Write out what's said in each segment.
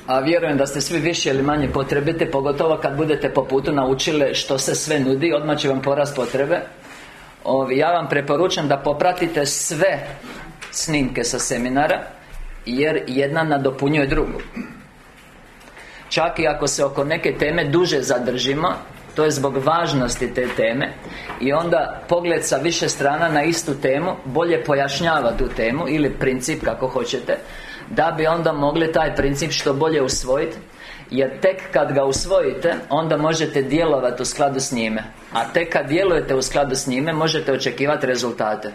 a vjerujem da ste svi više ili manje potrebite, pogotovo kad budete po putu naučili što se sve nudi, odmah će vam porast potrebe. Ja vam preporučam da popratite sve snimke sa seminara, jer jedna nadopunjuje drugu. Čak i ako se oko neke teme duže zadržimo, to je zbog važnosti te teme, i onda pogled sa više strana na istu temu bolje pojašnjava tu temu ili princip, kako hoćete, da bi onda mogli taj princip što bolje usvojiti. Jer tek kad ga usvojite, onda možete djelovati u skladu s njime. A tek kad djelujete u skladu s njime, možete očekivati rezultate.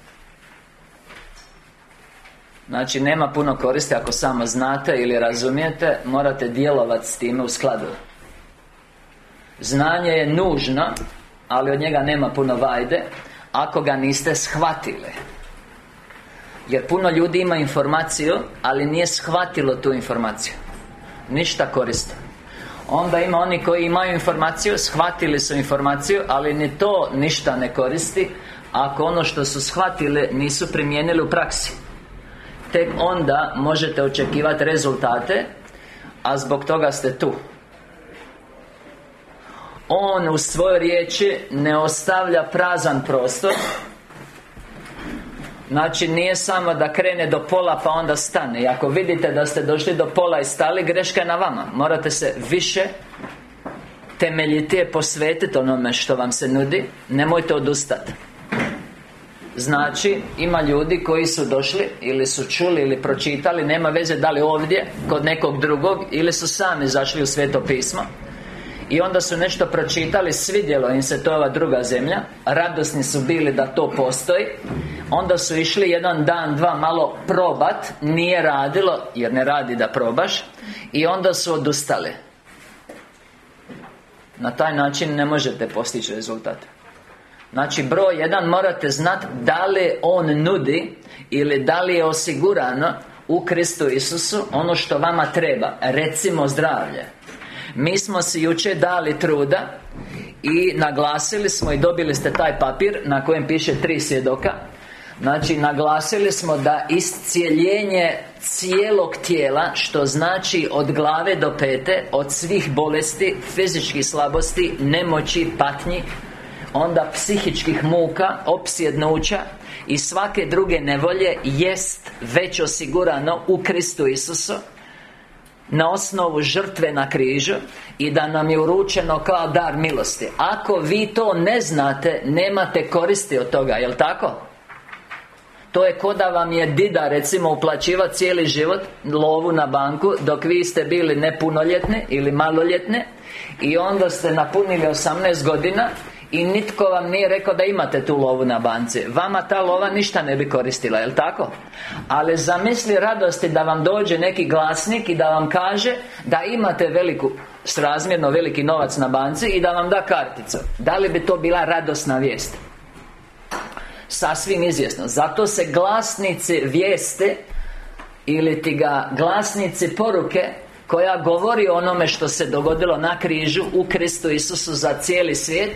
Znači, nema puno koristi ako samo znate ili razumijete, morate djelovati s time u skladu. Znanje je nužno, ali od njega nema puno vajde ako ga niste shvatili. Jer puno ljudi ima informaciju, ali nije shvatilo tu informaciju. Ništa korisno. Onda ima oni koji imaju informaciju, shvatili su informaciju, ali ni to ništa ne koristi ako ono što su shvatili nisu primijenili u praksi. Tek onda možete očekivati rezultate, a zbog toga ste tu. On u svojoj riječi ne ostavlja prazan prostor. Znači, nije samo da krene do pola pa onda stane. I ako vidite da ste došli do pola i stali, greška je na vama. Morate se više, temeljitije posvetiti onome što vam se nudi. Nemojte odustati. Znači, ima ljudi koji su došli, ili su čuli, ili pročitali, nema veze da li ovdje, kod nekog drugog, ili su sami zašli u Sveto pismo, i onda su nešto pročitali, svidjelo im se to ova druga zemlja, radosni su bili da to postoji. Onda su išli jedan dan, dva malo probat, nije radilo, jer ne radi da probaš, i onda su odustali. Na taj način ne možete postići rezultat. Znači, broj jedan, morate znati da li on nudi ili da li je osigurano u Kristu Isusu ono što vama treba. Recimo zdravlje. Mi smo si jučer dali truda i naglasili smo, i dobili ste taj papir na kojem piše 3 svjedoka. Znači, naglasili smo da iscijeljenje cijelog tijela, što znači od glave do pete, od svih bolesti, fizičkih slabosti, nemoći, patnji, onda psihičkih muka, opsjednuća i svake druge nevolje, jest već osigurano u Kristu Isusu na osnovu žrtve na križu, i da nam je uručeno kao dar milosti. Ako vi to ne znate, nemate koristi od toga, jel' tako? To je ko da vam je dida, recimo, uplaćivao cijeli život lovu na banku dok vi ste bili nepunoljetni ili maloljetni, i onda ste napunili 18 godina i nitko vam nije rekao da imate tu lovu na banci. Vama ta lova ništa ne bi koristila, jel' tako? Ali zamisli radosti da vam dođe neki glasnik i da vam kaže da imate srazmjerno veliki novac na banci i da vam da karticu. Da li bi to bila radosna vijest? Sasvim izvjesno. Zato se glasnici vijeste, ili ti ga glasnici poruke, koja govori o onome što se dogodilo na križu u Kristu Isusu za cijeli svijet,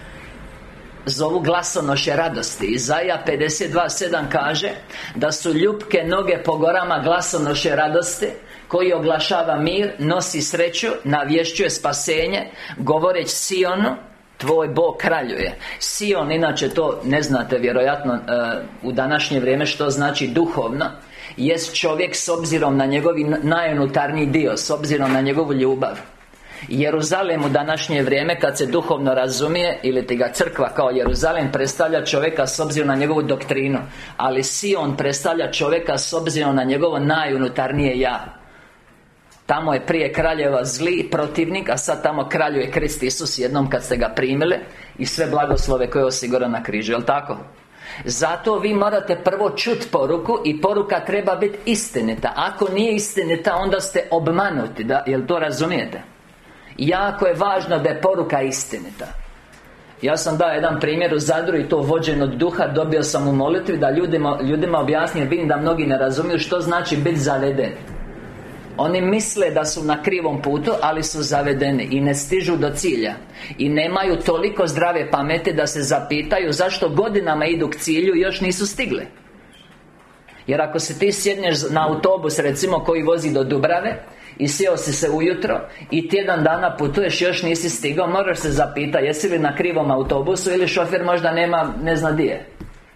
zovu glasonoše radosti. Izaja 52:7 kaže da su ljupke noge po gorama glasonoše radosti, koji oglašava mir, nosi sreću, navješćuje spasenje, govoreć Sionu, tvoj Bog kraljuje. Sion, inače to ne znate vjerojatno u današnje vrijeme što znači duhovno, jest čovjek s obzirom na njegov najunutarnji dio, s obzirom na njegovu ljubav. Jeruzalem u današnje vrijeme, kad se duhovno razumije, ili ti ga crkva kao Jeruzalem, predstavlja čovjeka s obzirom na njegovu doktrinu, ali Sion predstavlja čovjeka s obzirom na njegovo najunutarnije ja. Tamo je prije kraljeva zli protivnik, a sad tamo kraljuje Krist Isus jednom kad ste ga primili, i sve blagoslove koje je osigurao na križu, jel' tako? Zato vi morate prvo čuti poruku, i poruka treba biti istinita. Ako nije istinita, onda ste obmanuti, jel' to razumijete? Jako je važno da je poruka istinita. Ja sam dao jedan primjer u Zadru, i to vođen od duha, dobio sam u molitvi da ljudima objasnim, vidim da mnogi ne razumiju što znači biti zaveden. Oni misle da su na krivom putu, ali su zavedeni i ne stižu do cilja. I nemaju toliko zdrave pameti da se zapitaju zašto godinama idu k cilju i još nisu stigli. Jer ako se ti sjedneš na autobus, recimo, koji vozi do Dubrave i sjeo si se ujutro i tjedan dana putuješ, još nisi stigao, moraš se zapitati jesi li na krivom autobusu ili šofer možda ne zna di je.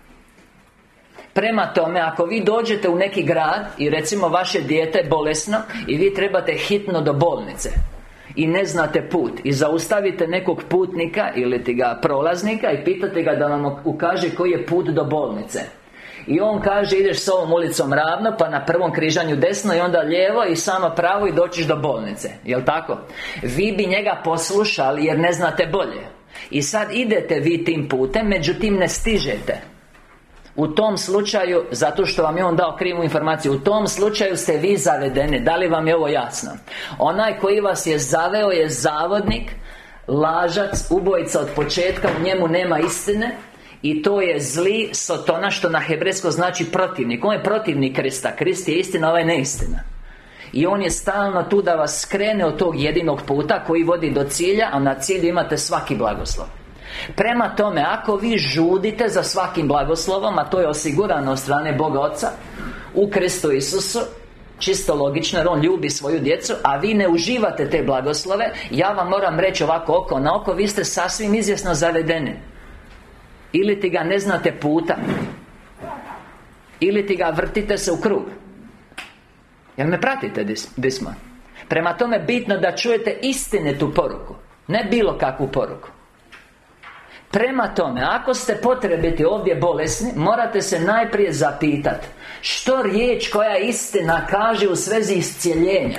Prema tome, ako vi dođete u neki grad i recimo vaše dijete je bolesno i vi trebate hitno do bolnice i ne znate put i zaustavite nekog putnika ili ti ga prolaznika i pitate ga da vam ukaže koji je put do bolnice. I on kaže ideš s ovom ulicom ravno, pa na prvom križanju desno i onda lijevo i samo pravo i doćiš do bolnice. Jel' tako? Vi bi njega poslušali jer ne znate bolje. I sad idete vi tim putem, međutim ne stižete. U tom slučaju, zato što vam je on dao krivu informaciju, u tom slučaju ste vi zavedeni. Da li vam je ovo jasno? Onaj koji vas je zaveo je zavodnik, lažac, ubojica od početka, u njemu nema istine. I to je zli Sotona, što na hebrejsko znači protivnik. On je protivnik Krista. Krist je istina, ovaj neistina. I on je stalno tu da vas skrene od tog jedinog puta koji vodi do cilja, a na cilju imate svaki blagoslov. Prema tome, ako vi žudite za svakim blagoslovom, a to je osigurano od strane Boga Oca u Kristu Isusu, čisto logično jer On ljubi svoju djecu, a vi ne uživate te blagoslove, ja vam moram reći ovako oko na oko, vi ste sasvim izvjesno zavedeni. Ili ti ga ne znate puta, ili ti ga vrtite se u krug. Jel me pratite di smo? Prema tome bitno da čujete istinitu poruku, ne bilo kakvu poruku. Prema tome, ako ste potrebiti ovdje bolesni, morate se najprije zapitati što riječ koja istina kaže u svezi iscjeljenja.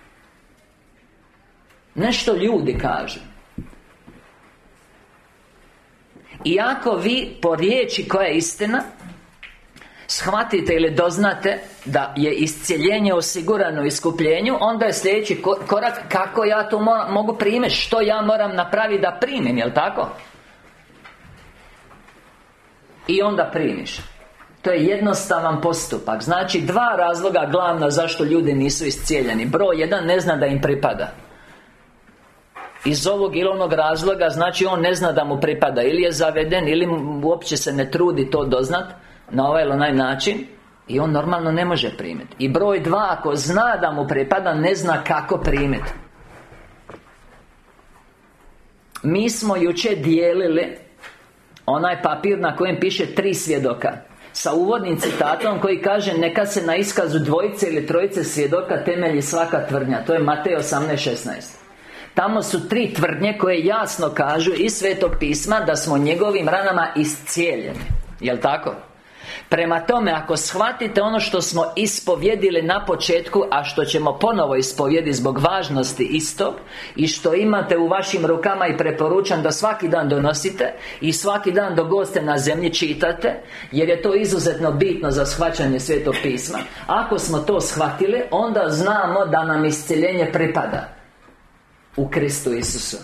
Nešto ljudi kažu. I ako vi po riječi koja je istina shvatite ili doznate da je iscjeljenje osigurano u iskupljenju, onda je sljedeći korak kako ja to mogu primiti, što ja moram napraviti da primim, jel' tako? I onda primiš. To je jednostavan postupak. Znači dva razloga glavna zašto ljudi nisu iscijeljeni. Broj jedan, ne zna da im pripada. Iz ovog ili onog razloga, znači on ne zna da mu pripada. Ili je zaveden, ili uopće se ne trudi to doznat na ovaj ili onaj način, i on normalno ne može primiti. I broj dva, ako zna da mu pripada, ne zna kako primiti. Mi smo jučer dijelili onaj papir na kojem piše 3 svjedoka, sa uvodnim citatom koji kaže neka se na iskazu 2 ili 3 svjedoka temelji svaka tvrdnja. To je Matej 18:16. Tamo su 3 tvrdnje koje jasno kažu iz Svetog pisma da smo njegovim ranama iscijeljeni. Jel' tako? Prema tome, ako shvatite ono što smo ispovjedili na početku, a što ćemo ponovo ispovjediti zbog važnosti istog, i što imate u vašim rukama i preporučam da svaki dan donosite i svaki dan dok god ste na zemlji čitate, jer je to izuzetno bitno za shvaćanje Svetog pisma. Ako smo to shvatili, onda znamo da nam iscjeljenje pripada u Kristu Isusu.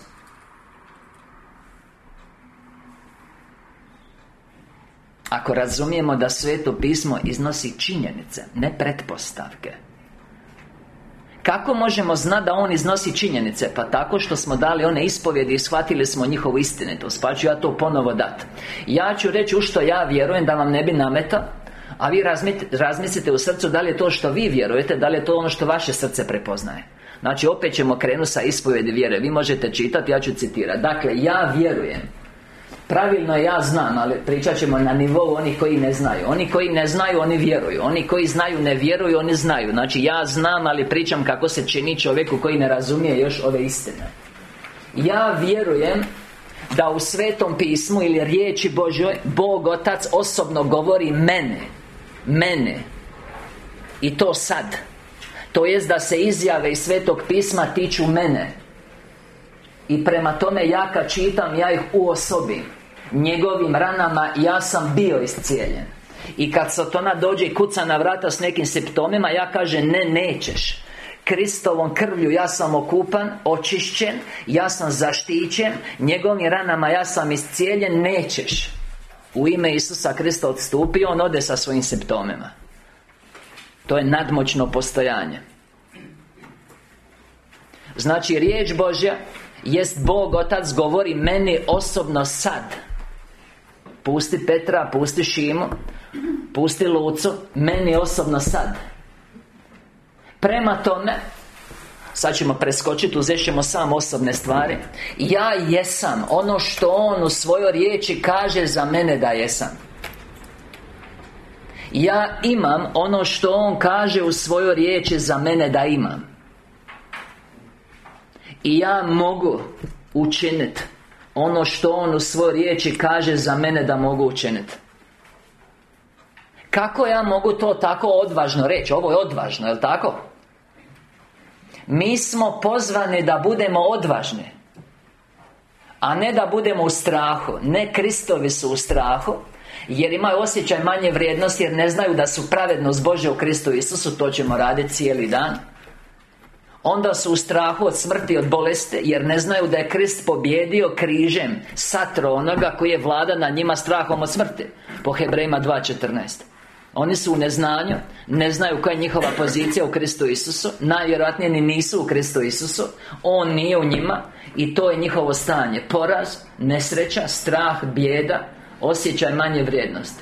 Ako razumijemo da Sveto pismo iznosi činjenice, ne pretpostavke. Kako možemo znati da on iznosi činjenice? Pa tako što smo dali one ispovjedi i shvatili smo njihovu istinitost. Pa ću ja to ponovo dati. Ja ću reći u što ja vjerujem da vam ne bi nametao, a vi razmislite u srcu da li je to što vi vjerujete, da li je to ono što vaše srce prepoznaje. Znači opet ćemo krenuti sa ispovjedi vjere. Vi možete čitati, ja ću citirati. Dakle, ja vjerujem. Pravilno ja znam, ali pričat ćemo na nivou onih koji ne znaju. Oni koji ne znaju, oni vjeruju. Oni koji znaju, ne vjeruju, oni znaju. Znači ja znam, ali pričam kako se čini čovjeku koji ne razumije još ove istine. Ja vjerujem da u Svetom pismu ili riječi Božjoj Bog Otac osobno govori mene. I to sad. To jest da se izjave iz Svetog pisma tiču mene. I prema tome ja kad čitam, ja ih uosobim. Njegovim ranama ja sam bio iscijeljen. I kad Sotona dođe i kuca na vrata s nekim simptomima, ja kažem ne, nećeš. Kristovom krvlju ja sam okupan, očišćen, ja sam zaštićen, njegovim ranama ja sam iscijeljen, nećeš. U ime Isusa Krista odstupi, on ode sa svojim simptomima. To je nadmoćno postojanje. Znači riječ Božja jest Bog Otac govori meni osobno sad. Pusti Petra, pusti Šimu, Pusti Lucu, meni osobno sad. Prema tome, sad ćemo preskočiti, uzet ćemo samo osobne stvari. Ja jesam ono što On u svojoj riječi kaže za mene da jesam. Ja imam ono što On kaže u svojoj riječi za mene da imam. I ja mogu učiniti ono što On u svojoj riječi kaže za mene da mogu učiniti. Kako ja mogu to tako odvažno reći? Ovo je odvažno, je li tako? Mi smo pozvani da budemo odvažni, a ne da budemo u strahu. Ne, Kristovi su u strahu, jer imaju osjećaj manje vrijednosti, jer ne znaju da su pravednost Božja u Kristu Isusu. To ćemo raditi cijeli dan. Onda su u strahu od smrti, od bolesti, jer ne znaju da je Krist pobjedio križem satro onoga koji je vlada nad njima strahom od smrti, po Hebrejima 2.14. Oni su u neznanju, ne znaju koja je njihova pozicija u Kristu Isusu. Najvjerojatnije ni nisu u Kristu Isusu. On nije u njima. I to je njihovo stanje. Poraz, nesreća, strah, bijeda, osjećaj manje vrijednosti.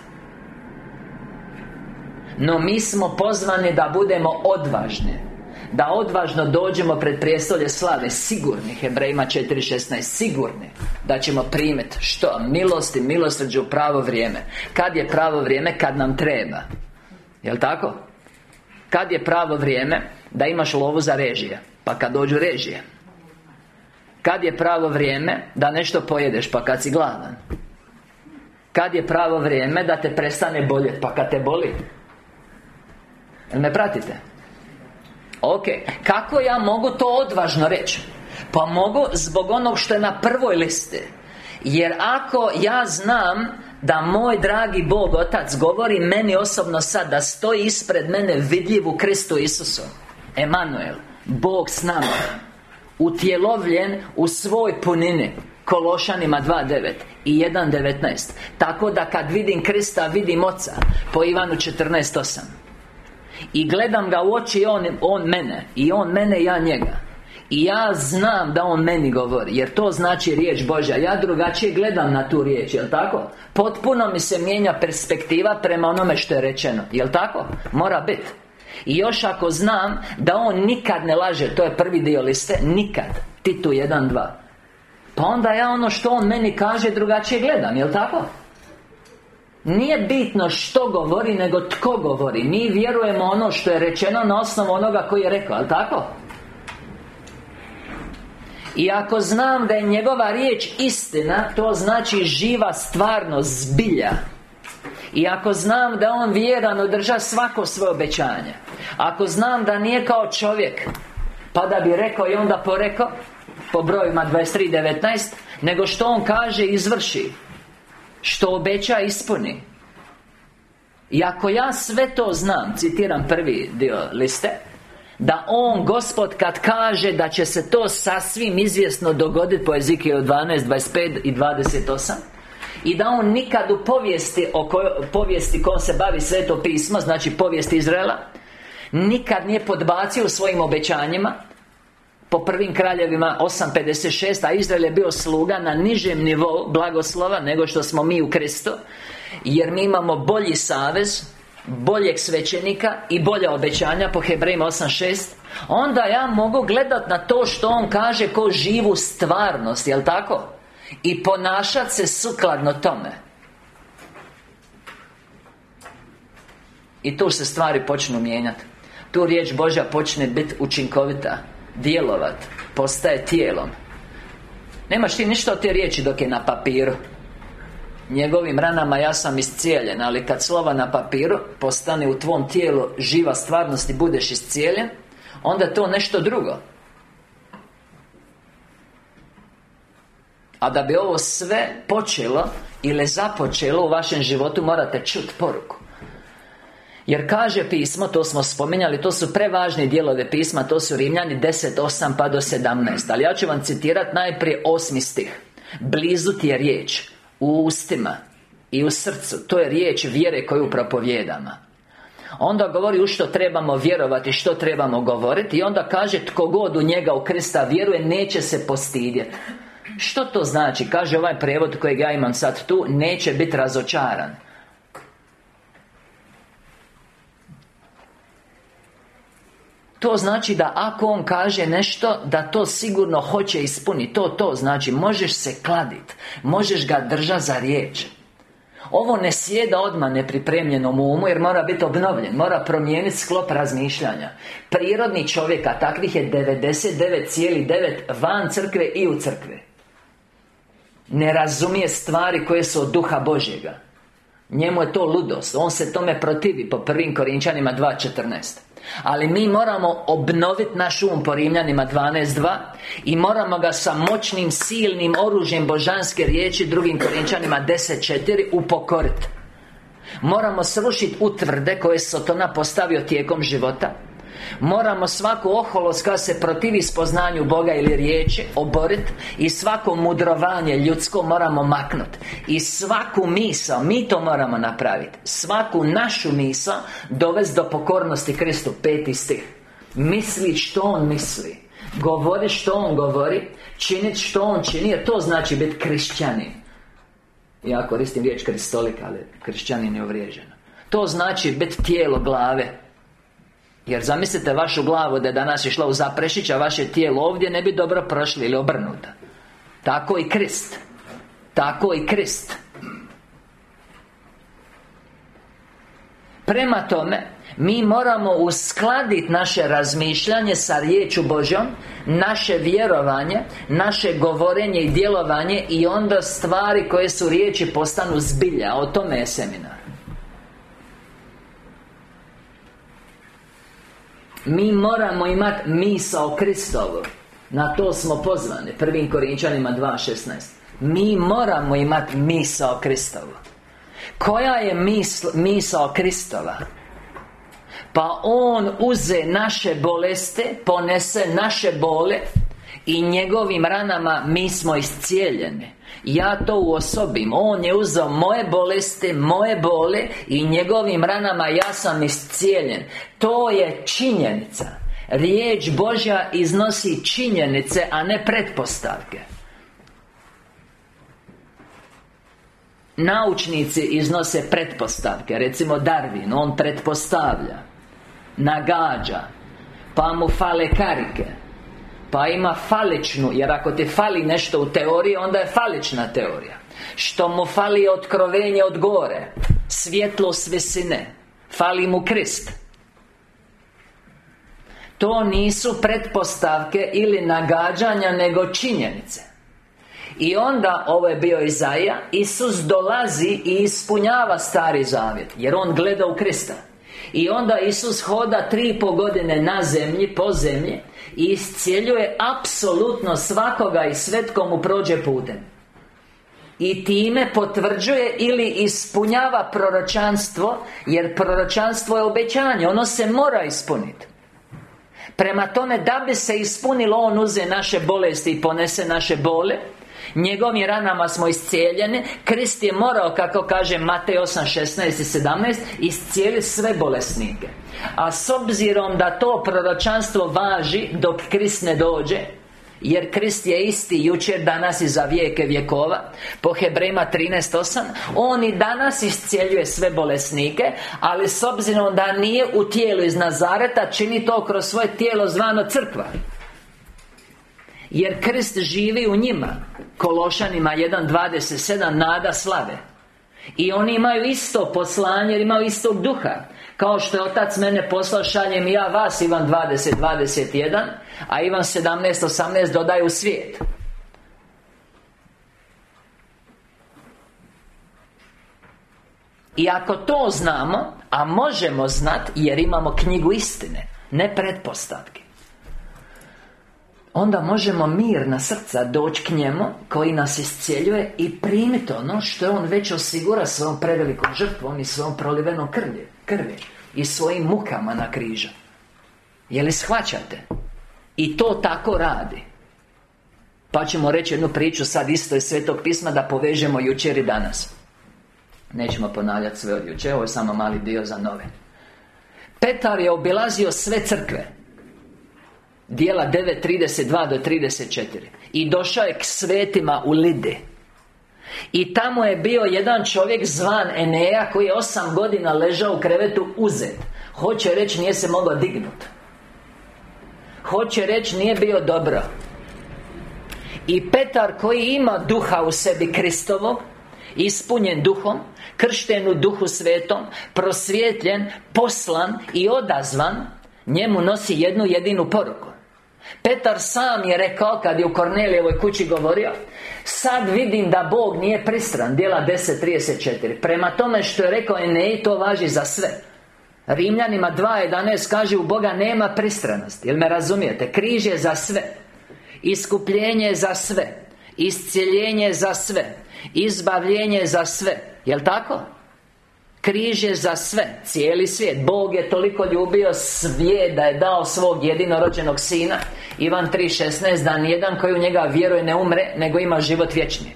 No mi smo pozvani da budemo odvažni, da odvažno dođemo pred prijestolje slave, sigurni, Hebrejima 4.16, sigurni da ćemo primiti što? Milost i milosrđe u pravo vrijeme. Kad je pravo vrijeme? Kad nam treba. Jel' tako? Kad je pravo vrijeme da imaš lovu za režije? Pa kad dođu režije. Kad je pravo vrijeme da nešto pojedeš? Pa kad si gladan. Kad je pravo vrijeme da te prestane boljeti? Pa kad te boli. Jel me pratite? Ok, kako ja mogu to odvažno reći? Pa mogu zbog onog što je na prvoj listi. Jer ako ja znam da moj dragi Bog Otac govori meni osobno sad, da stoji ispred mene vidljiv u Kristu Isusu, Emanuel, Bog s nama, utjelovljen u svoj punini, Kološanima 2.9 i 1.19. Tako da kad vidim Krista, vidim Oca, po Ivanu 14.8. I gledam ga u oči, on mene, i on mene, ja njega. I ja znam da on meni govori, jer to znači riječ Božja. Ja drugačije gledam na tu riječ, jel' tako? Potpuno mi se mijenja perspektiva prema onome što je rečeno, jel' tako? Mora biti. I još ako znam da on nikad ne laže, to je prvi dio liste, nikad, Titu 1.2, pa onda ja ono što on meni kaže drugačije gledam, jel' tako? Nije bitno što govori, nego tko govori. Mi vjerujemo ono što je rečeno na osnovu onoga koji je rekao, jel' tako? I ako znam da je njegova riječ istina, to znači živa stvarnost, zbilja. I ako znam da on vjeran održa svako svoje obećanje, ako znam da nije kao čovjek, pa da bi rekao i onda porekao, po brojima 23.19, nego što on kaže izvrši, što obeća ispuni. I ako ja sve to znam, citiram prvi dio liste, da on, Gospod, kad kaže da će se to sasvim izvjesno dogoditi, po Ezekijelu 12.25 i 28, i da on nikad u povijesti kojom se bavi Sveto pismo, znači povijest Izraela, nikad nije podbacio u svojim obećanjima, po prvim kraljevima 8.56, a Izrael je bio sluga na nižem nivou blagoslova nego što smo mi u Kristu, jer mi imamo bolji savez, boljeg svećenika i bolja obećanja, po Hebrejima 8.6. Onda ja mogu gledat na to što on kaže kao živu stvarnost, jel' tako? I ponašat se sukladno tome. I tu se stvari počnu mijenjati. Tu riječ Božja počne biti učinkovita, djelovat, postaje tijelom. Nemaš ti ništa od te riječi dok je na papiru. Njegovim ranama ja sam iscijeljen, ali kad slova na papiru postane u tvom tijelu živa stvarnost i budeš iscijeljen, onda je to nešto drugo. A da bi ovo sve počelo ili započelo u vašem životu, morate čuti poruku. Jer kaže pismo, to smo spominjali, to su prevažni dijelovi pisma, to su Rimljani 10.8 pa do 17. Ali ja ću vam citirati najprije 8. stih. Blizu ti je riječ, u ustima i u srcu. To je riječ vjere koju propovijedamo. Onda govori u što trebamo vjerovati, što trebamo govoriti. I onda kaže, tko god u njega, u Krista vjeruje, neće se postidjeti. Što to znači? Kaže ovaj prijevod kojeg ja imam sad tu, neće biti razočaran. To znači da ako On kaže nešto, da to sigurno hoće ispuniti. To znači, možeš se kladiti, možeš ga držati za riječ. Ovo ne sjeda odmah nepripremljenom umu, jer mora biti obnovljen, mora promijeniti sklop razmišljanja. Prirodni čovjek, a takvih je 99,9 van crkve i u crkve, ne razumije stvari koje su od Duha Božjega. Njemu je to ludost, on se tome protivi po 1. Korinčanima 2.14. Ali mi moramo obnoviti naš um po Rimljanima 12.2 i moramo ga sa moćnim, silnim oružjem božanske riječi 2. Korinčanima 10.4 upokoriti. Moramo srušiti utvrde koje je Sotona postavio tijekom života. Moramo svaku oholost koja se protivi spoznanju Boga ili riječi oboriti. I svako mudrovanje ljudsko moramo maknuti. I svaku misao, mi to moramo napraviti, svaku našu misao dovesti do pokornosti Kristu. 5. stih. Misli što On misli, govori što On govori, činiti što On čini, jer to znači biti kršćanin. Ja koristim riječ kristolik, ali kršćanin je uvriježeno. To znači biti tijelo glave. Jer zamislite vašu glavu da je danas išla u Zaprešić, a vaše tijelo ovdje, ne bi dobro prošli, ili obrnuto. Tako i Krist. Tako i Krist. Prema tome, mi moramo uskladiti naše razmišljanje sa riječu Božjom, naše vjerovanje, naše govorenje i djelovanje, i onda stvari koje su riječi postanu zbilja. O tome je seminar. Mi moramo imati misao Kristovu. Na to smo pozvani. 1. Korinčanima 2.16. Mi moramo imati misao Kristovu. Koja je misao Kristova? Pa On uze naše bolesti, ponese naše bole, i njegovim ranama mi smo iscijeljeni. Ja to uosobim. On je uzeo moje bolesti, moje bole, i njegovim ranama ja sam iscijeljen. To je činjenica. Riječ Božja iznosi činjenice, a ne pretpostavke. Naučnici iznose pretpostavke. Recimo Darwin, on pretpostavlja, nagađa, pa mu fale karike, pa ima faličnu, jer ako ti fali nešto u teoriji, onda je falična teorija. Što mu fali otkrovenje od gore, svjetlo s visine, fali mu Krist. To nisu pretpostavke ili nagađanja, nego činjenice. I onda, ovo je bio Izaija, Isus dolazi i ispunjava Stari Zavjet, jer On gleda u Krista. I onda Isus hoda 3,5 godine na zemlji, po zemlji, i iscijeljuje apsolutno svakoga i sve tko mu prođe putem. I time potvrđuje ili ispunjava proročanstvo, jer proročanstvo je obećanje, ono se mora ispuniti. Prema tome, da bi se ispunilo, On uze naše bolesti i ponese naše bole, njegovim ranama smo iscijeljeni. Krist je morao, kako kaže Matej 8.16 i 17, iscijeli sve bolesnike. A s obzirom da to proročanstvo važi dok Krist ne dođe, jer Krist je isti jučer, danas i za vijeke vjekova, po Hebrejima 13.8, On i danas iscijeljuje sve bolesnike, ali s obzirom da nije u tijelu iz Nazareta, čini to kroz svoje tijelo zvano crkva. Jer Krist živi u njima. Kološanima 1.27, nada slave. I oni imaju isto poslanje, jer imaju istog duha. Kao što je Otac mene poslao, šaljem i ja vas, Ivan 20.21, a Ivan 17.18 dodaje u svijet. I ako to znamo, a možemo znati, jer imamo knjigu istine, ne pretpostavke, onda možemo mirna srca doći k njemu, koji nas iscijeljuje, i primiti ono što je On već osigura svojom prevelikom žrtvom i svojom prolivenom krvi i svojim mukama na križu. Je li shvaćate? I to tako radi. Pa ćemo reći jednu priču sad isto iz Svetog pisma, da povežemo jučer i danas. Nećemo ponavljati sve od jučer, ovo je samo mali dio za nove. Petar je obilazio sve crkve, Djela 9.32 do 34, i došao je k svetima u Lidi. I tamo je bio jedan čovjek zvan Eneja, koji je 8 godina ležao u krevetu uzet. Hoće reći, nije se mogao dignuti. Hoće reći nije bio dobro. I Petar koji ima duha u sebi Kristovog, ispunjen duhom, kršten u duhu svetom, prosvjetljen, poslan i odazvan, njemu nosi jednu jedinu poruku. Petar sam je rekao, kad je u Kornelijevoj kući govorio: sad vidim da Bog nije pristran. Djela 10:34. Prema tome što je rekao Eneji, to važi za sve. Rimljanima 2:11 kaže: u Boga nema pristranosti. Jel me razumijete? Križ je za sve, iskupljenje za sve, iscjeljenje za sve, izbavljenje za sve. Jel' tako? Križ je za sve, cijeli svijet. Bog je toliko ljubio svijet da je dao svog jedinorođenog sina. Ivan 3:16, da nijedan koji u njega vjeruje ne umre, nego ima život vječni.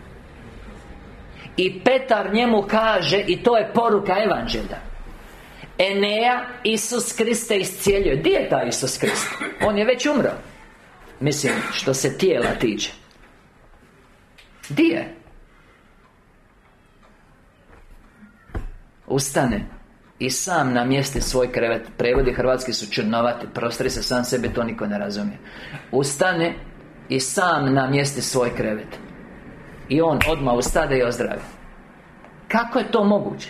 I Petar njemu kaže, i to je poruka evanđelja: Eneja, Isus Kriste iscijeljuje. Gdje je taj Isus Krist? On je već umro. Mislim, što se tijela tiče. Gdje je? Ustane i sam namjesti svoj krevet. Prevodi hrvatski su čudnovati. Prostri se sam sebe, to niko ne razumije. Ustane i sam namjesti svoj krevet. I on odmah ustade i ozdravi. Kako je to moguće?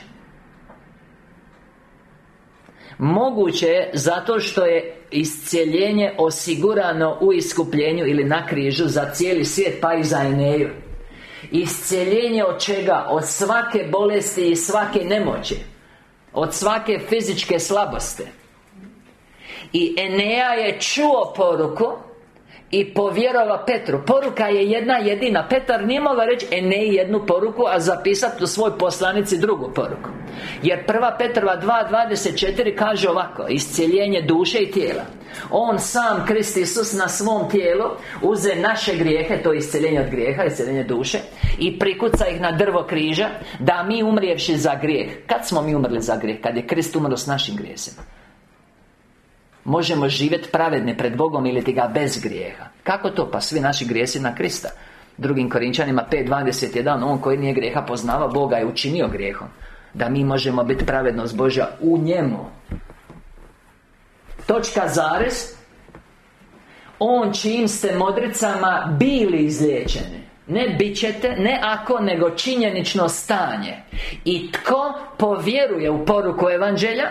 Moguće je zato što je iscjeljenje osigurano u iskupljenju ili na križu za cijeli svijet, pa i za Eneju. Iscjeljenje od čega? Od svake bolesti i svake nemoći, od svake fizičke slabosti. I Eneja je čuo poruku i povjerova Petru. Poruka je jedna jedina. Petar nije mogao reći Eneji jednu poruku, a zapisati u svoj poslanici drugu poruku. Jer 1. Petrova 2:24 kaže ovako: iscjeljenje duše i tijela. On sam, Krist Isus, na svom tijelu uze naše grijehe, to je iscjeljenje od grijeha, iscjeljenje duše, i prikuca ih na drvo križa, da mi umrijevši za grijeh. Kad smo mi umrli za grijeh? Kad je Krist umro s našim grijesima. Možemo živjeti pravedne pred Bogom ili ti ga bez grijeha. Kako to? Pa svi naši grijesi na Krista. Drugim Korinčanima 5:21, on koji nije grijeha poznava, Boga je učinio grijehom, da mi možemo biti pravednost Božja u njemu. Točka, zarez. On čijim ste modricama bili izliječeni. Ne bit ćete, ne ako, nego činjenično stanje. I tko povjeruje u poruku evanđelja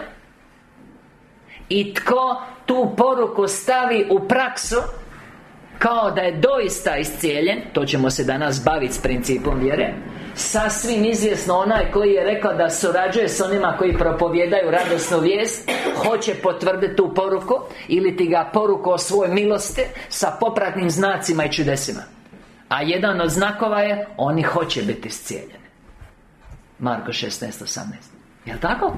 i tko tu poruku stavi u praksu, kao da je doista iscijeljen, to ćemo se danas baviti s principom vjere, sasvim izvjesno onaj koji je rekao da surađuje s onima koji propovijedaju radosnu vijest, hoće potvrditi tu poruku ili ti ga poruku o svojoj milosti sa popratnim znacima i čudesima. A jedan od znakova je: oni hoće biti iscijeljeni. Marko 16:18. Jel' tako?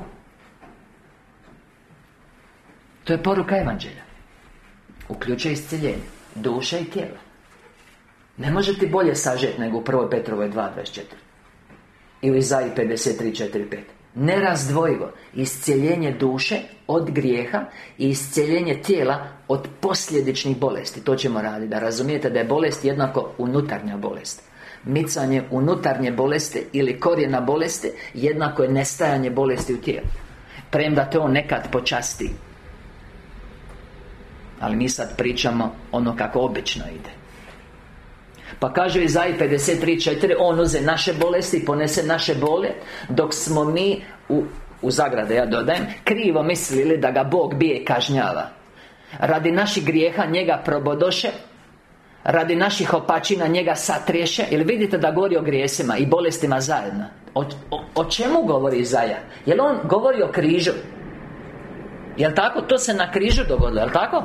To je poruka evanđelja. Uključuje iscjeljenje duše i tijela. Ne može ti bolje sažeti nego u 1. Petrovoj 2:24 ili Izaji 53:4-5. Nerazdvojivo iscjeljenje duše od grijeha i iscjeljenje tijela od posljedičnih bolesti. To ćemo raditi, da razumijete da je bolest jednako unutarnja bolest. Micanje unutarnje bolesti ili korijena bolesti jednako je nestajanje bolesti u tijelu, premda te on nekad počasti. Ali mi sad pričamo ono kako obično ide. Pa kaže Izaji 53:4, on uze naše bolesti i ponese naše bole, dok smo mi u zagrade, ja dodajem, krivo mislili da ga Bog bije i kažnjava. Radi naših grijeha njega probodoše, radi naših opačina njega satriješe. Ili vidite da govori o grijesima i bolestima zajedno? O čemu govori Izaja? Jel on govori o križu? Jel' tako? To se na križu dogodilo, jel' tako?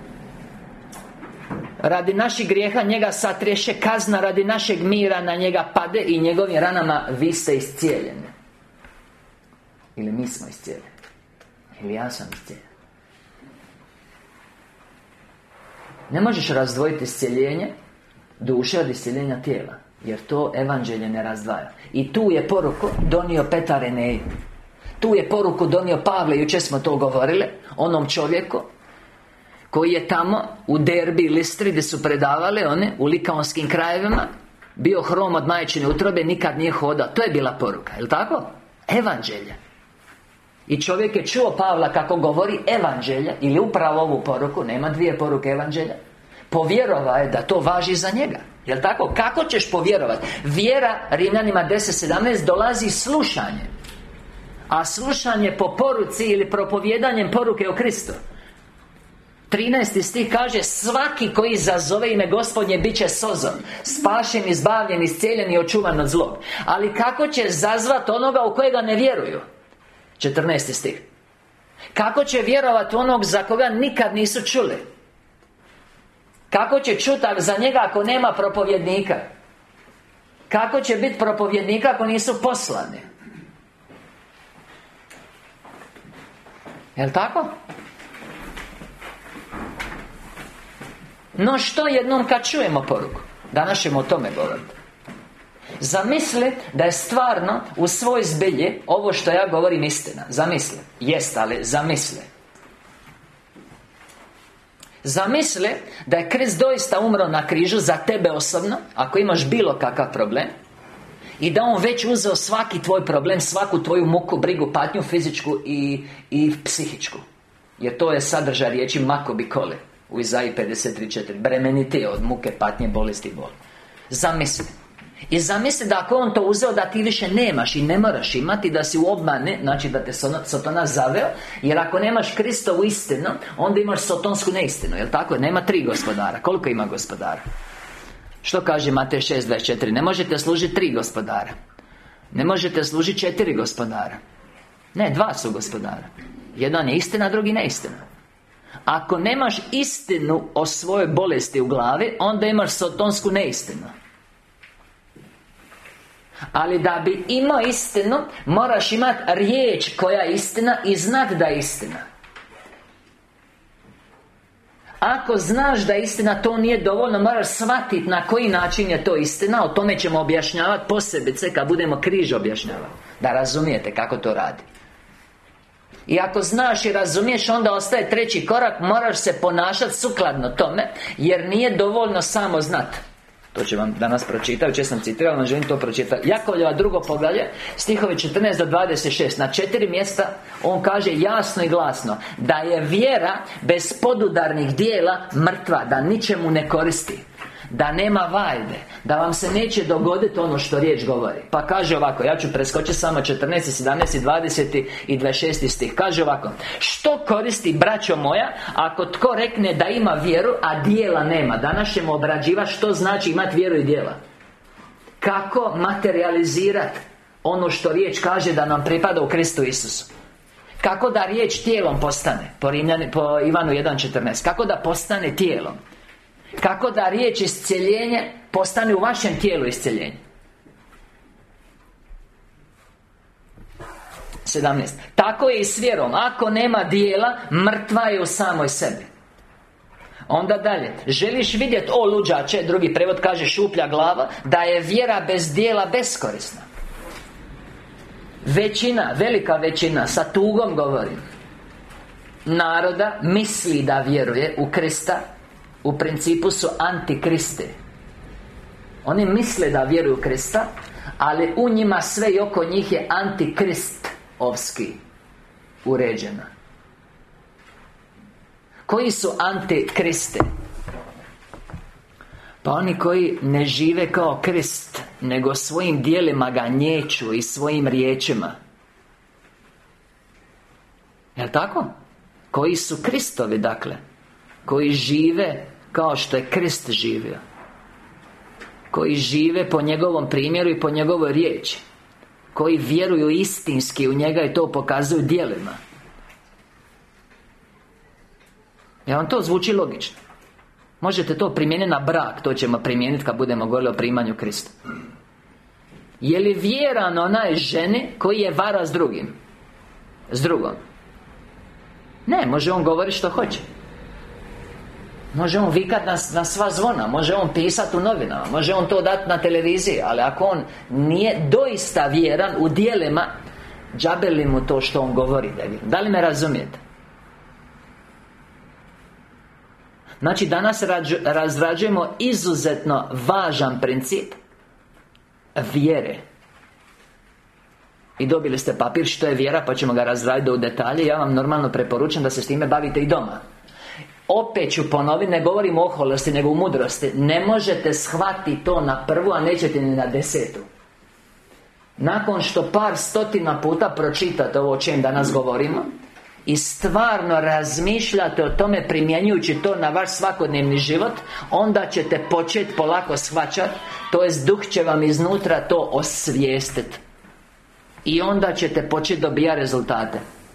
Radi naših grijeha njega satriješe, kazna radi našeg mira na njega pade i njegovim ranama vi ste iscijeljeni. Ili mi smo iscijeljeni. Ili ja sam iscijeljen. Ne možeš razdvojiti iscijeljenje duše od iscijeljenja tijela, jer to evanđelje ne razdvaja. I tu je poruku donio Petar Eneji. Tu je poruku donio Pavle, jučer smo to govorili, onom čovjeku koji je tamo u Derbi, Listri, gdje su predavali one, u likaonskim krajevima, bio hrom od majčine utrobe, nikad nije hodao. To je bila poruka, je li tako? Evanđelje. I čovjek je čuo Pavla kako govori evanđelje, ili upravo ovu poruku, nema dvije poruke evanđelja, povjerovao je da to važi za njega. Jel' tako? Kako ćeš povjerovati? Vjera, Rimljanima 10:17, dolazi slušanjem. A slušanje po poruci ili propovijedanjem poruke o Kristu. 13. stih kaže: svaki koji zazove ime Gospodnje bit će sozom, spašen, izbavljen, iscijeljen i očuvan od zlog. Ali kako će zazvati onoga u kojega ne vjeruju? 14. stih. Kako će vjerovati onog za koga nikad nisu čuli? Kako će čuti za njega ako nema propovjednika? Kako će biti propovjednika ako nisu poslani? Jel' tako? No što jednom kad čujemo poruku? Danas ćemo o tome govoriti. Zamisli da je stvarno u svoj zbilji ovo što ja govorim istina. Zamisli. Jest, ali zamisli. Zamisli da je Krist doista umro na križu za tebe osobno, ako imaš bilo kakav problem, i da On već uzeo svaki tvoj problem, svaku tvoju muku, brigu, patnju, fizičku i psihičku. Jer to je sadržaj riječi makobikole u Izaiji 53:4. Bremenitije od muke, patnje, bolesti i boli. Zamisli. I zamisli da ako On to uzeo, da ti više nemaš i ne moraš imati, da si u obmane, znači da te Sotona zaveo. Jer ako nemaš Kristovu istinu, onda imaš sotonsku neistinu. Jel' tako? Nema 3 gospodara. Koliko ima gospodara? Što kaže Matej 6:24? Ne možete služiti 3 gospodara. Ne možete služiti 4 gospodara. Ne, 2 su gospodara. Jedan je istina, drugi neistina. Ako nemaš istinu o svojoj bolesti u glavi, onda imaš sotonsku neistinu. Ali da bi imao istinu, moraš imati riječ koja je istina i znat da je istina. Ako znaš da je istina, to nije dovoljno. Moraš shvatiti na koji način je to istina. O tome ćemo objašnjavati posebice kad budemo križ objašnjavati, da razumijete kako to radi. I ako znaš i razumiješ, onda ostaje 3. korak. Moraš se ponašati sukladno tome, jer nije dovoljno samo znati. To će vam danas pročitati, jučer sam citirao, ali želim to pročitati. Jakovljeva 2. poglavlje, stihovi 14 do 26. Na 4 mjesta on kaže jasno i glasno da je vjera bez podudarnih dijela mrtva, da ničemu ne koristi, da nema vajde, da vam se neće dogoditi ono što riječ govori. Pa kaže ovako, ja ću preskočiti samo 14, 17, 20 i 26 stih. Kaže ovako: što koristi, braćo moja, ako tko rekne da ima vjeru, a dijela nema? Danas ćemo obrađivati što znači imati vjeru i dijela. Kako materializirati ono što riječ kaže da nam pripada u Kristu Isusu. Kako da riječ tijelom postane, po Ivanu 1:14. Kako da postane tijelom. Kako da riječ iscjeljenje postane u vašem tijelu iscjeljenje. 17. Tako je i s vjerom. Ako nema dijela, mrtva je u samoj sebi. Onda dalje: želiš vidjeti, o luđače, drugi prevod kaže šuplja glava, da je vjera bez dijela beskorisna. Većina, velika većina, sa tugom govorim, naroda misli da vjeruje u Krista. U principu su antikristi. Oni misle da vjeruju u Krista, ali u njima sve i oko njih je antikristovski uređeno. Koji su antikristi? Pa oni koji ne žive kao Krist, nego svojim djelima ga nječu i svojim riječima. Jel' tako? Koji su Kristovi, dakle, koji žive kao što je Krist živio, koji žive po njegovom primjeru i po njegovoj riječi, koji vjeruju istinski u njega i to pokazuju djelima. Ja vam to zvuči logično. Možete to primijeniti na brak, to ćemo primijeniti kad budemo govorili o primanju Krista. Je li vjeran onaj ženi koji je vara s drugim? S drugom? Ne, može on govoriti što hoće. Može on vikati na sva zvona, može on pisati u novinama, može on to dati na televiziji, ali ako on nije doista vjeran u djelima, džabe li mu to što on govori da je vjeran. Da li me razumijete? Znači danas razrađujemo izuzetno važan princip vjere. I dobili ste papir što je vjera, pa ćemo ga razraditi u detalje. Ja vam normalno preporučam da se s time bavite i doma. Opet ću ponoviti, ne govorim o oholosti, nego u mudrosti. Ne možete shvatiti to na prvu, a nećete ni na 10. Nakon što par stotina puta pročitate ovo o čem danas govorimo i stvarno razmišljate o tome primjenjujući to na vaš svakodnevni život, onda ćete početi polako shvaćati, to jest duh će vam iznutra to osvijestiti. I onda ćete početi dobijati rezultate.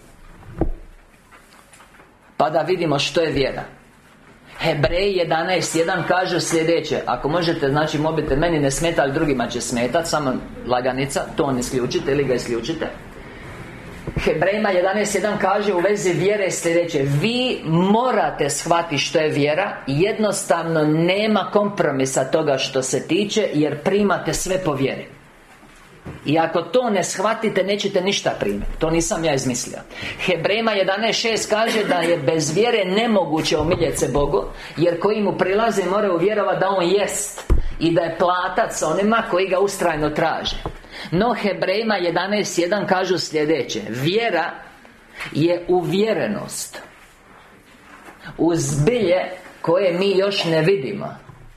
Pa da vidimo što je vjera. Hebreji 11.1 kaže sljedeće. Ako možete, znači mobitel meni ne smeta, ali drugima će smetati. Samo laganica, to ne isključite ili ga isključite. Hebrejima 11.1 kaže u vezi vjere sljedeće: vi morate shvatiti što je vjera. Jednostavno nema kompromisa toga što se tiče, jer primate sve po vjeri. I ako to ne shvatite, nećete ništa primiti. To nisam ja izmislio. Hebrejima 11.6 kaže da je bez vjere nemoguće omiljeti se Bogu, jer koji mu prilaze moraju vjerovati da On jest i da je platac onima koji ga ustrajno traže. No Hebrejima 11.1 kažu sljedeće: vjera je uvjerenost u zbilje koje mi još ne vidimo.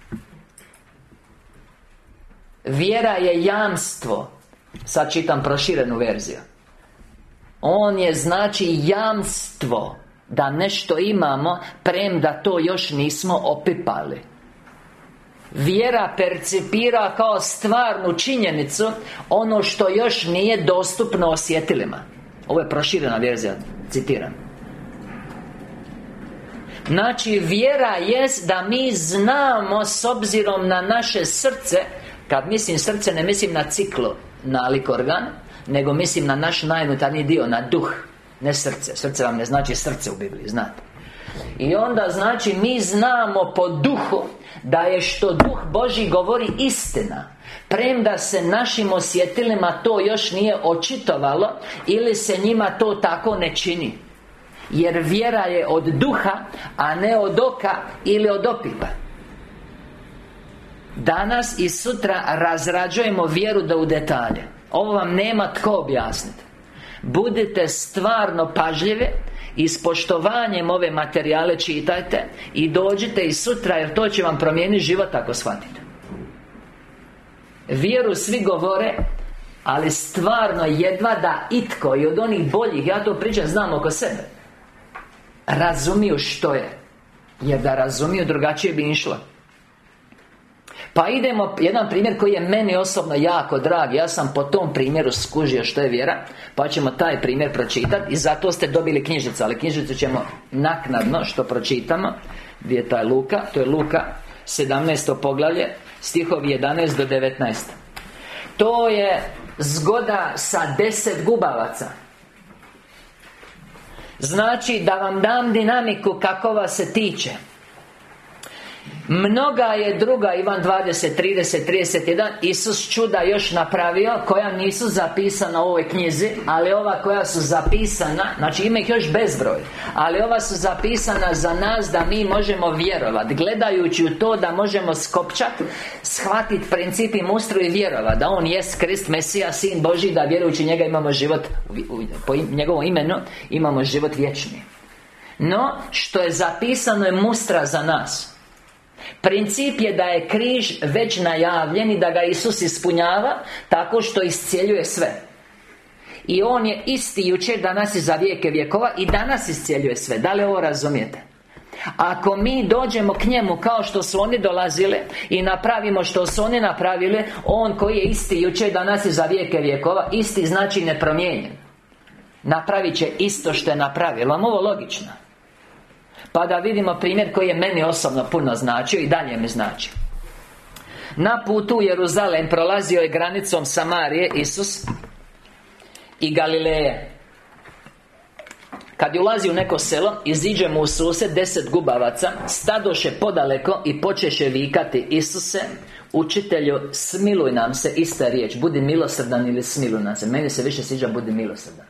Vjera je jamstvo. Sad čitam proširenu verziju. On je znači jamstvo da nešto imamo, premda to još nismo opipali. Vjera percipira kao stvarnu činjenicu ono što još nije dostupno osjetilima. Ovo je proširena verzija, citiram. Znači vjera jest da mi znamo s obzirom na naše srce. Kad mislim srce, ne mislim na ciklo, na lik organ, nego mislim na naš najunutarnji dio, na duh, ne srce. Srce vam ne znači srce u Bibliji, znate. I onda znači mi znamo po duhu da je što duh Božji govori istina, premda se našim osjetilima to još nije očitovalo ili se njima to tako ne čini. Jer vjera je od duha, a ne od oka ili od opipa. Danas i sutra razrađujemo vjeru do u detalje. Ovo vam nema tko objasniti. Budite stvarno pažljivi i s poštovanjem ove materijale čitajte i dođite i sutra, jer to će vam promijeniti život ako shvatite. Vjeru svi govore, ali stvarno jedva da itko i od onih boljih, ja to pričam, znam oko sebe, razumiju što je. Jer da razumiju, drugačije bi išlo. Pa idemo, jedan primjer koji je meni osobno jako drag. Ja sam po tom primjeru skužio što je vjera, pa ćemo taj primjer pročitati. I zato ste dobili knjižicu, ali knjižicu ćemo naknadno što pročitamo. Gdje je taj Luka? To je Luka 17. poglavlje, stihovi 11 do 19. To je zgoda sa 10 gubavaca. Znači, da vam dam dinamiku kakova se tiče. Mnoga je druga, Ivan 20, 30, 31, Isus čuda još napravio, koja nisu zapisana u ovoj knjizi, ali ova koja su zapisana, znači ima ih još bezbroj, ali ova su zapisana za nas da mi možemo vjerovati, gledajući u to da možemo skopčati, shvatiti princip i mustru i vjerovati da On jest Krist, Mesija, Sin Božji, da vjerujući njega imamo život, po njegovom imenu imamo život vječni. No, što je zapisano je mustra za nas. Princip je da je križ već najavljen i da ga Isus ispunjava tako što iscijeljuje sve. I On je isti jučer, danas i za vijeke vjekova, i danas iscijeljuje sve. Da li ovo razumijete? Ako mi dođemo k njemu kao što su oni dolazili i napravimo što su oni napravili, On koji je isti jučer, danas i za vijeke vjekova, isti znači nepromijenjen, napravit će isto što je napravilo. Vam ovo logično? Pa da vidimo primjer koji je meni osobno puno značio i dalje mi znači. Na putu u Jeruzalem prolazio je granicom Samarije Isus i Galileje. Kad je ulazio u neko selo, iziđe mu u susret 10 gubavaca, stadoše podaleko i počeše vikati: Isuse, učitelju, smiluj nam se. Ista riječ, budi milosrdan ili smiluj nam se. Meni se više sviđa budi milosrdan.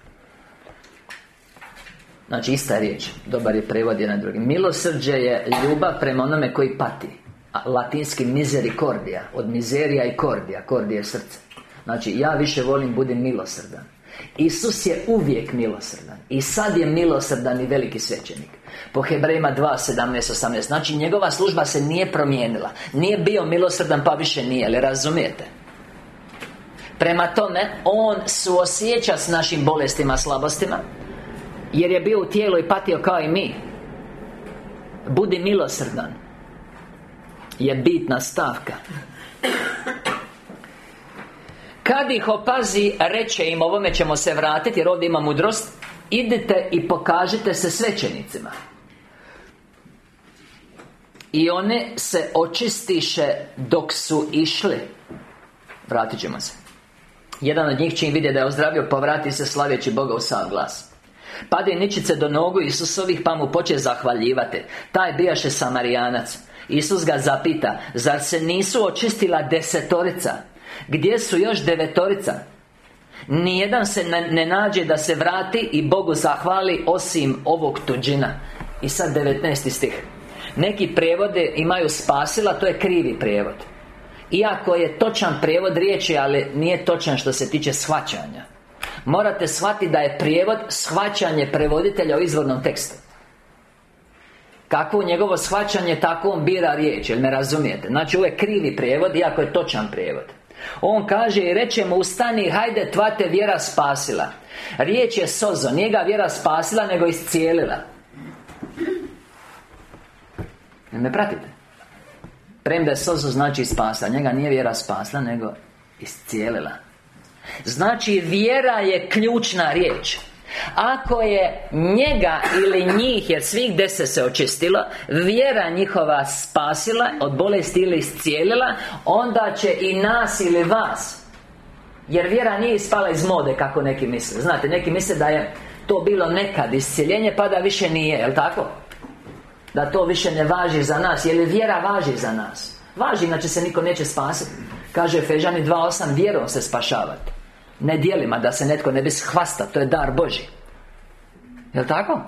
Znači ista riječ, dobar je prevod jedan drugi. Milosrđe je ljubav prema onome koji pati. A latinski misericordia, od miserija i cordia. Cordia je srce. Znači ja više volim budi milosrdan. Isus je uvijek milosrdan. I sad je milosrdan i veliki svećenik. Po Hebrejima 2:17-18. Znači njegova služba se nije promijenila. Nije bio milosrdan pa više nije, ali razumijete? Prema tome, on suosjeća s našim bolestima, slabostima, jer je bio u tijelu i patio kao i mi. Budi milosrdan je bitna stavka. Kad ih opazi, reče im, ovome ćemo se vratiti jer ovdje ima mudrost: idite i pokažite se svećenicima. I one se očistiše dok su išli. Vratit ćemo se. Jedan od njih čim vidje da je ozdravio, povrati se slavjeći Boga u sav glas. Pade ničice do nogu Isusovih, pa mu poče zahvaljivati. Taj bijaše Samarijanac. Isus ga zapita: zar se nisu očistila 10? Gdje su još 9? Nijedan se ne nađe da se vrati i Bogu zahvali osim ovog tuđina. I sad 19. stih. Neki prijevode imaju spasila, to je krivi prijevod. Iako je točan prijevod riječi, ali nije točan što se tiče shvaćanja. Morate shvatiti da je prijevod shvaćanje prevoditelja u izvornom tekstu. Kako njegovo shvaćanje, tako on bira riječ, jel me razumijete? Znači ovo je krivi prijevod, iako je točan prijevod. On kaže i reče mu: ustani, hajde, tva te vjera spasila. Riječ je sozo, nije ga vjera spasila, nego iscijelila. Jel me pratite? Premda je sozo znači spasila, njega nije vjera spasila, nego iscijelila. Znači vjera je ključna riječ. Ako je njega ili njih, jer svih 10 se očistilo, vjera njihova spasila od bolesti ili iscijelila, onda će i nas ili vas. Jer vjera nije ispala iz mode, kako neki misle. Znate, neki misle da je to bilo nekad iscijeljenje, pa da više nije, jel tako? Da to više ne važi za nas. Je li vjera važi za nas? Važi, inače se niko neće spasiti. Kaže Efežani 2:8: vjerom se spašavate, ne djelima, da se netko ne bi shvasta. To je dar Božji. Jel' tako?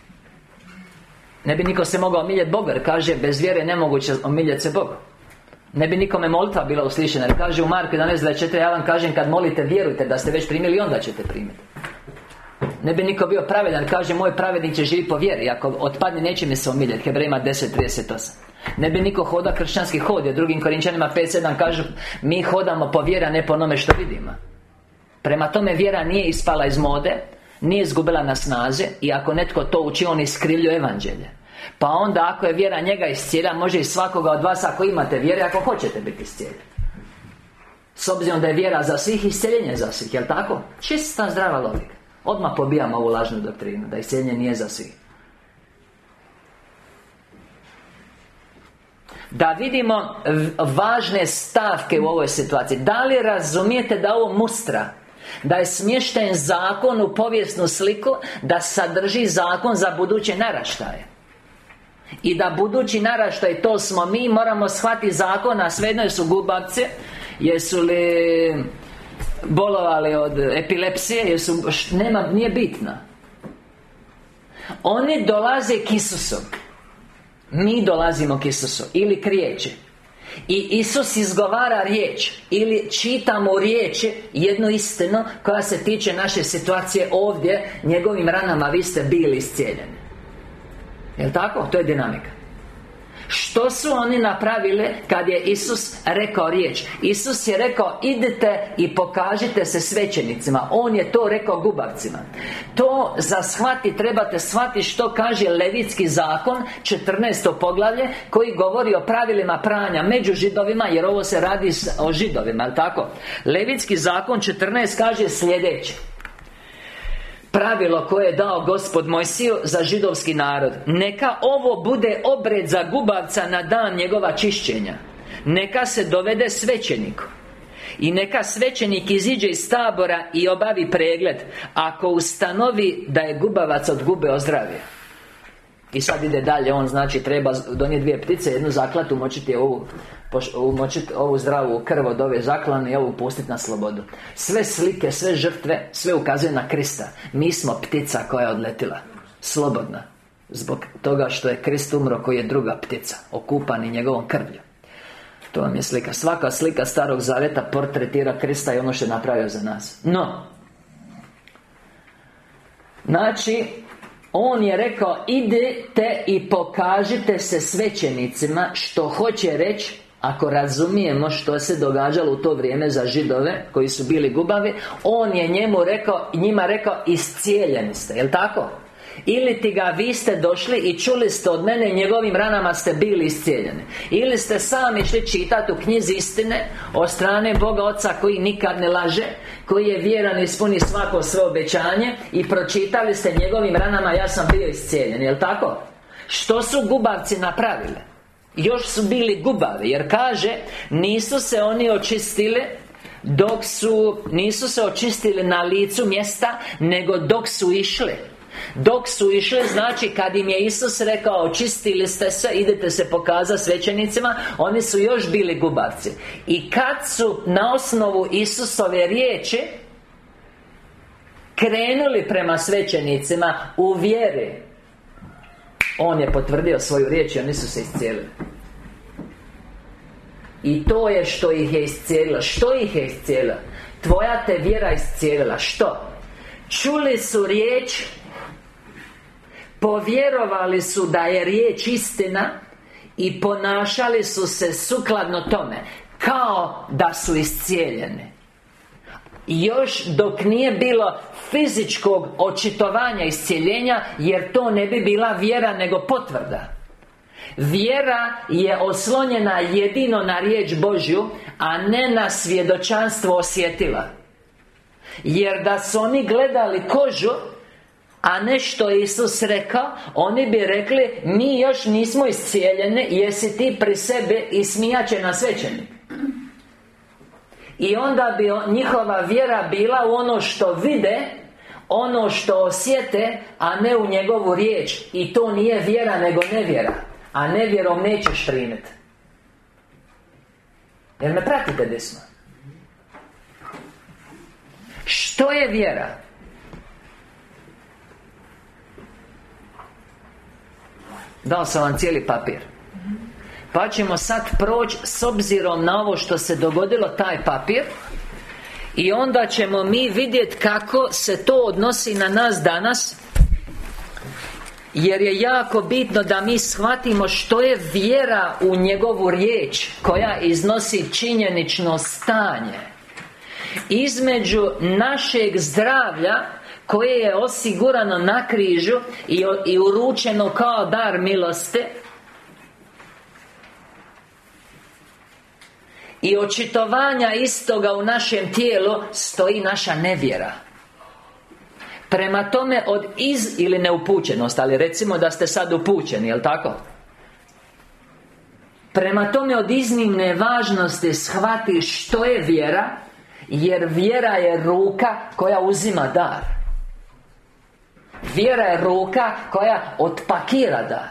Ne bi niko se mogao omiljeti Bogu, jer kaže bez vjere nemoguće omiljeti se Bogu. Ne bi nikome molitva bila uslišena, jer kaže u Marku 11:24: ja vam kažem, kad molite vjerujte da ste već primili, onda ćete primiti. Ne bi niko bio pravedan, kaže moj pravednik će živjeti po vjeri, ako otpadne neće mi se omiljeti. Hebrejima 10:38. Ne bi niko hoda kršćanski hod, jer drugim Korinčanima 5:7 kažu: mi hodamo po vjeri, a ne po onome što vidimo. Prema tome vjera nije ispala iz mode, nije izgubila na snazi, i ako netko to uči, on iskrivljuje evanđelje. Pa onda ako je vjera njega iscijelila, može i svakoga od vas, ako imate vjere, ako hoćete biti iscijeljeni. S obzirom da je vjera za svih, iscijeljenje za svih, jel' tako? Čista zdrava logika. Odmah pobijamo ovu lažnu doktrinu da iscijeljenje nije za svih. Da vidimo važne stavke u ovoj situaciji. Da li razumijete da ovo mustra, da je smješten zakon u povijesnu sliku, da sadrži zakon za buduće naraštaje? I da budući naraštaj, to smo mi, moramo shvatiti zakon, a svejedno su gubavci, jesu li bolovali od epilepsije, nije bitno. Oni dolaze k Isusu, mi dolazimo k Isusu ili k riječi. I Isus izgovara riječ, ili čitamo u riječi jednu istinu koja se tiče naše situacije ovdje. Njegovim ranama vi ste bili iscijeljeni. Jel' tako? To je dinamika. Što su oni napravili kad je Isus rekao riječ? Isus je rekao: idite i pokažite se svećenicima. On je to rekao gubavcima. To za shvati trebate shvatiti što kaže Levitski zakon, 14. poglavlje, koji govori o pravilima pranja među Židovima, jer ovo se radi o Židovima, jel' tako? Levitski zakon 14 kaže sljedeće: pravilo koje je dao Gospod Mojsiju za židovski narod: neka ovo bude obred za gubavca na dan njegova čišćenja. Neka se dovede svećeniku i neka svećenik iziđe iz tabora i obavi pregled. Ako ustanovi da je gubavac od gube ozdravio. I sad ide dalje, on znači treba donijeti 2 ptice, jednu zaklatu, umočiti ovu zdravu krv od ove zaklane i ovu pustiti na slobodu. Sve slike, sve žrtve, sve ukazuje na Krista. Mi smo ptica koja je odletila slobodna, zbog toga što je Krist umro, koji je druga ptica, okupani njegovom krvlju. To vam je slika. Svaka slika Starog Zaveta portretira Krista i ono što je napravio za nas. No, Znači, on je rekao: idete i pokažite se svećenicima. Što hoće reći, ako razumijemo što se događalo u to vrijeme za Židove koji su bili gubavi, on je njima rekao: iscijeljeni ste, jel' tako? Ili ti ga vi ste došli i čuli ste od mene, njegovim ranama ste bili iscijeljeni. Ili ste sami išli čitati u knjizi istine od strane Boga Oca koji nikad ne laže, koji je vjeran i ispuni svako svoje obećanje, i pročitali ste: njegovim ranama ja sam bio iscijeljen, jel' tako? Što su gubavci napravili? Još su bili gubavi, jer kaže: nisu se oni očistili nisu se očistili na licu mjesta, nego dok su išli. Dok su išli, znači kad im je Isus rekao: očistili ste se, idete se pokazati svećenicima, oni su još bili gubavci. I kad su na osnovu Isusove riječi krenuli prema svećenicima u vjeri, on je potvrdio svoju riječ i oni su se iscijelili. I to je što ih je iscijelilo. Što ih je iscijelilo? Tvoja te vjera iscijelila. Što? Čuli su riječ, povjerovali su da je riječ istina i ponašali su se sukladno tome, kao da su iscijeljeni. Još dok nije bilo fizičkog očitovanja iscijeljenja, jer to ne bi bila vjera nego potvrda. Vjera je oslonjena jedino na riječ Božju, a ne na svjedočanstvo osjetila. Jer da su oni gledali kožu, a ne što je Isus rekao, oni bi rekli: mi još nismo iscijeljeni, jesi ti pri sebi i smijat će na svećenik. I onda bi njihova vjera bila u ono što vide, ono što osjete, a ne u njegovu riječ. I to nije vjera nego nevjera. A nevjerom nećeš primiti. Jel me pratite desno? Što je vjera? Dao sam vam cijeli papir, pa ćemo sad proći s obzirom na ovo što se dogodilo, taj papir, i onda ćemo mi vidjeti kako se to odnosi na nas danas. Jer je jako bitno da mi shvatimo što je vjera u njegovu riječ, koja iznosi činjenično stanje između našeg zdravlja, koje je osigurano na križu i uručeno kao dar milosti, i očitovanja istoga u našem tijelu, stoji naša nevjera. Prema tome, ili neupućenost, ali recimo da ste sad upućeni, jel' tako? Prema tome, od iznimne važnosti shvati što je vjera, jer vjera je ruka koja uzima dar. Vjera je ruka koja otpakira dar.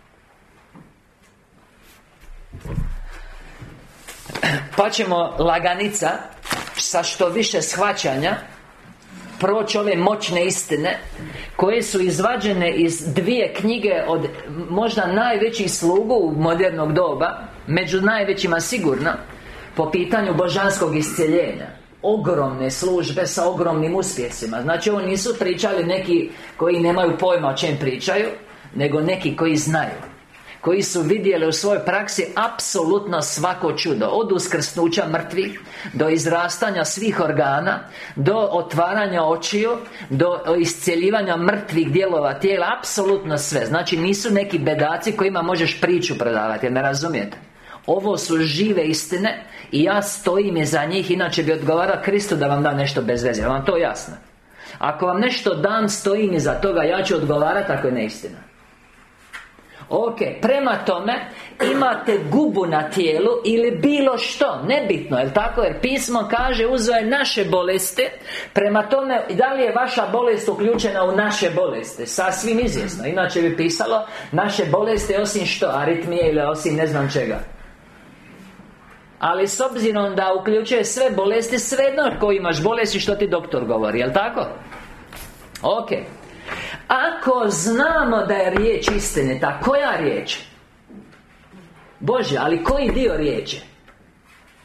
Pa ćemo laganica, sa što više shvaćanja, proći ove moćne istine koje su izvađene iz dvije knjige od možda najvećih slugu u modernog doba, među najvećima sigurno, po pitanju božanskog iscjeljenja. Ogromne službe sa ogromnim uspjesima. Znači, ovo nisu pričali neki koji nemaju pojma o čem pričaju, nego neki koji znaju, koji su vidjeli u svojoj praksi apsolutno svako čudo, od uskrsnuća mrtvih do izrastanja svih organa, do otvaranja očiju, do iscjeljivanja mrtvih dijelova tijela, apsolutno sve. Znači, nisu neki bedaci kojima možeš priču predavati, jer ne razumijete. Ovo su žive istine i ja stojim iza njih, inače bi odgovarao Kristu da vam da nešto bez veze. Vam to jasno? Ako vam nešto dam, stojim iza toga, ja ću odgovarati ako je neistina. Ok, prema tome, imate gubu na tijelu ili bilo što, nebitno, jel' tako? Jer pismo kaže: uzeo je naše bolesti. Prema tome, da li je vaša bolest uključena u naše bolesti? Sasvim izvjesno, inače bi pisalo naše bolesti osim što, aritmije ili osim ne znam čega. Ali s obzirom da uključuje sve bolesti, svejedno ako imaš bolesti što ti doktor govori, jel' tako? Ok. Ako znamo da je riječ istinita, koja riječ? Božja, ali koji dio riječi?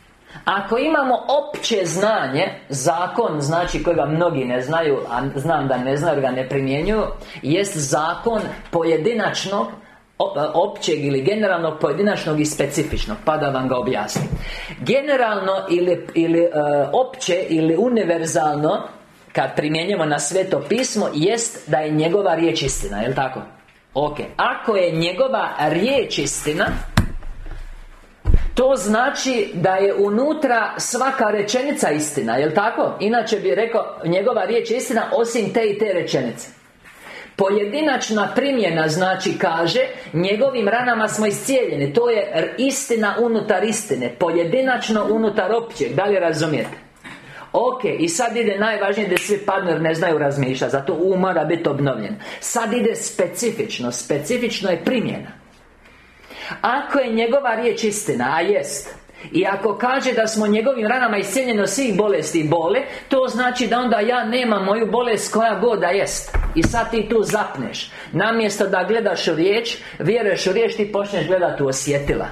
Ako imamo opće znanje, zakon, znači kojega mnogi ne znaju, a znam da ne znaju jer ga ne primjenjuju, jest zakon pojedinačnog, općeg ili generalnog, pojedinačnog i specifičnog, pa da vam ga objasnim. Generalno ili opće ili univerzalno, kad primjenjujemo na Sveto pismo, jest da je njegova riječ istina, je li tako? Ok, ako je njegova riječ istina, to znači da je unutra svaka rečenica istina, je li tako? Inače bi rekao, njegova riječ je istina osim te i te rečenice. Pojedinačna primjena znači kaže, njegovim ranama smo iscijeljeni. To je istina unutar istine, pojedinačno unutar općeg. Da li razumijete? Ok, i sad ide najvažnije da svi padnu jer ne znaju razmišljati. Zato mora biti obnovljen. Sad ide specifično. Specifično je primjena. Ako je njegova riječ istina, a jest, i ako kaže da smo njegovim ranama iscijeljeni od svih bolesti i bole, to znači da onda ja nemam moju bolest koja god da jest. I sad ti tu zapneš. Namjesto da gledaš u riječ, vjeruješ u riječ, ti počneš gledati u osjetila.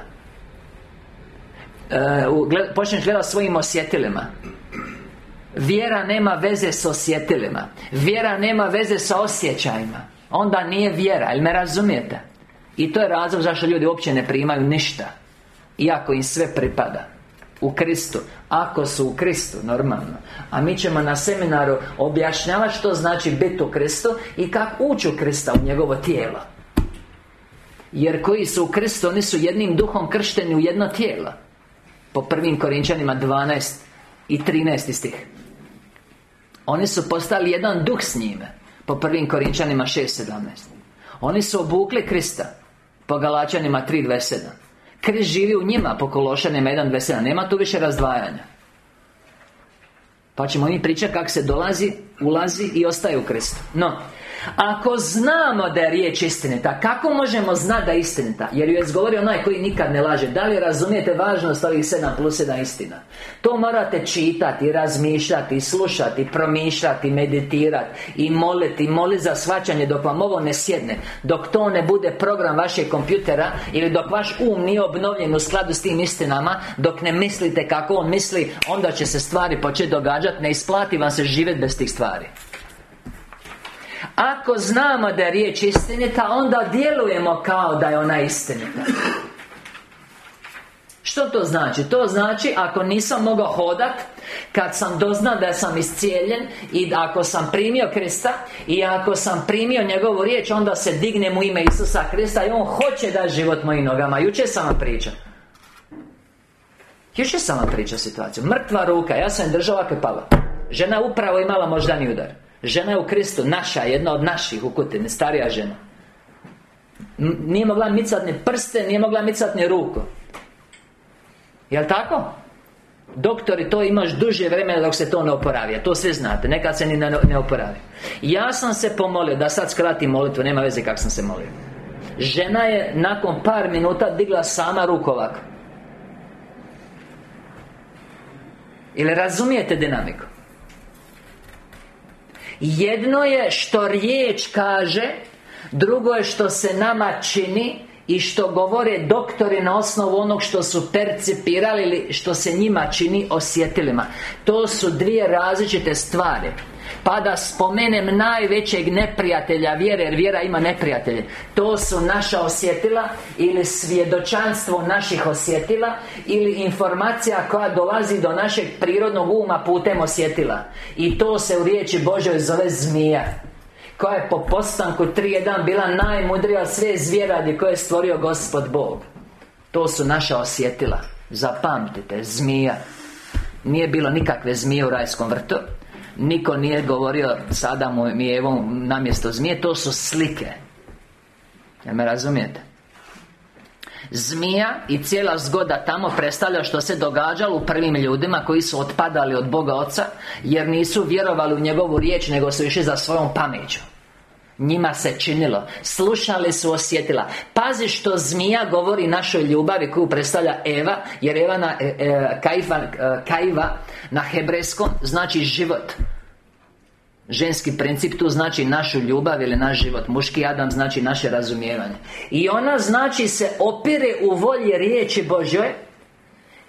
Počneš gledati svojim osjetilima. Vjera nema veze s osjetilima. Vjera nema veze sa osjećajima. Onda nije vjera, jel me razumijete? I to je razlog zašto ljudi uopće ne primaju ništa, iako im sve pripada u Kristu. Ako su u Kristu, normalno. A mi ćemo na seminaru objašnjavati što znači biti u Kristu i kako ući u Krista, u njegovo tijelo. Jer koji su u Kristu, oni su jednim duhom kršteni u jedno tijelo. Po 1. Korinčanima 12 i 13 stih. Oni su postali jedan duh s njime. Po 1. Korinčanima 6:17. Oni su obukli Krista. Po Galačanima 3:27. Krist živi u njima. Po Kološanima 1:27. Nema tu više razdvajanja. Pa ćemo mi pričati kako se dolazi, ulazi i ostaje u Kristu. No, ako znamo da je riječ istinita, kako možemo znati da je istinita? Jer ju je izgovorio onaj koji nikad ne laže. Da li razumijete važnost ovih 7+1 istina? To morate čitati, razmišljati, slušati, promišljati, meditirati i moliti za shvaćanje dok vam ovo ne sjedne. Dok to ne bude program vašeg kompjutera, ili dok vaš um nije obnovljen u skladu s tim istinama, dok ne mislite kako on misli, onda će se stvari početi događati. Ne isplati vam se živjeti bez tih stvari. Ako znamo da je riječ istinita, onda djelujemo kao da je ona istinita. Što to znači? To znači, ako nisam mogao hodat, kad sam doznao da sam iscijeljen, i ako sam primio Krista, i ako sam primio njegovu riječ, onda se dignem u ime Isusa Krista i on hoće dati život mojim nogama. Jučer sam vam pričao situaciju. Mrtva ruka, ja sam je držao ovako pala. Žena je upravo imala moždani udar. Žena je u Kristu, naša, jedna od naših u Kutini, starija žena. Nije mogla micati ni prste, nije mogla micati ni ruku. Jel' tako? Doktori, to imaš duže vremena dok se to ne oporavi. To sve znate, nekad se ni ne oporavi. Ja sam se pomolio, da sad skratim molitvu, nema veze kako sam se molio. Žena je nakon par minuta digla sama ruku ovako. Ili razumijete dinamiku? Jedno je što riječ kaže, drugo je što se nama čini i što govore doktori na osnovu onog što su percipirali ili što se njima čini osjetilima. To su dvije različite stvari. Pa da spomenem najvećeg neprijatelja vjere, jer vjera ima neprijatelje. To su naša osjetila ili svjedočanstvo naših osjetila ili informacija koja dolazi do našeg prirodnog uma putem osjetila. I to se u riječi Božjoj zove zmija, koja je po Postanku 3:1 bila najmudrija od sve zvjeradi koje je stvorio Gospod Bog. To su naša osjetila. Zapamtite, zmija. Nije bilo nikakve zmije u rajskom vrtu. Niko nije govorio Adamu i Evom namjesto zmije. To su slike. Jel me razumijete? Zmija i cijela zgoda tamo predstavlja što se događalo u prvim ljudima koji su otpadali od Boga Oca, jer nisu vjerovali u njegovu riječ, nego su išli za svojom pameću. Njima se činilo, slušali su osjetila. Pazi što zmija govori našoj ljubavi koju predstavlja Eva, jer Eva kaiva na hebrejskom znači život. Ženski princip tu znači našu ljubav ili naš život. Muški Adam znači naše razumijevanje. I ona znači se opire u volji riječi Božjoj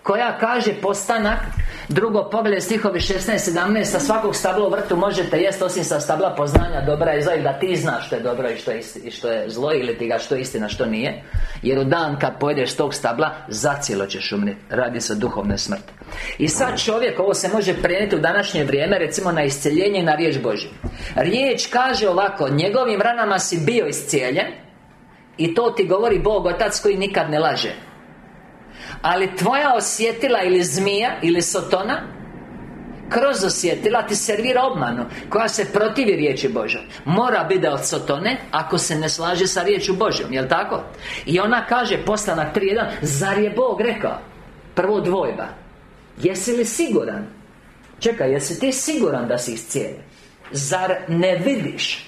koja kaže postanak, drugo poglavlje stihovi 16-17, sa svakog stabla u vrtu možete jest osim sa stabla poznanja dobra i zla, i da ti znaš što je dobro i što je zlo, ili ti ga što je istina, što nije. Jer u dan kad pojedeš s tog stabla, zacijelo ćeš umrijeti. Radi se o duhovnoj smrti. I sad čovjek, ovo se može prenijeti u današnje vrijeme, recimo na isceljenje i na riječ Božju. Riječ kaže ovako: njegovim ranama si bio iscijeljen. I to ti govori Bog Otac koji nikad ne laže. Ali tvoja osjetila ili zmija ili sotona kroz osjetila ti servira obmanu koja se protivi riječi Božoj. Mora biti od sotone ako se ne slaže sa riječju Božjom, jel' tako? I ona kaže, postanak 3.1: zar je Bog rekao? Prvo dvojba: jesi li siguran? Čekaj, jesi ti siguran da si iscijeljen? Zar ne vidiš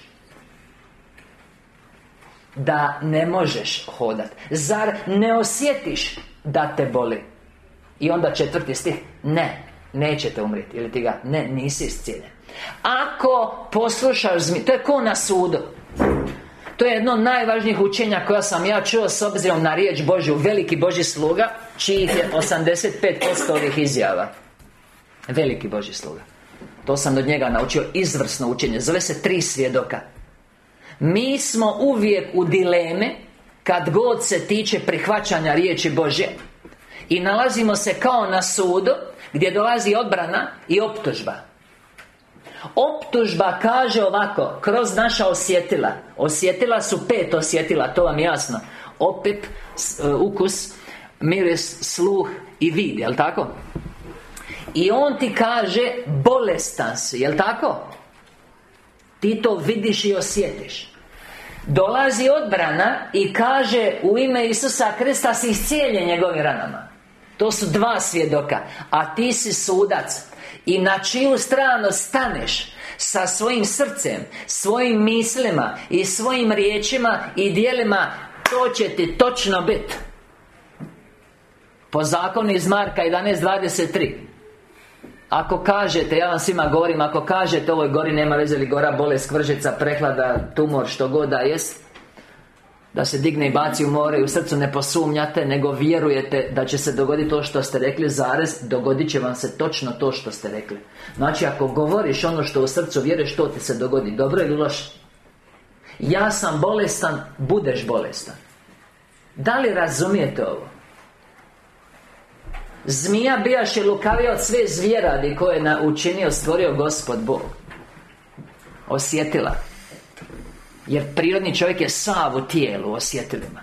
da ne možeš hodat? Zar ne osjetiš da te boli? I onda 4. stih: ne, nećete umrijeti. Ili ti ga: ne, nisi iscijeljen. Ako poslušaš zmiju, to je ko na sudu. To je jedno od najvažnijih učenja koja sam ja čuo s obzirom na riječ Božju. Veliki Božji sluga, čijih je 85% ovih izjava. Veliki Božji sluga. To sam od njega naučio izvrsno učenje. Zove se 3 svjedoka. Mi smo uvijek u dileme kad god se tiče prihvaćanja riječi Božje. I nalazimo se kao na sudu gdje dolazi odbrana i optužba. Optužba kaže ovako, kroz naša osjetila. Osjetila su 5 osjetila, to vam je jasno. Opip, ukus, miris, sluh i vid, jel' tako? I on ti kaže: bolestan si, jel' tako? Ti to vidiš i osjetiš. Dolazi odbrana i kaže: u ime Isusa Krista si iscijeljen njegovim ranama. To su 2 svjedoka. A ti si sudac. I na čiju stranu staneš sa svojim srcem, svojim mislima i svojim riječima i djelima, to će ti točno biti. Po zakonu iz Marka 11.23. Ako kažete, ja vam svima govorim, ako kažete ovoj gori nema veze, li gora, bolest, kvržica, prehlada, tumor, što god da jest, da se digne i baci u more, i u srcu ne posumnjate, nego vjerujete da će se dogoditi to što ste rekli, zarez, dogodit će vam se točno to što ste rekli. Znači, ako govoriš ono što u srcu vjeruješ, to ti se dogodi. Dobro ili loše? Ja sam bolestan, budeš bolestan. Da li razumijete ovo? Zmija bijaše lukavija od sve zvjeradi koje je učinio, stvorio Gospod Bog. Osjetila. Jer prirodni čovjek je sav u tijelu, osjetilima.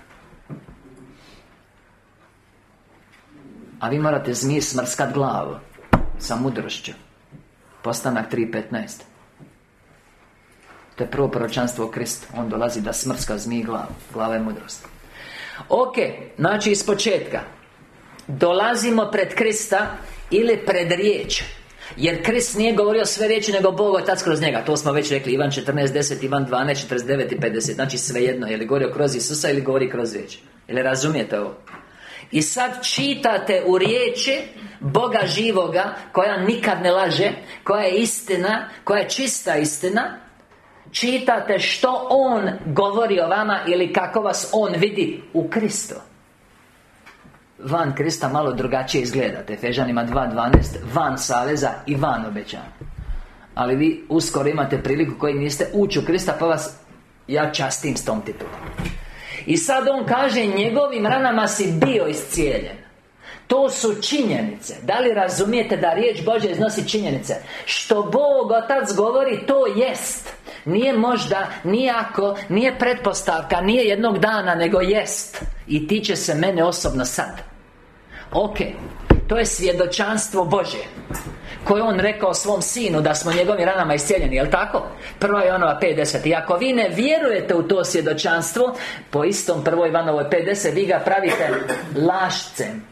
A vi morate zmiji smrskat glavu sa mudrošću. Postanak 3.15. To je prvo proročanstvo o Kristu. On dolazi da smrska zmiji glavu. Glava je mudrost. Ok, znači iz početka dolazimo pred Krista ili pred riječ. Jer Krist nije govorio sve riječi, nego Bog Otac kroz njega. To smo već rekli, Ivan 14.10, Ivan 12, 49 i 50. Znači svejedno, je li govorio kroz Isusa ili govori kroz riječ. Ili razumijete ovo? I sad čitate u riječi Boga živoga, koja nikad ne laže, koja je istina, koja je čista istina. Čitate što On govori o vama ili kako vas On vidi u Kristu. Van Krista malo drugačije izgledate. Efežanima 2.12, van saveza i van obećanja. Ali vi uskoro imate priliku koji niste ući u Krista, pa vas ja častim s tom titulom. I sad on kaže: njegovim ranama si bio iscijeljen. To su činjenice. Da li razumijete da riječ Božja iznosi činjenice? Što Bog Otac govori, to jest. Nije možda, nije ako, nije pretpostavka, nije jednog dana, nego jest. I tiče se mene osobno sad. Ok, to je svjedočanstvo Božje koje On rekao svom sinu da smo njegovim ranama iscijeljeni, jel' tako? 1. Ivanova 5.10. I ako vi ne vjerujete u to svjedočanstvo, po istom 1. Ivanovoj 5.10, vi ga pravite lašcem.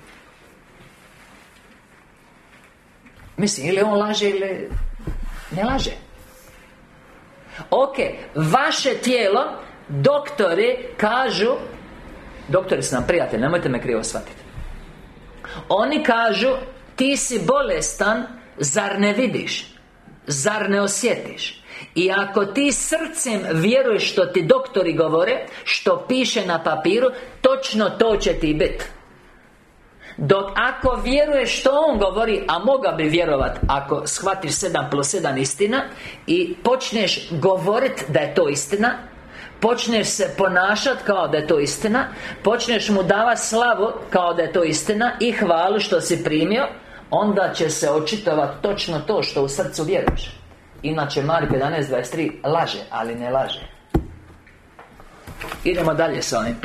Mislim, ili on laže ili ne laže. Ok, vaše tijelo, doktori kažu, doktori su nam prijatelji, nemojte me krivo shvatiti. Oni kažu: ti si bolestan, zar ne vidiš? Zar ne osjetiš? I ako ti srcem vjeruješ što ti doktori govore, što piše na papiru, točno to će ti biti. Dok ako vjeruješ što on govori, a mogao bi vjerovat ako shvatiš 7+7 istina i počneš govorit da je to istina, počneš se ponašat kao da je to istina, počneš mu davati slavu kao da je to istina i hvalu što si primio, onda će se očitovati točno to što u srcu vjeruješ. Inače Marko 11:23 laže, ali ne laže. Idemo dalje s ovim.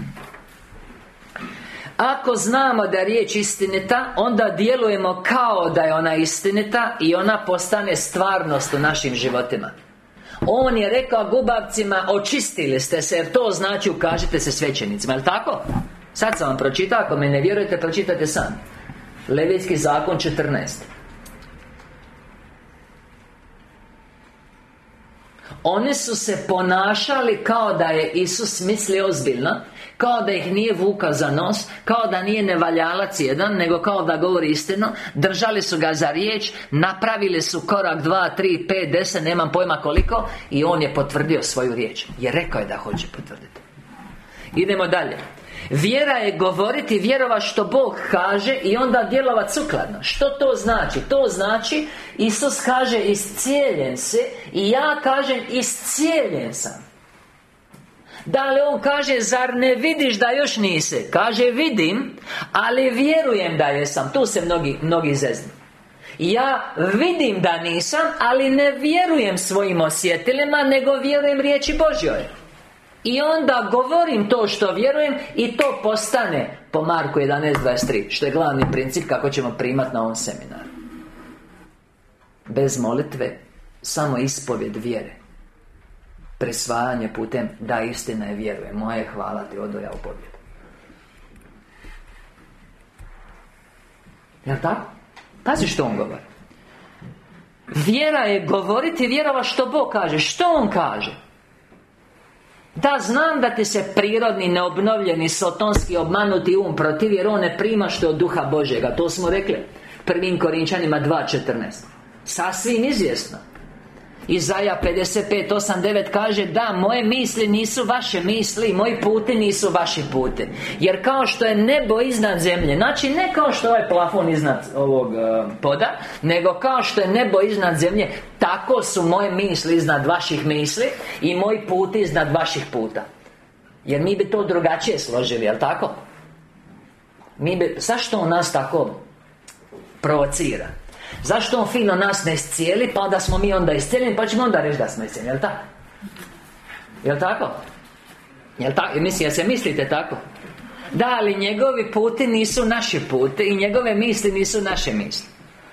Ako znamo da je riječ istinita, onda djelujemo kao da je ona istinita i ona postane stvarnost u našim životima. On je rekao gubavcima, očistili ste se, jer to znači ukažite se svećenicima, je li tako? Sad sam vam pročitao, ako me ne vjerujete, pročitajte sami. Levitski zakon 14. Oni su se ponašali kao da je Isus mislio ozbiljno, kao da ih nije vukao za nos, kao da nije nevaljalac jedan, nego kao da govori istinu. Držali su ga za riječ, napravili su korak 2, 3, 5, 10, nemam pojma koliko, i on je potvrdio svoju riječ, jer rekao je da hoće potvrditi. Idemo dalje. Vjera je govoriti, vjerovat što Bog kaže i onda djelovat sukladno. Što to znači? To znači, Isus kaže iscijeljen se i ja kažem iscijeljen sam. Da li on kaže, zar ne vidiš da još nisi? Kaže, vidim, ali vjerujem da jesam. Tu se mnogi zeznu. Ja vidim da nisam, ali ne vjerujem svojim osjetilima, nego vjerujem riječi Božjoj. I onda govorim to što vjerujem i to postane po Marku 11:23, što je glavni princip kako ćemo primati na ovom seminaru. Bez molitve, samo ispovjed vjere. Presvajanje putem, da istina je, vjerujem. Moje hvala ti, odo ja u pobjedu. Jel' tako? Pazi što on govori. Vjera je govoriti, vjerova što Bog kaže. Što on kaže? Da, znam da ti se prirodni, neobnovljeni, sotonski, obmanuti um protiv, jer on ne prima što je od Duha Božjega. To smo rekli 1. Korinčanima 2:14. Sasvim izvjesno. Izaja 55:8-9 kaže, da, moje misli nisu vaše misli, moji puti nisu vaši puti. Jer kao što je nebo iznad zemlje, znači ne kao što je ovaj plafon iznad ovog poda, nego kao što je nebo iznad zemlje, tako su moje misli iznad vaših misli i moji puti iznad vaših puta. Jer mi bi to drugačije složili, jel' tako? Zašto on nas tako provocira? Zašto on fino nas ne iscijeli, pa da smo mi onda iscijeljeni, pa ćemo onda reći da smo iscijeljeni, jel' tako? Jel' tako? Jel' tako? Jel se mislite tako? Da, ali njegovi puti nisu naši puti i njegove misli nisu naše misli.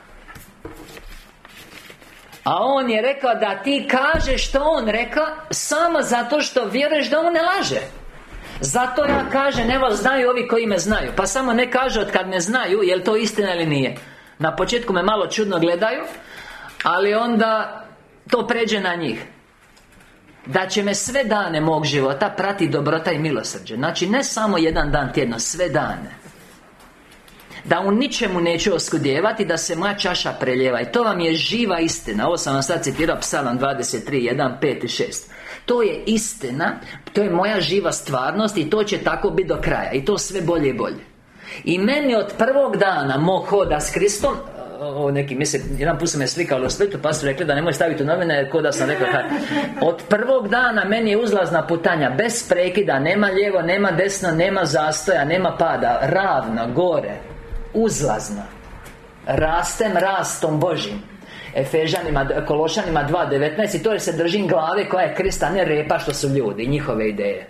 A on je rekao da ti kažeš što on rekao samo zato što vjeruješ da on ne laže. Zato ja kažem, evo znaju ovi koji me znaju, pa samo ne kaže od kad ne znaju, je li to istina ili nije. Na početku me malo čudno gledaju, ali onda to pređe na njih. Da će me sve dane mog života prati dobrota i milosrđe. Znači ne samo jedan dan tjedno, sve dane. Da u ničemu neću oskudjevati, da se moja čaša preljeva. I to vam je živa istina. Ovo sam vam sad citirao Psalam 23:1, 5 i 6. To je istina, to je moja živa stvarnost i to će tako biti do kraja. I to sve bolje i bolje. I meni od prvog dana mog hoda s Kristom, jedan put sam me slikao u Splitu, pa su rekli da nemoj staviti u novine, ko da sam rekao od prvog dana meni je uzlazna putanja, bez prekida, nema lijevo, nema desno, nema zastoja, nema pada, ravna, gore, uzlazna. Rastem rastom Božjim. Kološanima 2:19, i to je se držim glave koja je Krista, ne repa što su ljudi, njihove ideje.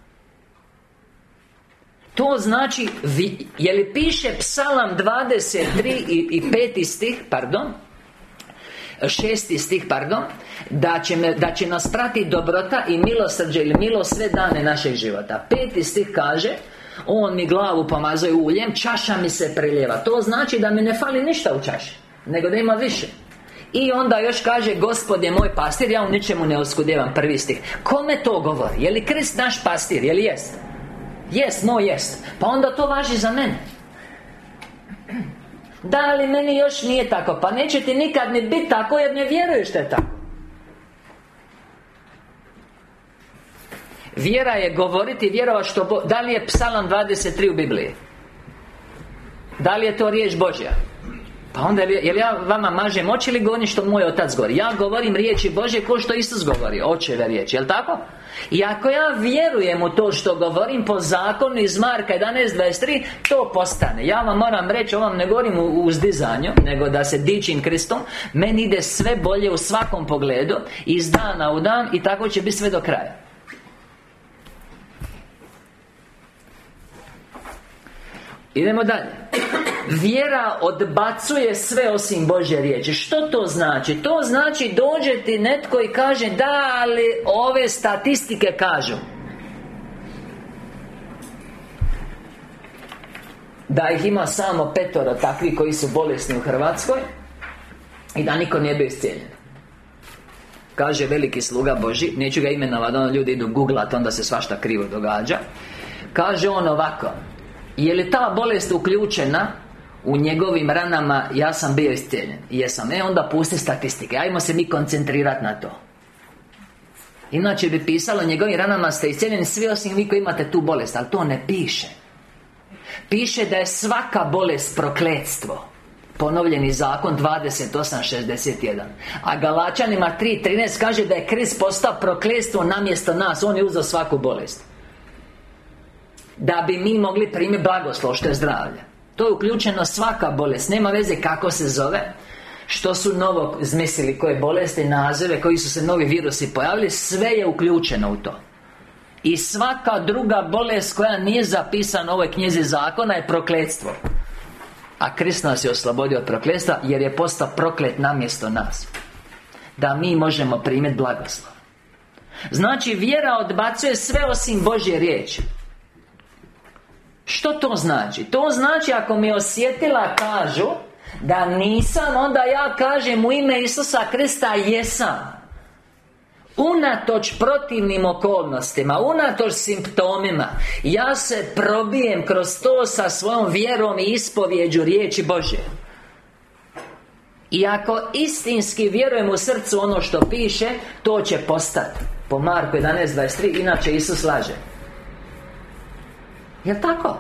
To znači, je li piše Psalam 23 i 5. stih, pardon 6. stih, pardon, da će nas pratiti dobrota i milosrđe ili milost sve dane našeg života. 5. stih kaže, on mi glavu pomazuje uljem, čaša mi se prelijeva. To znači da mi ne fali ništa u čaši, nego da ima više. I onda još kaže, Gospod je moj pastir, ja u ničemu ne oskudjevam. 1. stih. Kome to govori? Je li Krist naš pastir? Je li jest? Jest, no jest. Pa onda to važi za mene. Da, li meni još nije tako? Pa neće ti nikad ni biti tako, jer ne vjeruješ da je tako. Vjera je govoriti, vjerovat što Da li je Psalam 23 u Bibliji? Da li je to riječ Božja? Pa onda, jel ja vama mažem oči ili govorim što moj otac govori? Ja govorim riječi Božje ko što Isus govori, očeve riječi, jel tako? I ako ja vjerujem u to što govorim po zakonu iz Marka 11.23, to postane. Ja vam moram reći, ovo vam ne govorim u uzdizanju, nego da se dičim Kristom. Meni ide sve bolje u svakom pogledu, iz dana u dan, i tako će biti sve do kraja. Idemo dalje. Vjera odbacuje sve osim Božje riječi. Što to znači? To znači dođe ti netko i kaže da, ali ove statistike kažu da ih ima samo 5 takvi koji su bolesni u Hrvatskoj i da niko nije bio iscijeljen. Kaže veliki sluga Božji, neću ga imenovati, onda ljudi idu googlat, onda se svašta krivo događa. Kaže on ovako: je li ta bolest uključena u njegovim ranama? Ja sam bio iscijeljen. Jesam. Onda pusti statistike. Ajmo se mi koncentrirati na to. Inače bi pisalo: njegovim ranama ste iscijeljeni svi osim vi koji imate tu bolest. Ali to ne piše. Piše da je svaka bolest prokletstvo. Ponovljeni zakon 28.61. A Galačanima 3.13 kaže da je Krist postao prokletstvo namjesto nas. On je uzeo svaku bolest da bi mi mogli primiti blagoslov, što je zdravlje. To je uključeno svaka bolest. Nema veze kako se zove, što su novo izmislili, koje bolesti, nazive, koji su se novi virusi pojavili. Sve je uključeno u to. I svaka druga bolest koja nije zapisana u ovoj knjizi zakona je prokletstvo. A Krist nas je oslobodio od prokletstva, jer je postao proklet namjesto nas, da mi možemo primiti blagoslov. Znači, vjera odbacuje sve osim Božje riječi. Što to znači? To znači, ako mi osjetila kažu da nisam, onda ja kažem u ime Isusa Krista jesam. Unatoč protivnim okolnostima, unatoč simptomima, ja se probijem kroz to sa svojom vjerom i ispovjeđu riječi Božje. I ako istinski vjerujem u srcu ono što piše, to će postati. Po Marku 11.23, inače Isus laže. Jel' tako?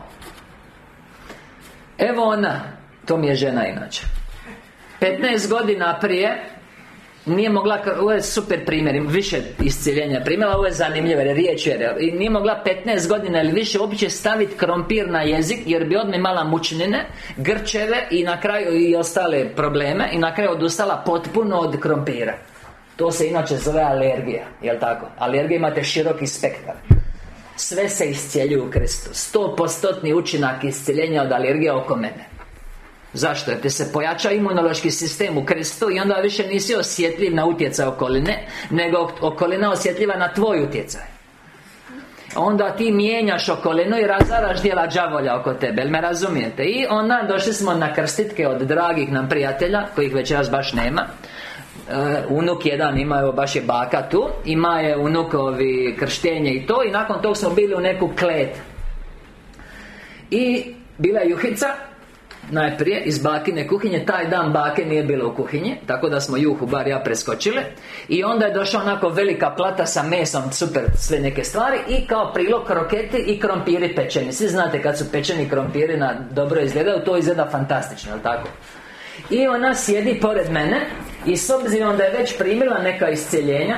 Evo ona, to mi je žena inače, 15 godina prije nije mogla, ovo je super primjer, više iscjeljenja primjera, ovo je zanimljivo, jer riječ je, i nije mogla 15 godina ili više uopće staviti krompir na jezik, jer bi odmah imala mučnine, grčeve i na kraju i ostale probleme, i na kraju odustala potpuno od krompira. To se inače zove alergija, jel' tako? Alergija, imate široki spektar. Sve se iscijeljuje u Kristu. 100% učinak iscijeljenja od alergije oko mene. Zašto? Jer te se pojača imunološki sistem u Kristu i onda više nisi osjetljiv na utjecaj okoline, nego okolina osjetljiva na tvoj utjecaj. Onda ti mijenjaš okolinu i razaraš dijela đavolja oko tebe. Jel me razumijete? I onda došli smo na krstitke od dragih nam prijatelja, kojih večeras baš nema. Unuk jedan ima, evo baš je baka tu, ima je unukovi krštenje i to, i nakon tog smo bili u neku klet. I bila je juhica najprije iz bakine kuhinje. Taj dan bake nije bilo u kuhinji, tako da smo juhu, bar ja, preskočile. I onda je došla onako velika plata sa mesom, super, sve neke stvari. I kao prilog kroketi i krompiri pečeni. Svi znate kad su pečeni krompiri dobro izgledaju, to izgleda fantastično, jel' tako? I ona sjedi pored mene i s obzirom da je već primila neka iscjeljenja,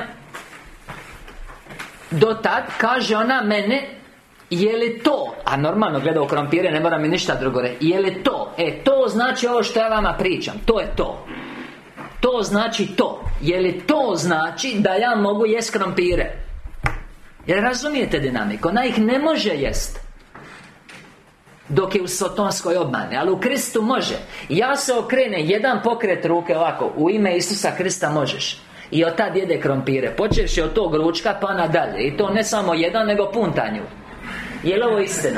do tad kaže ona mene: je li to, a normalno gleda u krompire, ne mora mi ništa drugo reći, je li to, to znači ovo što ja vama pričam, to je to. To znači to. Je li to znači da ja mogu jest krompire? Jer razumijete dinamiku, ona ih ne može jest dok je u sotonskoj obmani, ali u Kristu može. Ja se okrenem, jedan pokret ruke ovako, u ime Isusa Krista možeš. I od tad jede krompire, počevši od tog ručka pa nadalje. I to ne samo jedan, nego pun tanjur. Je li ovo istina?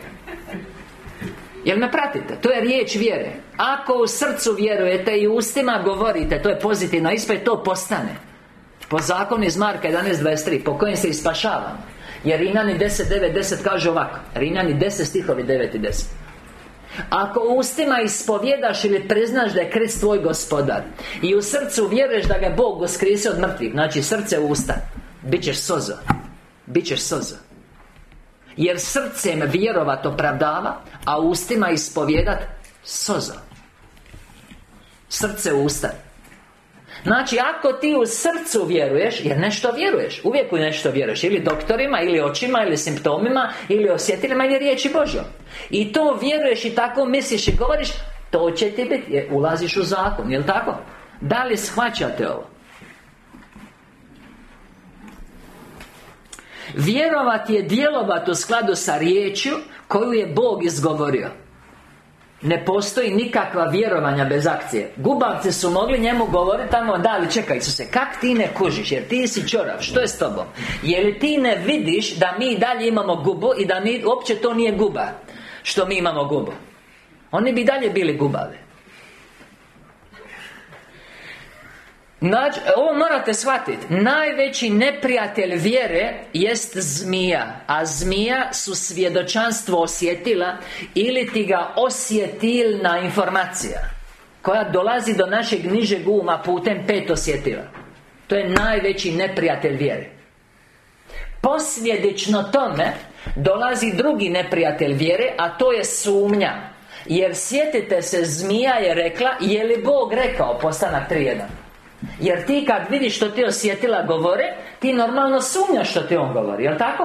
Jel me pratite? To je riječ vjere. Ako u srcu vjerujete i ustima govorite, to je pozitivno ispravno, to postane. Po zakonu iz Marka 11.23, po kojem se ispašavamo. Jer Rimljani 10.9.10 kaže ovako. Rimljani 10 stihovi 9 i 10. Ako ustima ispovjedaš ili priznaš da je Krist tvoj gospodar i u srcu vjeruješ da ga je Bog uskrsio od mrtvih, znači srce u usta, bit ćeš sozo. Bićeš sozo. Jer srcem vjerovat opravdava, a ustima ispovjedat Sozo. Srce u usta. Znači, ako ti u srcu vjeruješ, jer nešto vjeruješ, uvijek u nešto vjeruješ, ili doktorima, ili očima, ili simptomima, ili osjetilima, ili riječi Božjom. I to vjeruješ i tako misliš i govoriš, to će ti biti, jer ulaziš u zakon, jel' tako? Da li shvaćate ovo? Vjerovati je djelovati u skladu sa riječju koju je Bog izgovorio. Ne postoji nikakva vjerovanja bez akcije. Gubavci su mogli njemu govoriti tamo, da li čekaj Isuse, kak ti ne kužiš, jer ti si ćorav, što je s tobom? Jer ti ne vidiš da mi dalje imamo gubu i da mi, uopće to nije guba što mi imamo gubu. Oni bi dalje bili gubavi. Ovo morate shvatiti. Najveći neprijatelj vjere jest zmija. A zmija su svjedočanstvo osjetila ili ti ga osjetilna informacija koja dolazi do našeg nižeg uma putem 5 osjetila. To je najveći neprijatelj vjere. Posljedično tome dolazi drugi neprijatelj vjere, a to je sumnja. Jer sjetite se, zmija je rekla, je li Bog rekao, Postanak 3.1. Jer ti kad vidiš što ti osjetila govore, ti normalno sumnjaš što ti on govori, jel' tako?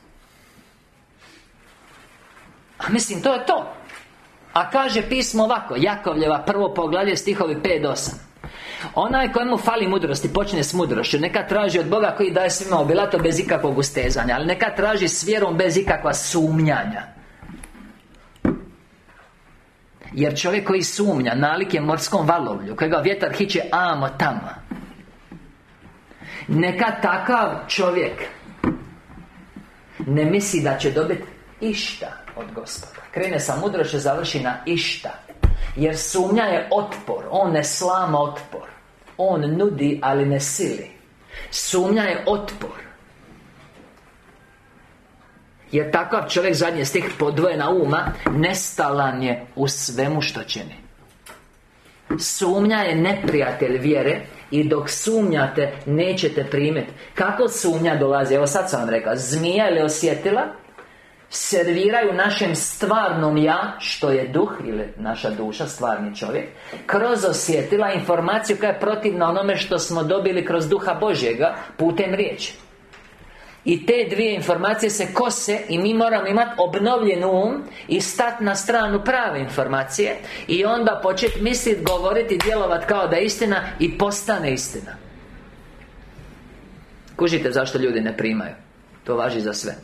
A mislim, to je to. A kaže pismo ovako, Jakovljeva 1. poglavlje, stihovi 5-8. Onaj kojemu fali mudrosti, počne s mudrošću. Neka traži od Boga koji daje svima obilato bez ikakvog ustezanja. Ali neka traži s vjerom bez ikakva sumnjanja. Jer čovjek koji sumnja nalik je morskom valovlju kojega vjetar hiće amo tamo. Neka takav čovjek ne misli da će dobiti išta od Gospoda. Krene sa mudrošću, završi na išta. Jer sumnja je otpor. On ne slama otpor. On nudi, ali ne sili. Sumnja je otpor. Jer takav čovjek, zadnji stih, podvojena uma, nestalan je u svemu što čini. Sumnja je neprijatelj vjere. I dok sumnjate, nećete primiti. Kako sumnja dolazi? Evo sad sam vam rekao, zmija ili osjetila serviraju našem stvarnom ja, što je duh ili naša duša, stvarni čovjek, kroz osjetila informaciju koja je protivna onome što smo dobili kroz duha Božjega putem riječi. I te dvije informacije se kose i mi moramo imati obnovljen um i stati na stranu prave informacije i onda početi misliti, govoriti, djelovati kao da je istina i postane istina. Kužite zašto ljudi ne primaju? To važi za sve.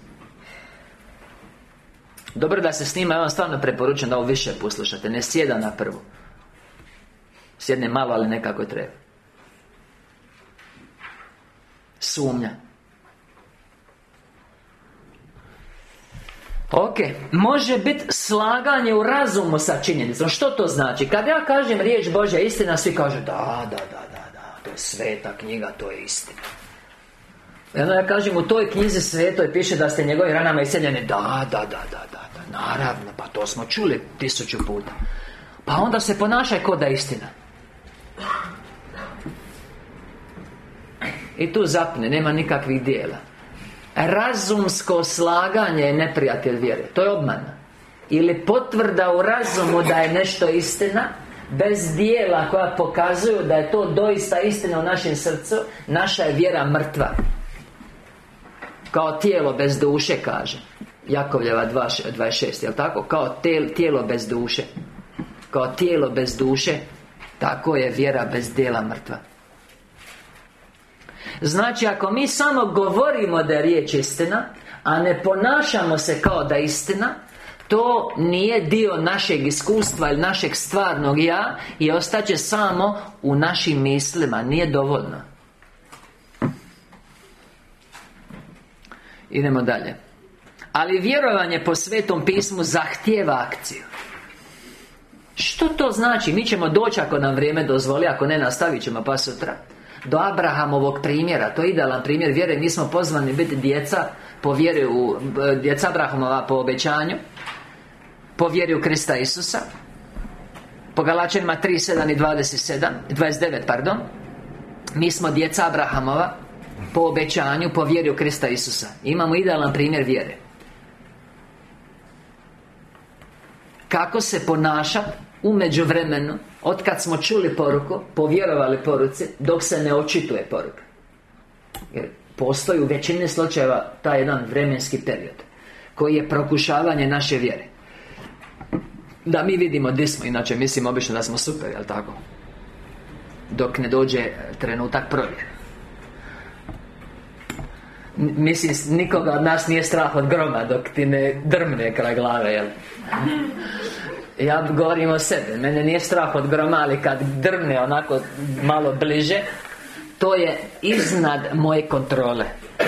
Dobro da se snima, ja vam stvarno preporučujem da ovo više poslušate. Ne sjeda na prvu. Sjedne malo, ali nekako treba. Sumnja. Ok, može biti slaganje u razumu sa činjenicom. Što to znači? Kad ja kažem riječ Božja istina, svi kažu da, to je sveta knjiga, to je istina. Jedno ja kažem, u toj knjizi svetoj piše da ste njegovim ranama isceljeni. Da, naravno, pa to smo čuli 1000 puta. Pa onda se ponašaj ko da je istina. I tu zapne, nema nikakvih dijela. Razumsko slaganje je neprijatelj vjere. To je obmana. Ili potvrda u razumu da je nešto istina, bez dijela koja pokazuju da je to doista istina u našem srcu, naša je vjera mrtva. Kao tijelo bez duše, kaže Jakovljeva 2.26, jel tako? Kao tijelo bez duše. Kao tijelo bez duše, tako je vjera bez dijela mrtva. Znači, ako mi samo govorimo da je riječ istina, a ne ponašamo se kao da je istina, to nije dio našeg iskustva ili našeg stvarnog ja i ostaće samo u našim mislima, nije dovoljno. Idemo dalje. Ali vjerovanje po Svetom pismu zahtijeva akciju. Što to znači? Mi ćemo doći ako nam vrijeme dozvoli, ako ne nastavit ćemo pa sutra do Abrahamovog primjera. To je idealan primjer vjere. Mi smo pozvani biti djeca po vjeri u djeca Abrahamova po obećanju, po vjeri u Krista Isusa. Po Galačanima 3.7 i 29, mi smo djeca Abrahamova po obećanju, po vjeri u Krista Isusa. Imamo idealan primjer vjere. Kako se ponašati u međuvremenu, otkad smo čuli poruku, povjerovali poruci, dok se ne očituje poruka. Jer postoji u većini slučajeva taj jedan vremenski period koji je prokušavanje naše vjere, da mi vidimo gdje smo. Inače mislim obično da smo super, jel tako? Dok ne dođe trenutak provjere. Mislim, nikoga od nas nije strah od groma dok ti ne drmne kraj glave, jel? Ja govorim o sebi. Mene nije strah od groma, ali kad drmne onako malo bliže, to je iznad moje kontrole.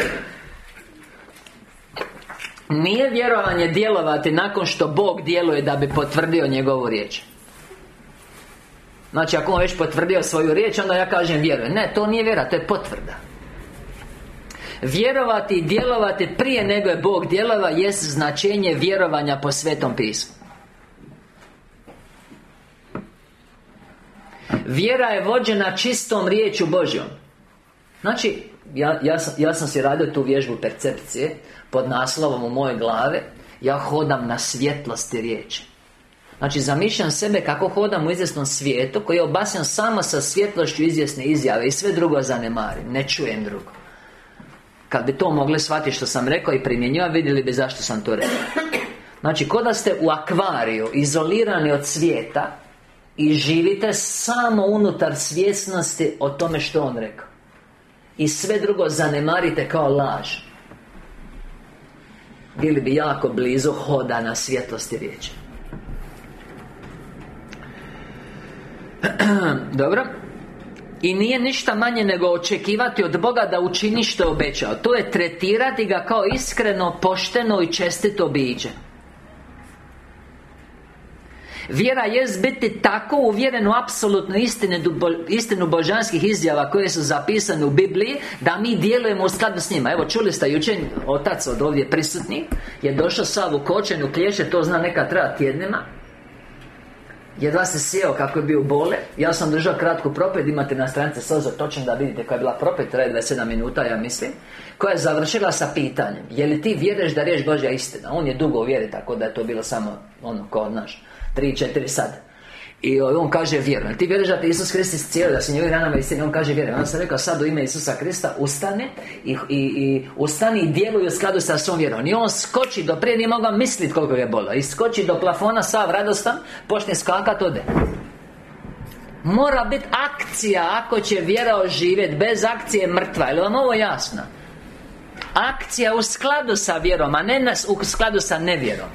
Nije vjerovanje djelovati nakon što Bog djeluje da bi potvrdio njegovu riječ. Znači, ako on već potvrdio svoju riječ, onda ja kažem vjerujem. Ne, to nije vjera, to je potvrda. Vjerovati i djelovati prije nego je Bog djelova jest značenje vjerovanja po Svetom pismu. Vjera je vođena čistom riječju Božjom. Znači, ja sam si radio tu vježbu percepcije pod naslovom u moje glave: ja hodam na svjetlosti riječi. Znači, zamišljam sebe kako hodam u izvjesnom svijetu koji je obasjan samo sa svjetlošću izvjesne izjave i sve drugo zanemarim, ne čujem drugo. Kad bi to mogli shvatiti što sam rekao i primjenjivati, vidjeli bi zašto sam to rekao. Znači, ko da ste u akvariju, izolirani od svijeta i živite samo unutar svjesnosti o tome što on rekao, i sve drugo zanemarite kao laž, bili bi jako blizu hoda na svjetlosti riječi. Dobro. I nije ništa manje nego očekivati od Boga da učini što je obećao. To je tretirati ga kao iskreno, pošteno i čestito biće. Vjera jest biti tako uvjeren u apsolutnu istinu božanskih izjava koje su zapisane u Bibliji, da mi djelujemo u skladu s njima. Evo, čuli ste jučer, otac od ovdje prisutnih je došao sav ukočen u klješe, to zna neka treba tjednima. Jedva se sjeo kako je bio bole. Ja sam držao kratku propet, imate na stranici Sozo točno da vidite koja je bila propet, traje 27 minuta, ja mislim, koja je završila sa pitanjem: je li ti vjeruješ da riječ Božja istina? On je dugo uvjeri, tako da je to bilo samo ono kao naš 3-4 sada. I on kaže vjerujem. Ti vjeruješ da te Isus Hrist iscijelio, da si njegovim ranama istina? On kaže vjerujem. On se rekao sad u ime Isusa Krista ustane i ustani i djeluje u skladu sa svom vjerom. I on skoči, do prije nije mogao misliti koliko je bolo, i skoči do plafona sav radostan, počne skakat, ode. Mora biti akcija ako će vjera oživjeti. Bez akcije je mrtva. Je li vam ovo jasno? Akcija u skladu sa vjerom, a ne u skladu sa nevjerom.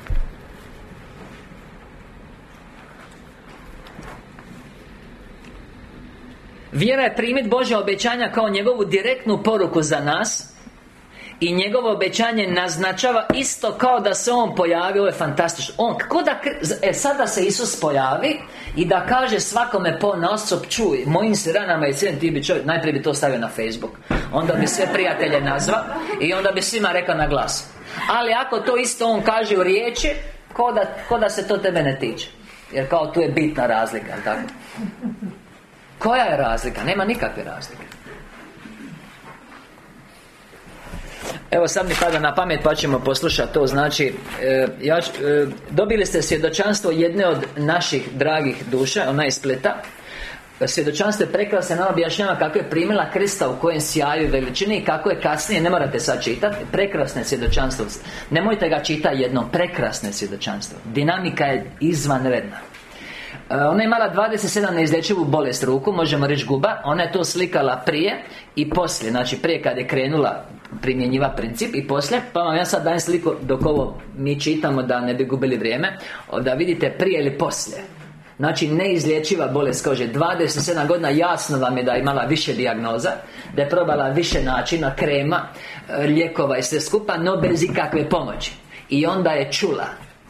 Vjera je primiti Božja obećanja kao njegovu direktnu poruku za nas, i njegovo obećanje naznačava isto kao da se on pojavi. Ovo je fantastično. Sada se Isus pojavi i da kaže svakome ponaosob: čuj, mojim se ranama i cijelim ti bi čovjek. Najprije bi to stavio na Facebook, onda bi sve prijatelje nazvao i onda bi svima rekao na glas. Ali ako to isto on kaže u riječi, ko da se to tebe ne tiče. Jer kao tu je bitna razlika, tako? Koja je razlika? Nema nikakve razlike. Evo, sad mi pada na pamet pa ćemo poslušati to. Znači, dobili ste svjedočanstvo jedne od naših dragih duša, ona iz Splita. Svjedočanstvo je prekrasno, nam objašnjava kako je primila Krista u kojem sjaju i veličini i kako je kasnije, ne morate sad čitati, prekrasne svjedočanstvo. Nemojte ga čitati jednom, prekrasne svjedočanstvo. Dinamika je izvanredna. Ona je imala 27 neizlječivu bolest ruku, možemo reći guba. Ona je to slikala prije i poslije. Znači prije kad je krenula primjenjiva princip i poslije. Pa vam ja sad dajem sliku dok ovo mi čitamo, da ne bi gubili vrijeme, da vidite prije ili poslije. Znači neizlječiva bolest, kaže 27 godina, jasno vam je da je imala više dijagnoza, da je probala više načina, krema, lijekova i sve skupa, no bez ikakve pomoći. I onda je čula.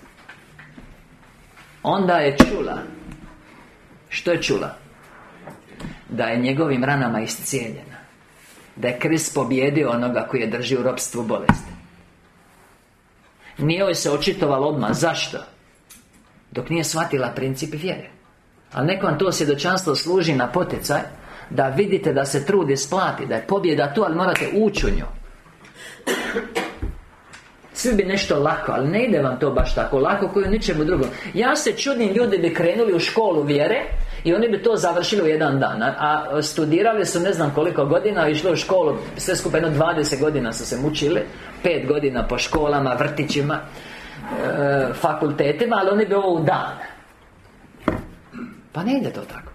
Što je čula? Da je njegovim ranama iscijeljena, da je Krist pobjedio onoga koji je drži u ropstvu bolesti. Nije joj se očitovalo odmah. Zašto? Dok nije shvatila princip vjere. Ali neko vam to svjedočanstvo služi na poticaj da vidite da se trud isplati, da je pobjeda tu, ali morate ući u nju. Svi bi nešto lako, ali ne ide vam to baš tako lako koji u ničemu drugom. Ja se čudim, ljudi bi krenuli u školu vjere i oni bi to završili u jedan dan, a studirali su ne znam koliko godina, išli u školu, sve skupa 20 godina su se mučili, 5 godina po školama, vrtićima, fakultetima, ali oni bi ovo u dan. Pa ne ide to tako.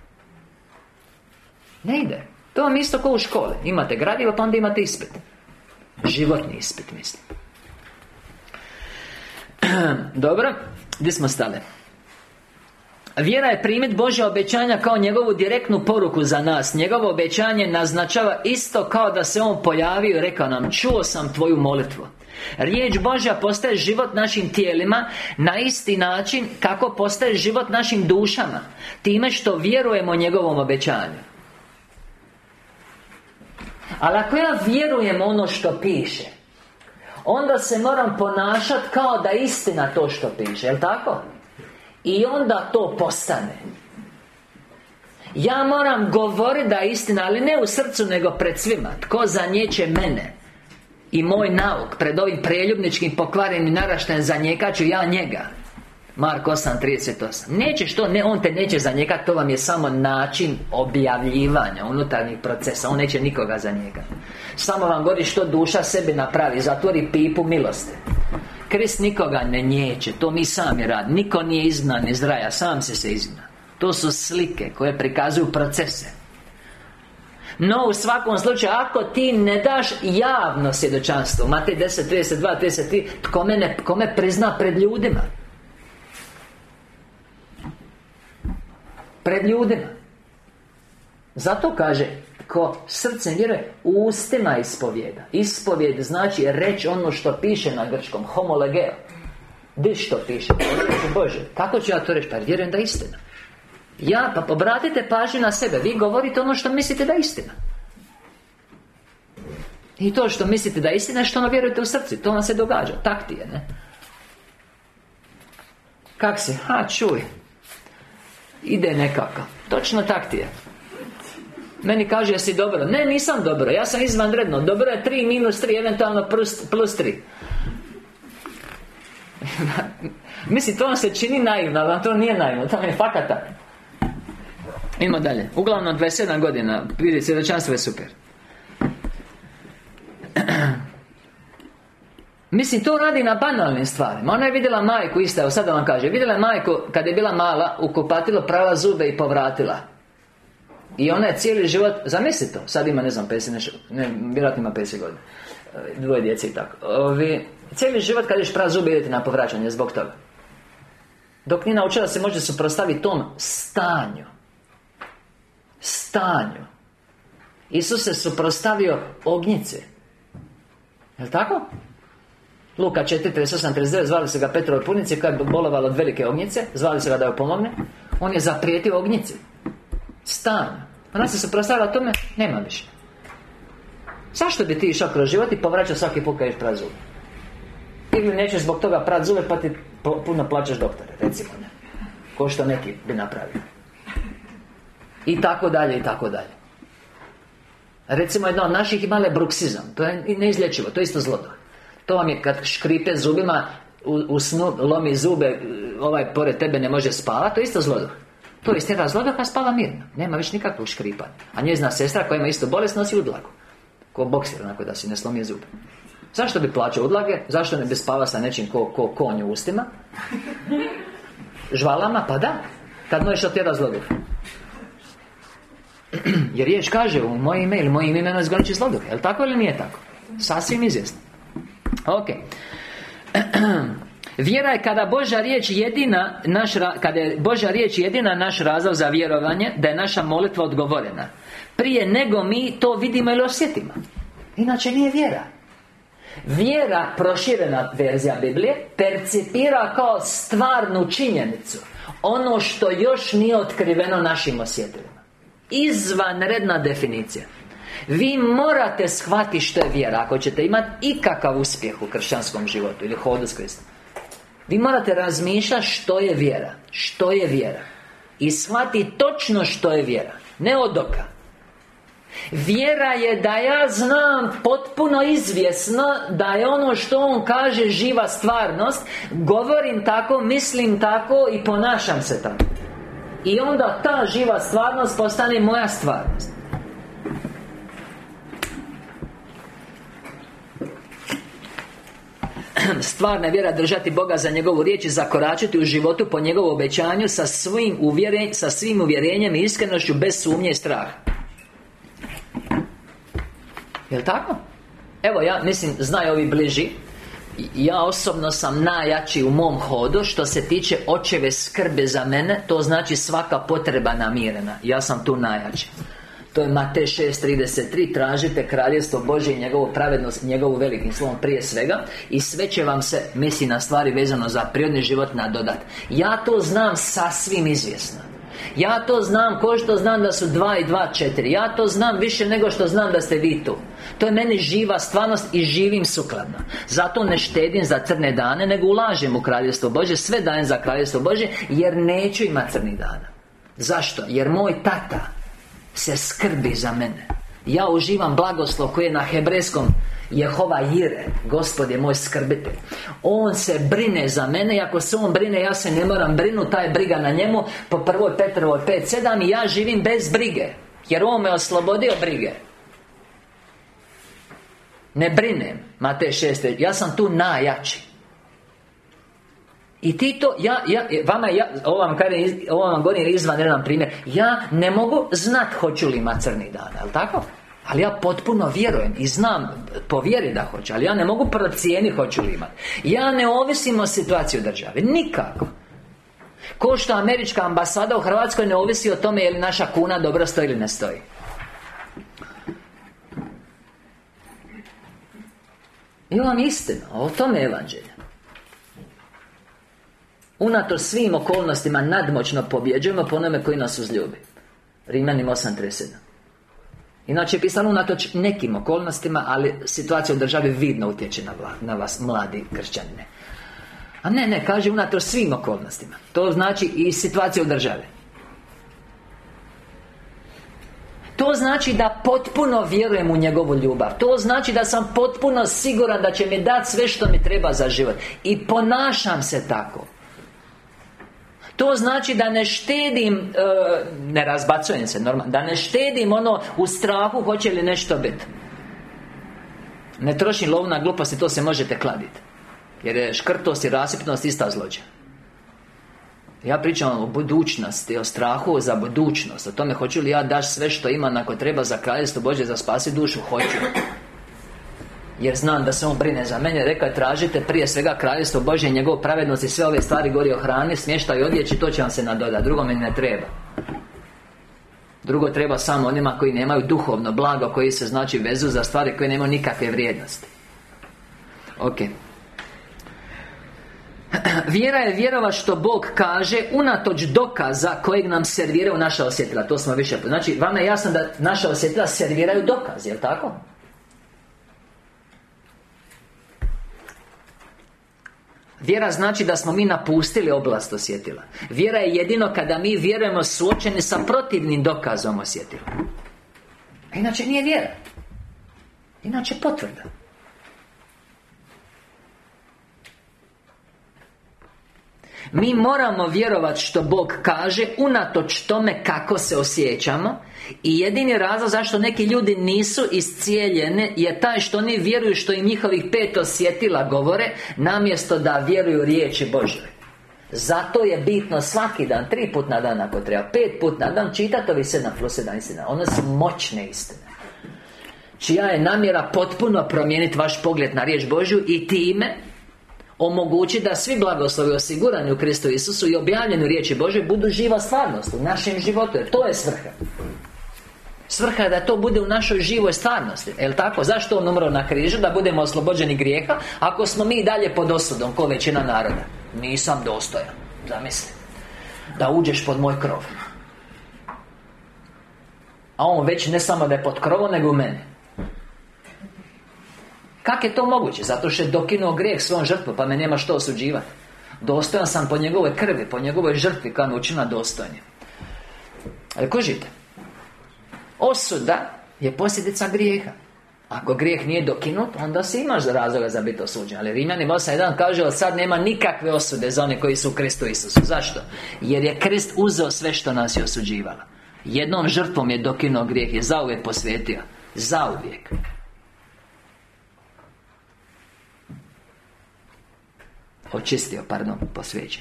Ne ide. To vam isto kao u školi. Imate gradivo, pa onda imate ispit. Životni ispit, mislim. Dobro, gdje smo stali? Vjera je primit Božja obećanja kao njegovu direktnu poruku za nas. Njegovo obećanje naznačava isto kao da se On pojavio i rekao nam: čuo sam tvoju molitvu. Riječ Božja postaje život našim tijelima na isti način kako postaje život našim dušama, time što vjerujemo njegovom obećanju. Ali ako ja vjerujem ono što piše, onda se moram ponašati kao da je istina to što piše, jel' tako? I onda to postane. Ja moram govoriti da je istina, ali ne u srcu, nego pred svima. Tko zanijeće mene i moj nauk pred ovim preljubničkim pokvarenim naraštajem, zanijekaću ja njega. Mark 8:38. Nećeš to, ne, on te neće zanijekati. To vam je samo način objavljivanja unutarnjih procesa. On neće nikoga zanijekati. Samo vam govori što duša sebi napravi. Zatvori pipu milosti. Krist nikoga ne niječe. To mi sami radimo. Niko nije izgnan iz raja, sam se izgna. To su slike koje prikazuju procese. No, u svakom slučaju, ako ti ne daš javno svjedočanstvo, Matej 10:32, 33, tko me prizna pred ljudima? Pred ljudima. Zato kaže, ko srcem vjeruje, ustima ispovjeda. Ispovjed znači reći ono što piše na grčkom, homolegeo. Di što piše? Bože, kako ću ja to reći? Pa vjerujem da je istina. Pa obratite pažnju na sebe. Vi govorite ono što mislite da je istina. I to što mislite da je istina, što ono vjerujete u srcu. To vam se događa, tak ti je, ne? Kak se? Čuj, ide nekako. Točno tak ti je. Meni kaže, jesi dobro? Ne, nisam dobro, ja sam izvanredno. Dobro je 3 minus 3, eventualno plus 3. Mislim, to vam se čini naivno, ali to nije naivno, to je fakat tako. Idemo dalje. Uglavnom 27 godina. Vidite, svjedočanstvo je super. Mislim, to radi na banalnim stvarima. Ona je vidjela majku, isto, evo sad da vam kaže. Vidjela je majku, kad je bila mala, u kupatilu prala zube i povratila. I ona je cijeli život, zamisli to, sad ima, ne znam, 50 nešto, ne, vjerojatno ima 50 godina, 2 djece i tako. Cijeli život kad ješ prala zube, idete na povraćanje zbog toga. Dok nije naučila da se može suprotstaviti tom stanju. Isus se suprotstavio ognjice. Jel' tako? Luka 4:38-39, zvali se ga Petrovoj punici koja je bolovala od velike ognjice. Zvali se ga da joj pomogne. On je zaprijetio ognjici. Stanju. Ona se suprotstavila tome, nema više. Zašto bi ti išao kroz život i povraćao svaki put kad ješ prat zube? Ili nećeš zbog toga prat zube pa ti puno plaćaš doktore, recimo, ne? Ko što neki bi napravio. I tako dalje, i tako dalje. Recimo, jedna od naših imala je bruksizam. To je neizlječivo, to je isto zloduh. To vam je kad škripe zubima, u snu lomi zube, pored tebe ne može spavati, to je isto zloduh. To je istjera zloduh, a spava mirno. Nema već nikakvog škripanja. A njezina sestra koja ima isto bolest nosi udlagu. Ko boksir, onako da si ne slomi zube. Zašto bi plaćao udlage? Zašto ne bi spava sa nečim ko konj u ustima? Žvalama? Pa da. Kad možeš otjera zloduh. Jer riječ kaže u moje ime ili moje ime izgonit će zloduh. Je li tako ili nije tako? Sasvim izvjesno. Ok. Vjera je kada Božja riječ kada je Božja riječ jedina naš razlog za vjerovanje, da je naša molitva odgovorena. Prije nego mi to vidimo ili osjetimo. Inače nije vjera. Vjera, proširena verzija Biblije, percipira kao stvarnu činjenicu ono što još nije otkriveno našim osjetilima. Izvanredna definicija. Vi morate shvatiti što je vjera. Ako ćete imati ikakav uspjeh u kršćanskom životu ili hodu s Kristom, vi morate razmišljati što je vjera. Što je vjera. I shvatiti točno što je vjera. Ne od oka. Vjera je da ja znam potpuno izvjesno da je ono što on kaže živa stvarnost. Govorim tako, mislim tako i ponašam se tako. I onda ta živa stvarnost postane moja stvarnost. Stvarna vjera držati Boga za njegovu riječ i zakoračiti u životu po njegovu obećanju sa svim uvjerenjem i iskrenošću, bez sumnje i straha. Jel' tako? Evo, ja mislim, znaju ovi bliži, ja osobno sam najjači u mom hodu što se tiče očeve skrbe za mene. To znači svaka potreba namirena. Ja sam tu najjači. To je Matej 6.33. Tražite kraljevstvo Božje i njegovu pravednost, njegovu velikim slovom prije svega, i sve će vam se, misli na stvari vezano za prirodni život, nadodat. Ja to znam sasvim izvjesno. Ja to znam ko što znam da su 2 i 2 4. Ja to znam više nego što znam da ste vi tu. To je meni živa stvarnost i živim sukladno. Zato ne štedim za crne dane, nego ulažem u kraljevstvo Božje. Sve dajem za kraljevstvo Božje, jer neću imati crnih dana. Zašto? Jer moj tata se skrbi za mene. Ja uživam blagoslov koji je na hebrejskom Jehova Jire, Gospod je moj skrbitelj. On se brine za mene, i ako se on brine, ja se ne moram brinuti, ta je briga na njemu. Po 1. Petrovoj 5.7. i ja živim bez brige, jer on me oslobodio brige. Ne brinem, Matej 6. Ja sam tu najjači. I ti to, ovo vam govorim izvanredan primjer. Ja ne mogu znat hoću li imati crni dan, jel' tako? Ali ja potpuno vjerujem i znam po vjeri da hoću, ali ja ne mogu procijeniti hoću li imati. Ja ne ovisim o situaciji u državi, nikako. Ko što američka ambasada u Hrvatskoj ne ovisi o tome je li naša kuna dobro stoji ili ne stoji. I vam istina, o tome je evanđelje. Unatoč svim okolnostima nadmoćno pobjeđujemo po onome koji nas uzljubi. Rimljanima 8.37. Inače je pisano unatoč nekim okolnostima, ali situacija u državi vidno utječe na vas, mladi kršćanine. A ne, kaže unatoč svim okolnostima. To znači i situacija u državi. To znači da potpuno vjerujem u njegovu ljubav. To znači da sam potpuno siguran da će mi dati sve što mi treba za život. I ponašam se tako. To znači da ne štedim, ne razbacujem se normalno, da ne štedim ono u strahu hoće li nešto biti. Ne trošim lovu na gluposti, to se možete kladiti. Jer je škrtost i rasipnost ista zlođa. Ja pričam o budućnosti, o strahu za budućnost. O tome hoću li ja daš sve što imam ako treba za kraljevstvo Božje, za spasi dušu, hoću. Jer znam da se on brine za mene. Rekao je, tražite prije svega kraljevstvo Božje i njegovu pravednost, i sve ove stvari govori o hrani, smještaju i odjeći, to će vam se nadodati. Drugo mi ne treba. Drugo treba samo onima koji nemaju duhovno blago, koji se znači vezu za stvari koje nemaju nikakve vrijednosti. Ok. Vjera je vjerova što Bog kaže unatoč dokaza kojeg nam serviraju naša osjetila. To smo više. Znači, vama je jasno da naša osjetila serviraju dokaz, jel' tako? Vjera znači da smo mi napustili oblast osjetila. Vjera je jedino kada mi vjerujemo suočeni sa protivnim dokazom osjetila. A inače nije vjera. Inače potvrda. Mi moramo vjerovati što Bog kaže unatoč tome kako se osjećamo. I jedini razlog zašto neki ljudi nisu iscijeljeni je taj što oni vjeruju što im njihovih 5 osjetila govore, namjesto da vjeruju riječi Božjoj. Zato je bitno svaki dan, 3 put na dan ako treba, 5 put na dan čitati ovi 7+7 istina. One su moćne istine, čija je namjera potpuno promijeniti vaš pogled na riječ Božju i time omogući da svi blagoslovi osigurani u Kristu Isusu i objavljeni u riječi Božje budu živa stvarnost u našem životu, jer to je svrha. Svrha je da to bude u našoj živoj stvarnosti. Jel' tako? Zašto on umro na križu? Da budemo oslobođeni grijeha, ako smo mi dalje pod osudom, ko većina naroda. Nisam dostojan, zamisli, da uđeš pod moj krov. A on već ne samo da je pod krovom, nego u meni. Kako je to moguće? Zato što je dokinuo grijeh svojom žrtvom, pa me nema što osuđivati. Dostojan sam po njegovoj krvi, po njegovoj žrtvi, koja me učina dostojnim. Ali kužite, osuda je posljedica grijeha. Ako grijeh nije dokinut, onda si imaš razloga za biti osuđen. Ali Rimljanima 8.1 kaže, od sad nema nikakve osude za one koji su u Kristu Isusu. Zašto? Jer je Krist uzeo sve što nas je osuđivalo. Jednom žrtvom je dokinuo grijeh, je zauvijek posvetio. Zauvijek. Očistio, posvećen.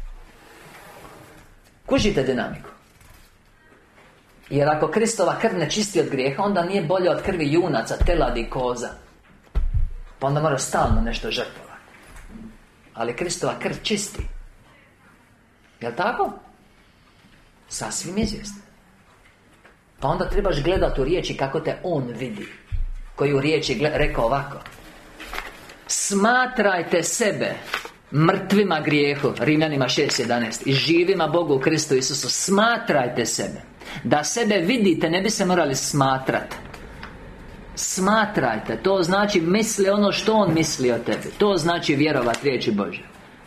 Kužite dinamiku. Jer ako Kristova krv ne čisti od grijeha, onda nije bolje od krvi junaca, teladi i koza. Pa onda mora stalno nešto žrtvovati. Ali Kristova krv čisti. Jel' tako? Sasvim izvjesno. Pa onda trebaš gledati u riječi kako te On vidi. Koji u riječi rekao ovako: smatrajte sebe mrtvima grijehu, Rimljanima 6.11, i živima Bogu u Kristu Isusu. Smatrajte sebe. Da sebe vidite, ne bi se morali smatrati. Smatrajte, to znači misli ono što On misli o tebi. To znači vjerovati riječi Božje.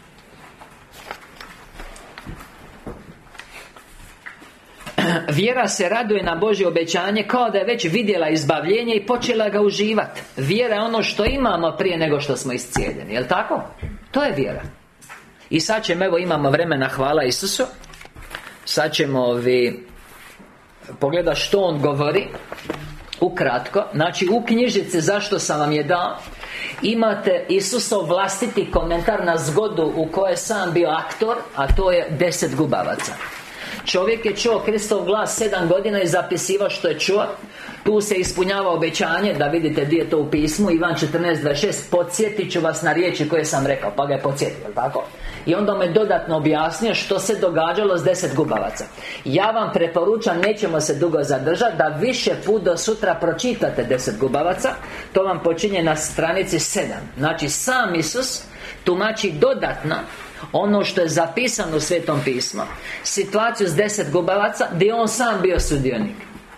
Vjera se raduje na Božje obećanje kao da je već vidjela izbavljenje i počela ga uživati. Vjera je ono što imamo prije nego što smo iscijeljeni. Jel' tako? To je vjera. I sad ćemo, evo imamo vremena, hvala Isusu. Sad ćemo pogledati što On govori. Ukratko. Znači u knjižici zašto sam vam je dao, imate Isusov vlastiti komentar na zgodu u kojoj sam bio aktor, a to je 10 gubavaca. Čovjek je čuo Kristov glas 7 godina i zapisivao što je čuo. Tu se ispunjava obećanje, da vidite gdje je to u pismu, Ivan 14.26. Podsjetit ću vas na riječi koje sam rekao. Pa ga je podsjetio, tako? I onda me dodatno objasnio što se događalo s 10 gubavaca. Ja vam preporučam, nećemo se dugo zadržati, da više put do sutra pročitate 10 gubavaca. To vam počinje na stranici 7. Znači sam Isus tumači dodatno ono što je zapisano u Svetom pismu, situaciju s 10 gubavaca gdje je On sam bio sudionik.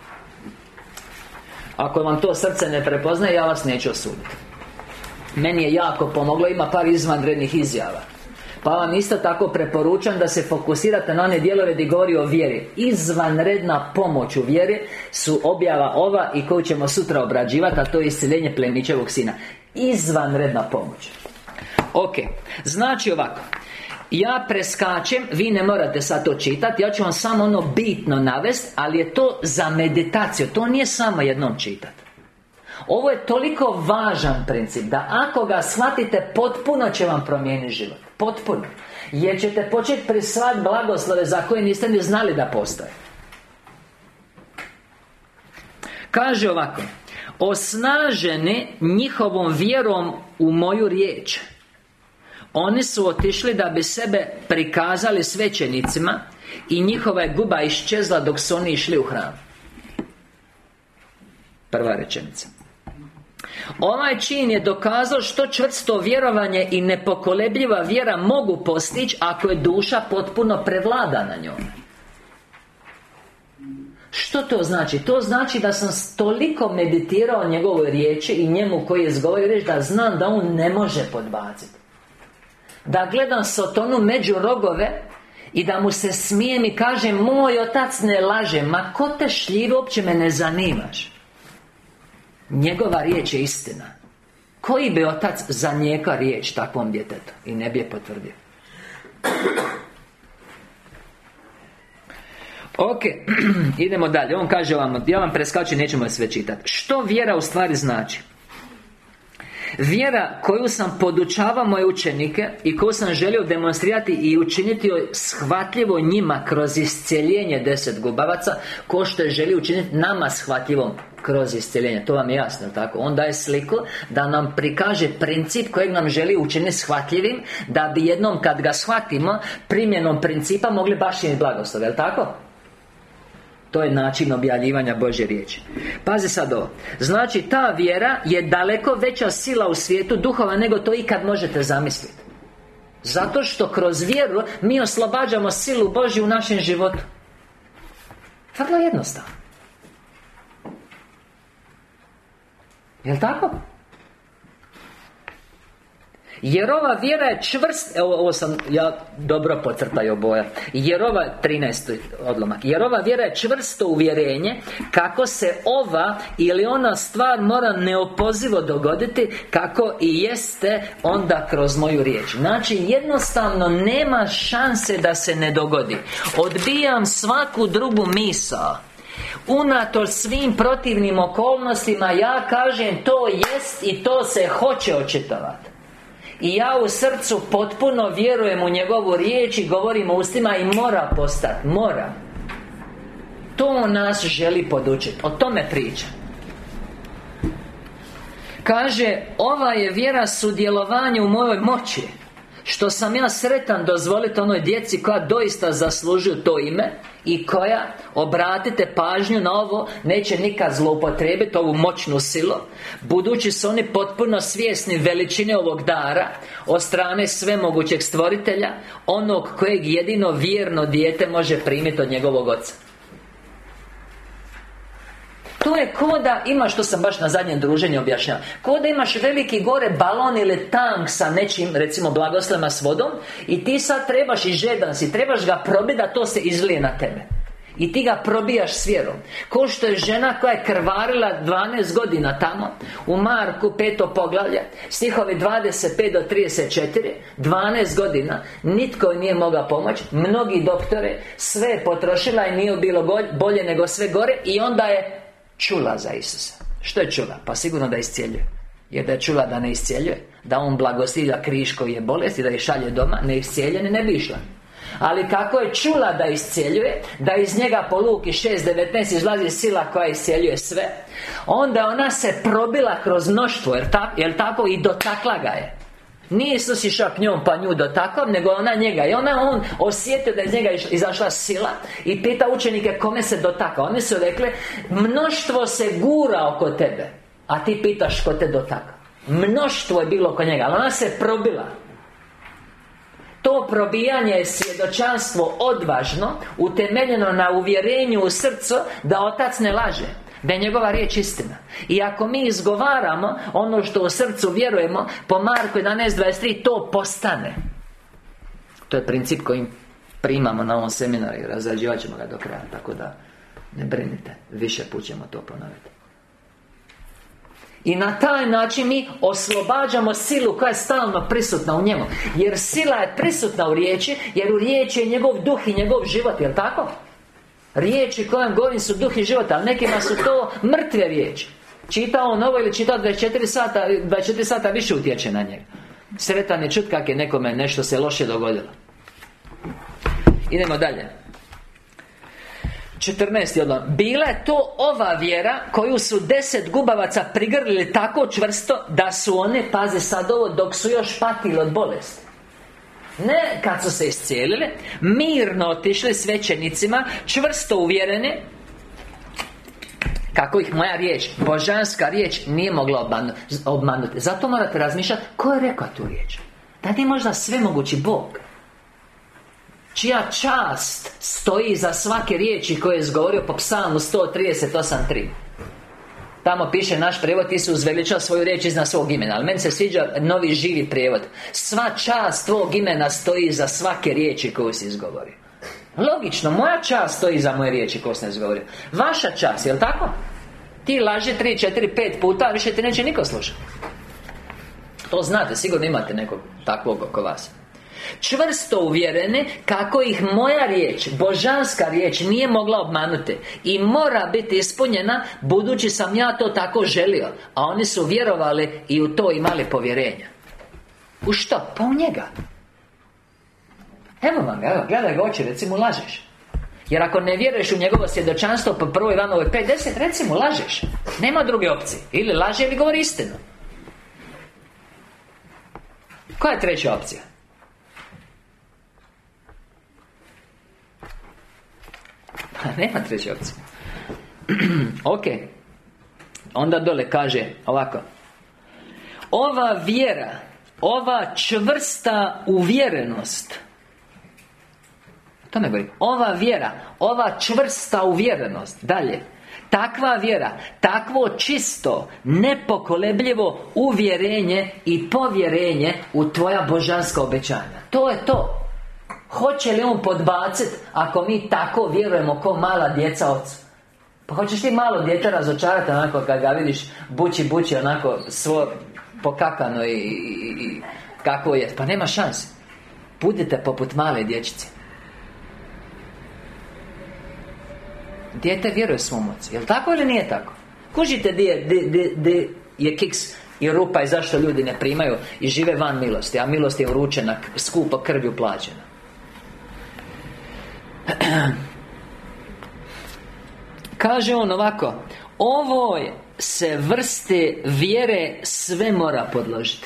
Ako vam to srce ne prepoznaje, ja vas neću osuditi. Meni je jako pomoglo, ima par izvanrednih izjava. Pa vam isto tako preporučam da se fokusirate na one dijelove gdje govori o vjeri. Izvanredna pomoć u vjeri su objava ova i koju ćemo sutra obrađivati, a to je isceljenje plemićevog sina. Izvanredna pomoć. Ok, znači ovako. Ja preskačem, vi ne morate sad to čitati. Ja ću vam samo ono bitno navesti, ali je to za meditaciju. To nije samo jednom čitati. Ovo je toliko važan princip da ako ga shvatite, potpuno će vam promijeniti život. Potpuno. Jer ćete početi prisvajati blagoslove za koje niste ni znali da postoje. Kaže ovako: osnaženi njihovom vjerom u moju riječ, oni su otišli da bi sebe prikazali svećenicima i njihova je guba iščezla dok su oni išli u hram. Prva rečenica. Ovaj čin je dokazao što čvrsto vjerovanje i nepokolebljiva vjera mogu postići ako je duša potpuno prevlada na njome. Što to znači? To znači da sam toliko meditirao njegovoj riječi i njemu koji je izgovorio riječ, da znam da on ne može podbaciti. Da gledam Sotonu među rogove i da mu se smijem i kažem: moj otac ne laže. Ma ko te šljivi, uopće me ne zanimaš. Njegova riječ je istina. Koji bi otac zanijekao riječ takvom djetetu i ne bi je potvrdio? Ok, idemo dalje. On kaže vam, ja vam preskačem, nećemo sve čitati. Što vjera u stvari znači? Vjera koju sam podučavao moje učenike i koju sam želio demonstrirati i učiniti shvatljivo njima kroz iscjeljenje 10 gubavaca, ko što je želio učiniti nama shvatljivom kroz iscjeljenje. To vam je jasno, tako? On daje sliku da nam prikaže princip kojeg nam želi učiniti shvatljivim, da bi jednom kad ga shvatimo, primjenom principa mogli baš imati blagoslov, jel' tako? To je način objavljivanja Božje riječi. Pazi sad ovo. Znači ta vjera je daleko veća sila u svijetu duhova nego to ikad možete zamisliti. Zato što kroz vjeru mi oslobađamo silu Božju u našem životu. Vrlo jednostavno. Jel' tako? Jer ova vjera je čvrst. Evo, ovo sam ja dobro podcrtao boja. Jer ova 13. odlomak. Jer ova vjera je čvrsto uvjerenje kako se ova ili ona stvar mora neopozivo dogoditi, kako i jeste onda kroz moju riječ. Znači jednostavno nema šanse da se ne dogodi. Odbijam svaku drugu misao. Unatoč svim protivnim okolnostima, ja kažem to jest i to se hoće očitovati. I ja u srcu potpuno vjerujem u njegovu riječ i govorim ustima i mora postati, mora. To nas želi podučiti, o tome priča. Kaže, ova je vjera sudjelovanje u mojoj moći, što sam ja sretan dozvoliti onoj djeci koja doista zaslužuju to ime i koja, obratite pažnju na ovo, neće nikad zloupotrijebiti ovu moćnu silu, budući su oni potpuno svjesni veličine ovog dara od strane svemogućeg stvoritelja, onog kojeg jedino vjerno dijete može primiti od njegovog oca. To je ko da imaš, što sam baš na zadnjem druženju objašnjavao, ko da imaš veliki gore balon ili tank sa nečim, recimo blagoslema s vodom, i ti sad trebaš, i žedan si, trebaš ga probiti da to se izlije na tebe. I ti ga probijaš s vjerom. Ko što je žena koja je krvarila 12 godina tamo, u Marku 5. poglavlje, stihovi 25 do 34, 12 godina, nitko nije mogao pomoći, mnogi doktore, sve je potrošila i nije bilo bolje nego sve gore, i onda je čula za Isusa. Što je čula? Pa sigurno da iscijeljuje. Jer da je čula da ne iscijeljuje, da on blagosilja križ koji je bolest i da ih šalje doma, ne iscijeljene ne bi išla. Ali kako je čula da iscijeljuje, da iz njega po Luki 6.19 izlazi sila koja iscijeljuje sve, onda ona se probila kroz mnoštvo, jer tako, i dotakla ga je. Nije Isus išao k njom pa nju dotakao, nego ona njega. I on osjetio da iz njega izašla sila i pita učenike kome se dotakao. Oni su rekli, mnoštvo se gura oko tebe, a ti pitaš ko te dotakao. Mnoštvo je bilo oko njega, ali ona se probila. To probijanje je svjedočanstvo odvažno, utemeljeno na uvjerenju u srcu da Otac ne laže, da je njegova riječ istina. I ako mi izgovaramo ono što u srcu vjerujemo, po Marku 11.23, to postane. To je princip koji primamo na ovom seminaru i razrađivat ćemo ga do kraja, tako da ne brinite, više put ćemo to ponoviti. I na taj način mi oslobađamo silu koja je stalno prisutna u njemu. Jer sila je prisutna u riječi, jer u riječi je njegov duh i njegov život, jel' tako? Riječi kojom govorim su duh i život, ali nekima su to mrtve riječi. Čitao on ovo ili čitao 24 sata više utječe na njega. Sretan je čut kak je nekome nešto se loše dogodilo. Idemo dalje. 14. odlom. Bila je to ova vjera koju su 10 gubavaca prigrlili tako čvrsto da su one, paze sad ovo, dok su još patili od bolesti, ne kad su se iscijelili, mirno otišli svećenicima, čvrsto uvjereni kako ih moja riječ, božanska riječ, nije mogla obmanuti. Zato morate razmišljati ko je rekao tu riječ. Da ti možda svemogući Bog, čija čast stoji za svake riječi koje je izgovorio po Psalmu 138.3. Tamo piše naš prijevod, ti si uzveličao svoju riječ iznad svog imena. Ali meni se sviđa novi živi prijevod. Sva čast tvog imena stoji za svake riječi koju si izgovorio. Logično, moja čast stoji za moje riječi koju sam izgovorio. Vaša čast, jel' tako? Ti laži 3, 4, 5 puta, a više ti neće niko slušati. To znate, sigurno imate nekog takvog oko vas. Čvrsto uvjereni kako ih moja riječ, božanska riječ, nije mogla obmanuti i mora biti ispunjena, budući sam ja to tako želio. A oni su vjerovali i u to imali povjerenja. U što? Pa u njega. Evo vam ga, evo, gledaj ga oči, recimo lažeš. Jer ako ne vjeruješ u njegovo svjedočanstvo po 1. Ivanovoj 5.10, recimo lažeš. Nema druge opcije. Ili laže ili govori istinu. Koja je treća opcija? Nema treće opcije. Ok. Onda dole kaže ovako: ova vjera, ova čvrsta uvjerenost, to ne govori, ova vjera, ova čvrsta uvjerenost, dalje, Takva vjera, takvo čisto, nepokolebljivo uvjerenje i povjerenje u tvoja božanska obećanja. To je to. Hoće li on podbaciti ako mi tako vjerujemo ko mala djeca ocu? Pa hoćeš ti malo dijete razočarati onako kad ga vidiš buči onako svo pokakano i kako je? Pa nema šanse. Budite poput male dječice. Dijete vjeruje svom ocu. Jel' tako ili nije tako? Kužite di je kiks i rupa i zašto ljudi ne primaju i žive van milosti, a milost je uručena, skupo krvju plaćena. Kaže on ovako: ovoj se vrste vjere sve mora podložiti.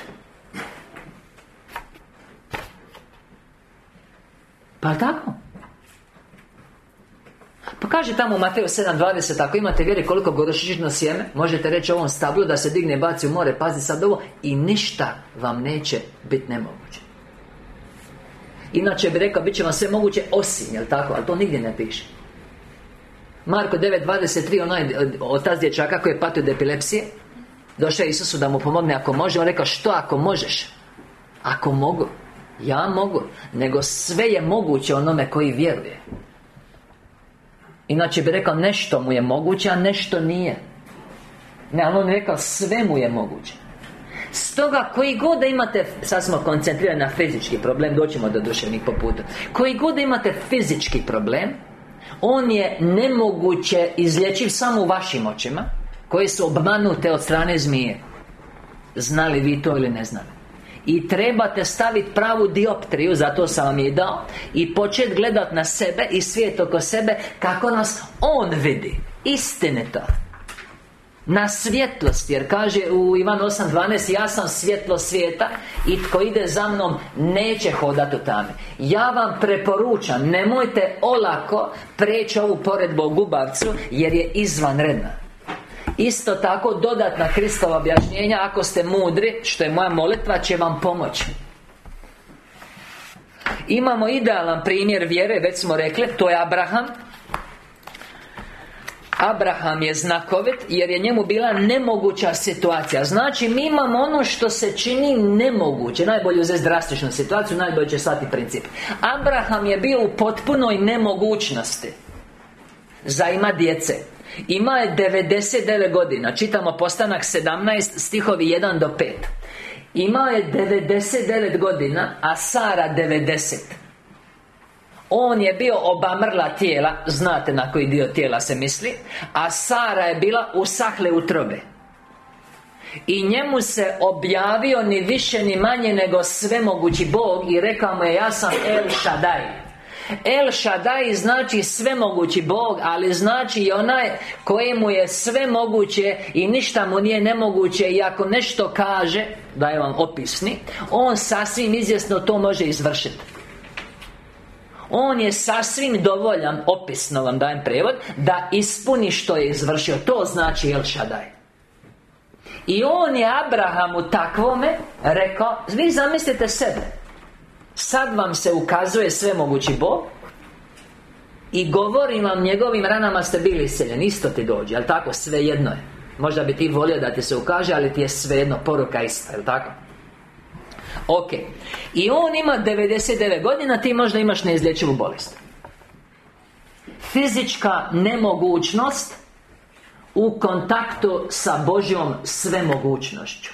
Pa tako? Pa kaže tamo u Mateju 7:20: ako imate vjere koliko gorošičino sjeme, možete reći ovom stablu da se digne i baci u more. Pazi sad ovo: i ništa vam neće biti nemoguće. Inače bi rekao, bit će vam sve moguće osim, jel' tako? Ali to nigdje ne piše. Marko 9:23, onaj otac dječaka koji je patio od epilepsije, došao je Isusu da mu pomogne ako može. On rekao: što ako možeš? Ako mogu, ja mogu. Nego sve je moguće onome koji vjeruje. Inače bi rekao, nešto mu je moguće, a nešto nije. Ne, ali on je rekao, sve mu je moguće. Stoga, koji god da imate, sad smo koncentrirani na fizički problem, doćemo do duševnih po putu. Koji god da imate fizički problem, on je nemoguće izlječiv samo u vašim očima, koje su obmanute od strane zmije. Znali vi to ili ne znali? I trebate staviti pravu dioptriju, zato sam vam je dao, i početi gledati na sebe i svijet oko sebe kako nas on vidi. Istinito. Na svjetlost, jer kaže u Ivan 8:12: ja sam svjetlo svijeta i tko ide za mnom neće hodati u tami. Ja vam preporučam, nemojte olako preći ovu poredbu o gubavcu, jer je izvanredna. Isto tako dodatna Kristova objašnjenja, ako ste mudri, što je moja molitva, će vam pomoći. Imamo idealan primjer vjere, već smo rekli, to je Abraham. Abraham je znakovit jer je njemu bila nemoguća situacija. Znači mi imamo ono što se čini nemoguće. Najbolje uzeti drastičnu situaciju, najbolje će shvatiti princip. Abraham je bio u potpunoj nemogućnosti za ima djece. Ima je 99 godina. Čitamo Postanak 17 stihovi 1 do 5. Ima je 99 godina, a Sara 90. On je bio obamrla tijela, znate na koji dio tijela se misli, a Sara je bila usahle utrobe. I njemu se objavio ni više ni manje nego svemogući Bog i rekao mu je: ja sam El Shaddai. El Shaddai znači svemogući Bog, ali znači i onaj kojemu je sve moguće i ništa mu nije nemoguće. I ako nešto kaže, da je vam opisni, on sasvim izvjesno to može izvršiti. On je sasvim dovoljan, opisno vam dajem prijevod, da ispuni što je izvršio. To znači El Shaddai. I on je Abrahamu takvome rekao: vi zamislite sebe, sad vam se ukazuje svemogući Bog i govorim vam, njegovim ranama ste bili iseljeni. Isto ti dođe, jel' tako? Svejedno je. Možda bi ti volio da ti se ukaže, ali ti je svejedno, poruka ista, jel' tako? Ok. I on ima 99 godina, ti možda imaš neizlječivu bolest. Fizička nemogućnost u kontaktu sa Božjom svemogućnošću.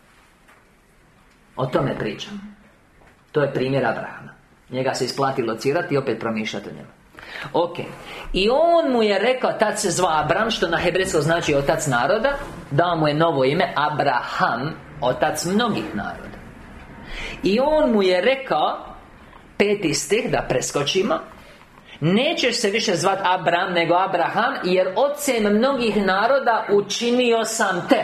O tome pričam. To je primjer Abrahama. Njega se isplati locirati i opet promišljati o njemu. Ok. I on mu je rekao, tad se zvao Abram, što na hebrejskom znači otac naroda. Dao mu je novo ime, Abraham, otac mnogih naroda. I on mu je rekao, 5. stih, da preskočimo: nećeš se više zvat Abram nego Abraham, jer ocem mnogih naroda učinio sam te.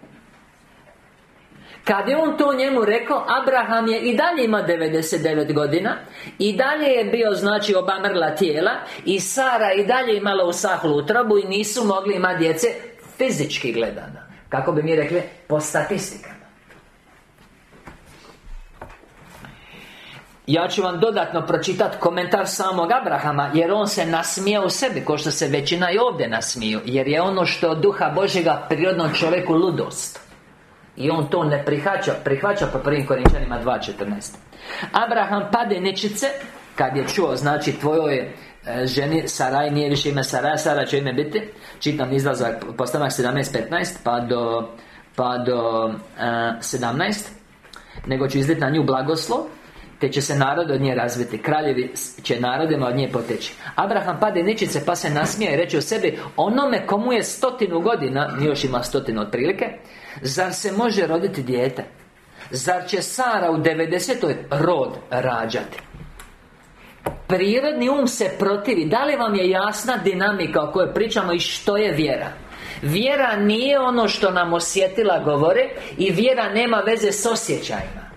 Kad je on to njemu rekao, Abraham je i dalje ima 99 godina, i dalje je bio, znači, obamrla tijela, i Sara i dalje imala usahlu utrobu i nisu mogli imati djece, fizički gledano. Kako bi mi rekli, po statistikama. Ja ću vam dodatno pročitati komentar samog Abrahama, jer on se nasmijao u sebi, kao što se većina i ovdje nasmiju, jer je ono što od duha Božjega prirodnom čovjeku ludost. I on to ne prihvaća po 1. Korinčanima 2.14. Abraham pade nečice kad je čuo, znači tvojoj ženi Saraj nije više ime Saraja, Sara će ime biti. Čitam izlazak postanak 17.15 pa do 17. Nego ću izliti na nju blagoslov, te će se narod od nje razviti, kraljevi će narodima od nje poteći. Abraham pade nečice pa se nasmije i reče u sebi: onome komu je 100 godina, još ima 100 otprilike, zar se može roditi dijete? Zar će Sara u 90. rod rađati? Prirodni um se protivi. Da li vam je jasna dinamika o kojoj pričamo i što je vjera? Vjera nije ono što nam osjetila govore, i vjera nema veze s osjećajima.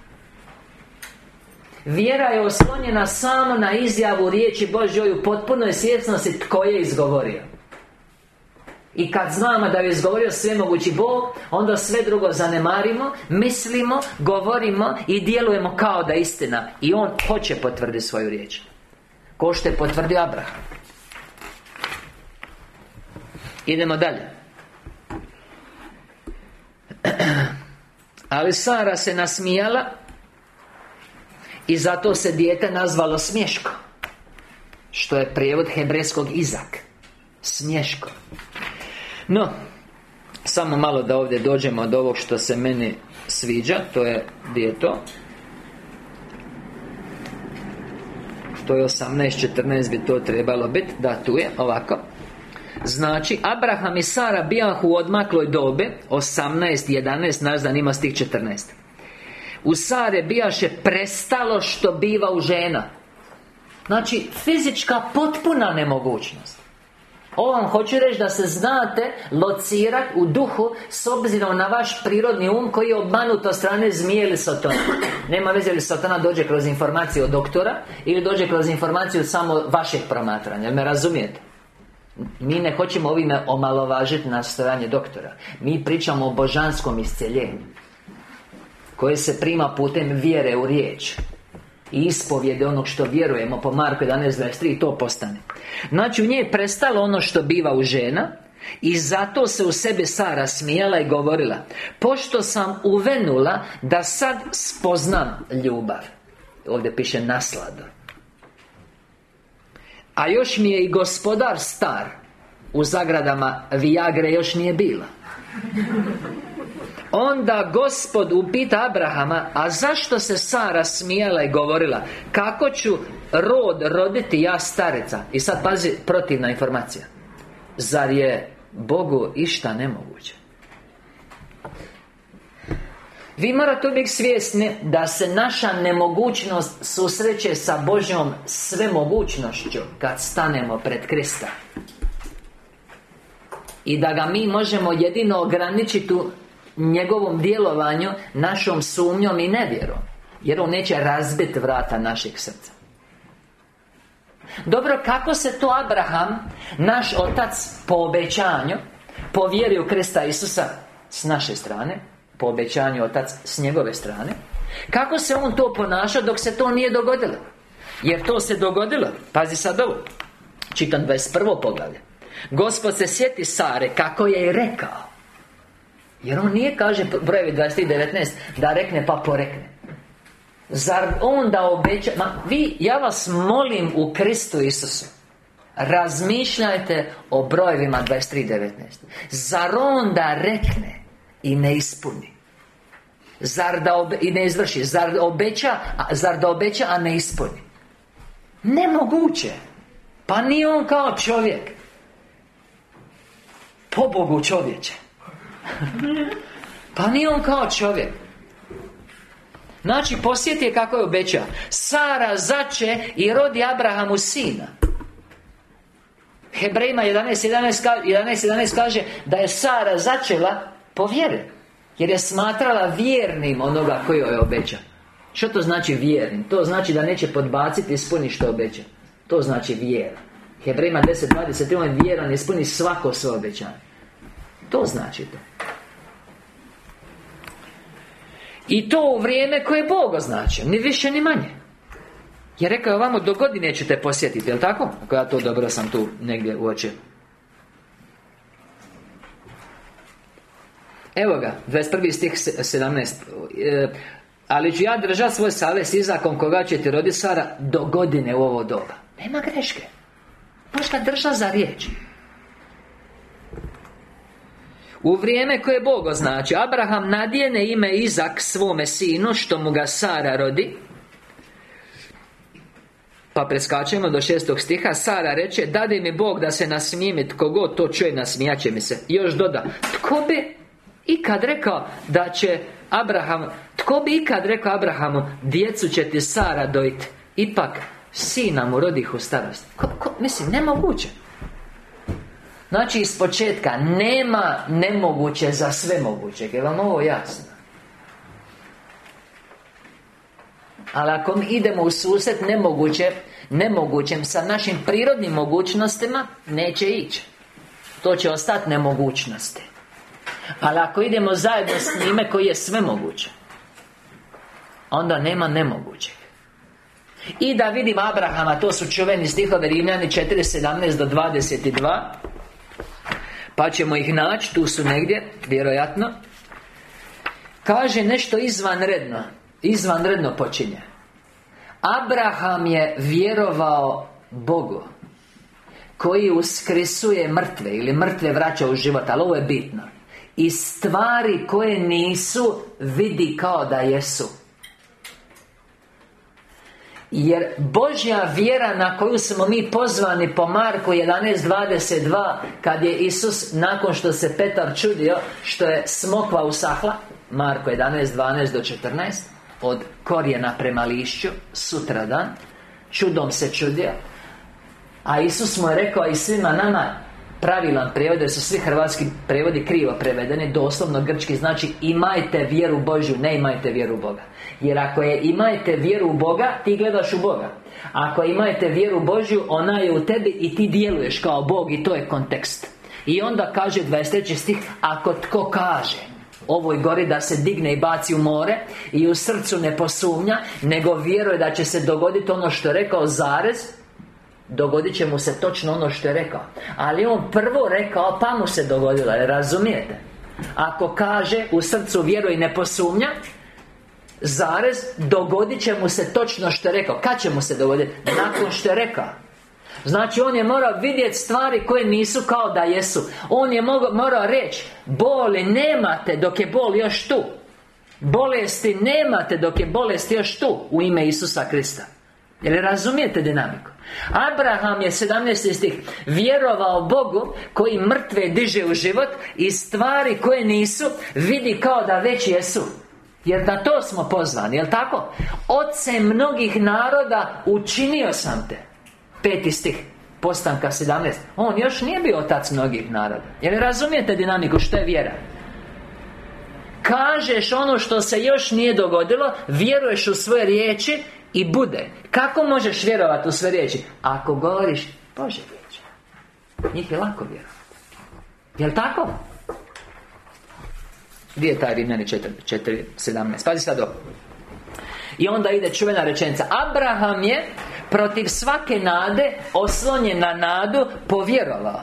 Vjera je oslonjena samo na izjavu riječi Božjoj u potpunoj svjesnosti tko je izgovorio. I kad znamo da je izgovorio svemogući Bog, onda sve drugo zanemarimo, mislimo, govorimo i djelujemo kao da je istina. I on hoće potvrditi svoju riječ, ko što je potvrdio Abraham. Idemo dalje. Ali Sara se nasmijala i zato se dijete nazvalo Smješko, što je prijevod hebrejskog Izak. Smješko. No, samo malo da ovdje dođemo do ovog što se meni sviđa. To je, gdje je to? To je 18.14 bi to trebalo biti. Da, tu je, ovako. Znači, Abraham i Sara bijahu u odmakloj dobe, 18.11, nas zanima stih 14. U Sare bijaše prestalo što biva u žena. Znači, fizička potpuna nemogućnost. Ovo vam hoću reći da se znate locirati u duhu s obzirom na vaš prirodni um koji je obmanut od strane zmije ili sotona. Nema veze li sotona dođe kroz informaciju od doktora ili dođe kroz informaciju samo vašeg promatranja. Jel me razumijete? Mi ne hoćemo ovime omalovažiti nastojanje doktora. Mi pričamo o božanskom iscjeljenju koje se prima putem vjere u riječ i ispovjede onog što vjerujemo po Marku 11.23, to postane. Znači, u njej je prestalo ono što biva u žena, i zato se u sebi Sara smijala i govorila: pošto sam uvenula da sad spoznam ljubav. Ovdje piše nasladu. A još mi je i gospodar star. U zagradama Viagre još nije bila. Onda Gospod upita Abrahama: a zašto se Sara smijala i govorila: kako ću rod roditi ja starica? I sad pazi, protivna informacija. Zar je Bogu išta nemoguće? Vi morate biti svjesni da se naša nemogućnost susreće sa Božjom svemogućnošću kad stanemo pred Krista. I da ga mi možemo jedino ograničiti u njegovom djelovanju našom sumnjom i nevjerom, jer on neće razbiti vrata našeg srca. Dobro, kako se to Abraham, naš otac po obećanju, po vjeri u Krista Isusa s naše strane, po obećanju otac s njegove strane, kako se on to ponaša dok se to nije dogodilo? Jer to se dogodilo. Pazi sad ovo. Čitam 21. poglavlje. Gospod se sjeti Sare kako je i rekao. Jer on nije, kaže brojevi 23.19, da rekne pa porekne. Zar on da obeća? Ja vas molim u Kristu Isusu, razmišljajte o brojevima 23.19. Zar on da rekne i ne ispuni? I ne izvrši? Zar da obeća, a ne ispuni? Nemoguće. Pa nije on kao čovjek. Pobogu čovječe. Pa nije on kao čovjek. Znači, posjeti je kako je obećao. Sara zače i rodi Abrahamu sina. Hebrejima 11.11 kaže da je Sara začela po vjeri, jer je smatrala vjernim onoga koji joj je obećao. Što to znači vjernim? To znači da neće podbaciti i ispuni što obeća. To znači vjera. Hebrejima 10.20 on je vjeran, ispuni svako svoje obećanje. To znači to. I to u vrijeme koje je Bog označio, ni više ni manje. Jer rekao je ovamo do godine ćete posjetiti, jel' tako? Ako ja to dobro sam tu negdje uočio. Evo ga, 21. stih 17. Ali ću ja držati svoj savez s Izakom koga će ti roditi Sara do godine u ovo doba. Nema greške. Možeš ga držati za riječ. U vrijeme koje Bog označi, Abraham nadijene ime Izak svome sinu, što mu ga Sara rodi. Pa preskačemo do 6. stiha. Sara reče, dade mi Bog da se nasmijem, tko god to čuje nasmijat će mi se. Još doda, tko bi ikad rekao da će tko bi ikad rekao Abrahamu, djecu će ti Sara dojiti, ipak sina mu rodih u starosti. Mislim, nemoguće. Znači, iz početka nema nemoguće za sve moguće. Je vam ovo jasno? Ali ako mi idemo u susret nemogućem sa našim prirodnim mogućnostima, neće ići. To će ostati nemogućnosti. Ali ako idemo zajedno s njime koji je sve moguće, onda nema nemogućeg. I da vidim Abrahama, to su čuveni stihovi Rimljani 4:17 do 22. Pa ćemo ih naći, tu su negdje, vjerojatno. Kaže nešto izvanredno počinje. Abraham je vjerovao Bogu, koji uskrisuje mrtve, ili mrtve vraća u život. Ali ovo je bitno. I stvari koje nisu vidi kao da jesu. Jer Božja vjera na koju smo mi pozvani po Marku 11:22, kad je Isus, nakon što se Petar čudio što je smokva usahla, Marko 11:12 do 14, od korijena prema lišću, sutradan, čudom se čudio. A Isus mu je rekao i svima nama, pravilan prijevod, jer su svi hrvatski prevodi krivo prevedeni, doslovno grčki znači imajte vjeru Božju, ne imajte vjeru u Boga. Jer ako je imajte vjeru u Boga, ti gledaš u Boga. Ako imajte vjeru Božju, ona je u tebi i ti djeluješ kao Bog, i to je kontekst. I onda kaže 23. stih, ako tko kaže ovoj gori da se digne i baci u more, i u srcu ne posumnja, nego vjeruje da će se dogoditi ono što je rekao, zarez, dogodit će mu se točno ono što je rekao. Ali on prvo rekao, pa mu se dogodilo, razumijete? Ako kaže u srcu vjeruje i ne posumnja, zarez, dogodit će mu se točno što je rekao. Kad će mu se dogoditi? Nakon što je rekao. Znači on je morao vidjeti stvari koje nisu kao da jesu. On je morao reći, boli nemate dok je bol još tu, bolesti nemate dok je bolest još tu, u ime Isusa Krista. Jel razumijete dinamiku? Abraham je 17. stih vjerovao Bogu koji mrtve diže u život, i stvari koje nisu vidi kao da već jesu. Jer na to smo pozvani, jel tako? Oce mnogih naroda učinio sam te. 5. stih Postanka 17. On još nije bio otac mnogih naroda. Jel razumijete dinamiku što je vjera? Kažeš ono što se još nije dogodilo, vjeruješ u svoje riječi i bude. Kako možeš vjerovati u sve riječi? Ako govoriš Božje riječi, njih je lako vjerovati. Jel tako? Gdje je taj Rimljani 4:17? Pazi sad ovo. I onda ide čuvena rečenica. Abraham je protiv svake nade, oslonjen na nadu, povjerovao.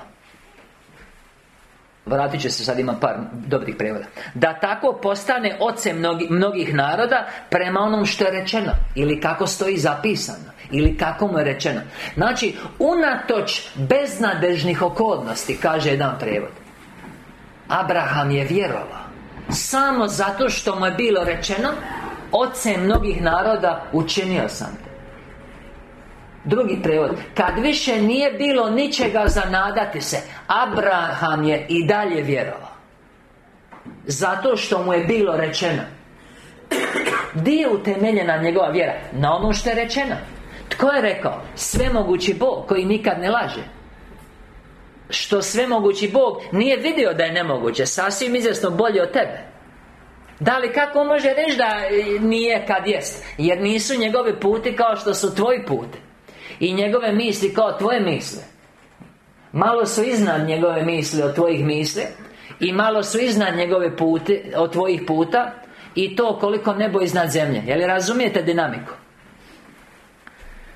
Vratit će se, sad ima par dobrih prevoda. Da tako postane ocem mnogih naroda, prema onom što je rečeno, ili kako stoji zapisano, ili kako mu je rečeno. Znači, unatoč beznadežnih okolnosti, kaže jedan prevod, Abraham je vjerovao. Samo zato što mu je bilo rečeno, ocem mnogih naroda učinio sam te. Drugi prevod, kad više nije bilo ničega za nadati se, Abraham je i dalje vjerovao. Zato što mu je bilo rečeno. Gdje je utemeljena njegova vjera? Na ono što je rečeno. Tko je rekao? Svemogući Bog koji nikad ne laže. Što svemogući Bog nije vidio da je nemoguće, sasvim izvjesno bolje od tebe. Da li kako može reći da nije kad jest? Jer nisu njegovi puti kao što su tvoji puti, i njegove misli kao tvoje misli. Malo su iznad njegove misli od tvojih misli, i malo su iznad njegove puti od tvojih puta, i to koliko nebo iznad zemlje. Je li razumijete dinamiku?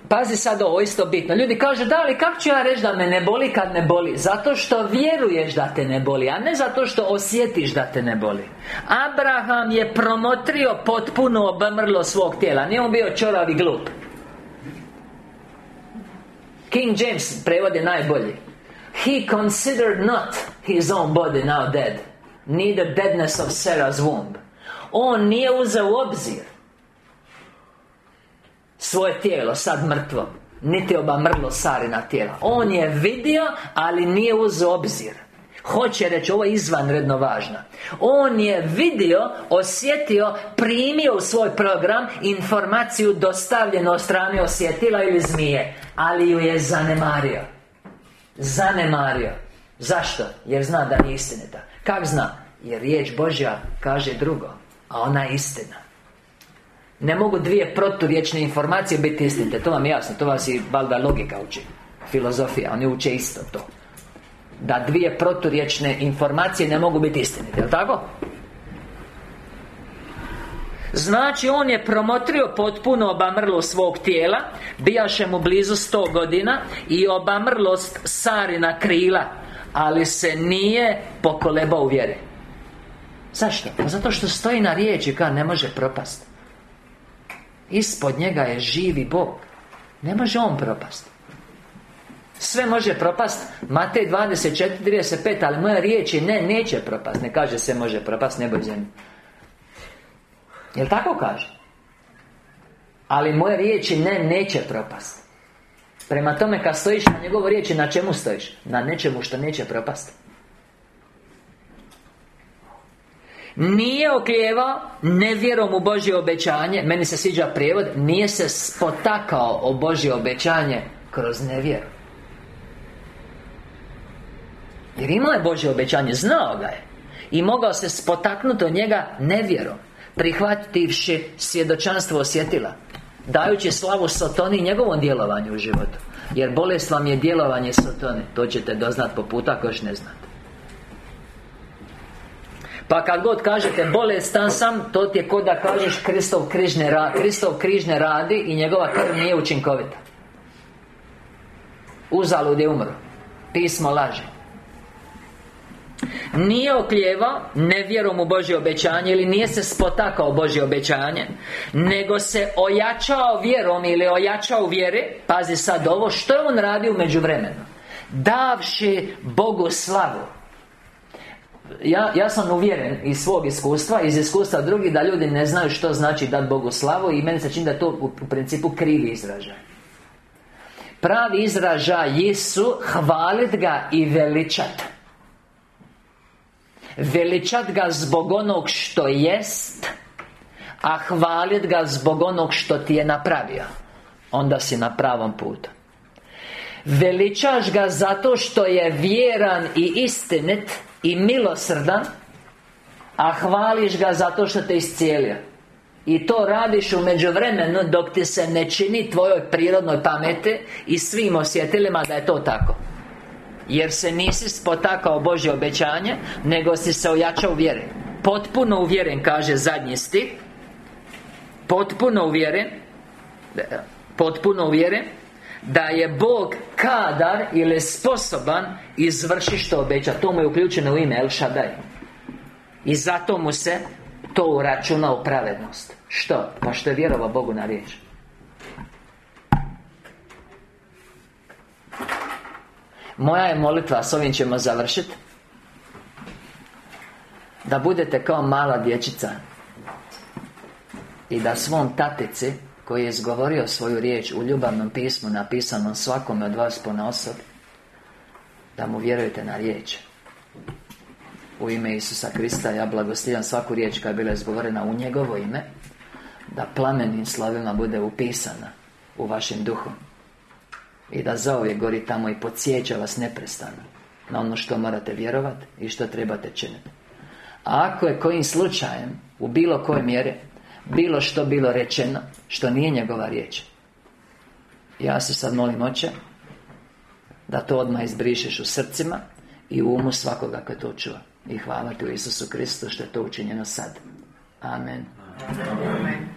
Pazi sad ovo, isto bitno. Ljudi kažu, da li kako ću ja reći da me ne boli kad ne boli? Zato što vjeruješ da te ne boli, a ne zato što osjetiš da te ne boli. Abraham je promotrio potpuno obmrlo svog tijela. Nije on bio ćorav i glup. King James prevodi najbolji. He considered not his own body now dead, neither deadness of Sarah's womb. On nije uzeo u obzir svoje tijelo, sad mrtvo, niti obamrlo Sarina tijela. On je vidio, ali nije uzeo obzir. Hoće reći, ovo je izvanredno važno. On je vidio, osjetio, primio u svoj program informaciju dostavljenu od strane osjetila ili zmije, ali ju je zanemario. Zanemario. Zašto? Jer zna da nije istinita. Kako zna? Jer riječ Božja kaže drugo, a ona je istina. Ne mogu dvije proturječne informacije biti istinite. To vam je jasno, to vas i valjda logika uči, filozofija, oni uče isto to, da dvije proturječne informacije ne mogu biti istinite, jel' tako? Znači on je promotrio potpuno obamrlo svog tijela, bijaše mu blizu 100 godina, i obamrlost Sarina krila, ali se nije pokolebao u vjeri. Zašto? Pa zato što stoji na riječi koja ne može propasti. Ispod njega je živi Bog. Ne može on propasti. Sve može propast. Matej 24:35, ali moja riječi neće propast. Ne kaže se može propast, nebo i zemlju. Jel' tako kaže? Ali moje riječi neće propast. Prema tome, kad stojiš na njegovu riječi, na čemu stojiš? Na nečemu što neće propast. Nije oklijevao nevjerom u Božje obećanje. Meni se sviđa prijevod. Nije se spotakao o Božje obećanje kroz nevjeru. Jer imao je Božje obećanje, znao ga je, i mogao se spotaknuti od njega nevjerom, prihvativši svjedočanstvo osjetila, dajući slavu Sotoni i njegovom djelovanju u životu. Jer bolest vam je djelovanje Sotone. To ćete doznat po puta ako još ne znate. Pa kad god kažete bolestan sam, to ti je ko da kažeš Kristov križ ne radi i njegova krv nije učinkovita. Uzalud je umro. Pismo laže. Nije oklijevao nevjerom u Božje obećanje, ili nije se spotakao Božje obećanje, nego se ojačao vjerom ili ojačao u vjeri. Pazi sad ovo, što je on radio u međuvremenu? Davši Bogu slavu. Ja sam uvjeren iz svog iskustva, iz iskustva drugih, da ljudi ne znaju što znači dati Bogu slavu, i meni se čini da je to u principu krivi izražaj. Pravi izražaj su hvalit ga i veličat. Veličat ga zbog onog što jest, a hvalit ga zbog onog što ti je napravio. Onda si na pravom putu. Veličaš ga zato što je vjeran i istinit i milosrdan, a hvališ ga zato što te iscijelio. I to radiš u međuvremenu dok ti se ne čini tvojoj prirodnoj pameti i svim osjetilima da je to tako. Jer se nisi spotakao Božje obećanje, nego si se ojačao u vjeri. Potpuno uvjeren, kaže zadnji stih. Potpuno uvjeren da je Bog kadar ili sposoban izvrši što obeća. To mu je uključeno u ime El Shaddai. I zato mu se to uračuna u pravednost. Što? Pa što je vjerovao Bogu na riječ. Moja je molitva, s ovim ćemo završiti, da budete kao mala dječica i da svom tatici, koji je izgovorio svoju riječ u ljubavnom pismu napisanom svakome od vas ponaosob, da mu vjerujete na riječ. U ime Isusa Krista ja blagoslovljam svaku riječ koja je bila izgovorena u njegovo ime, da plamenim slovima bude upisana u vašem duhu i da zauvijek gori tamo i podsjeća vas neprestano na ono što morate vjerovati i što trebate činiti. A ako je kojim slučajem, u bilo kojoj mjeri, bilo što bilo rečeno što nije njegova riječ, ja se sad molim, Oče, da to odmah izbrišeš u srcima i u umu svakoga koji to čuva. I hvala ti u Isusu Kristu što je to učinjeno sad. Amen. Amen.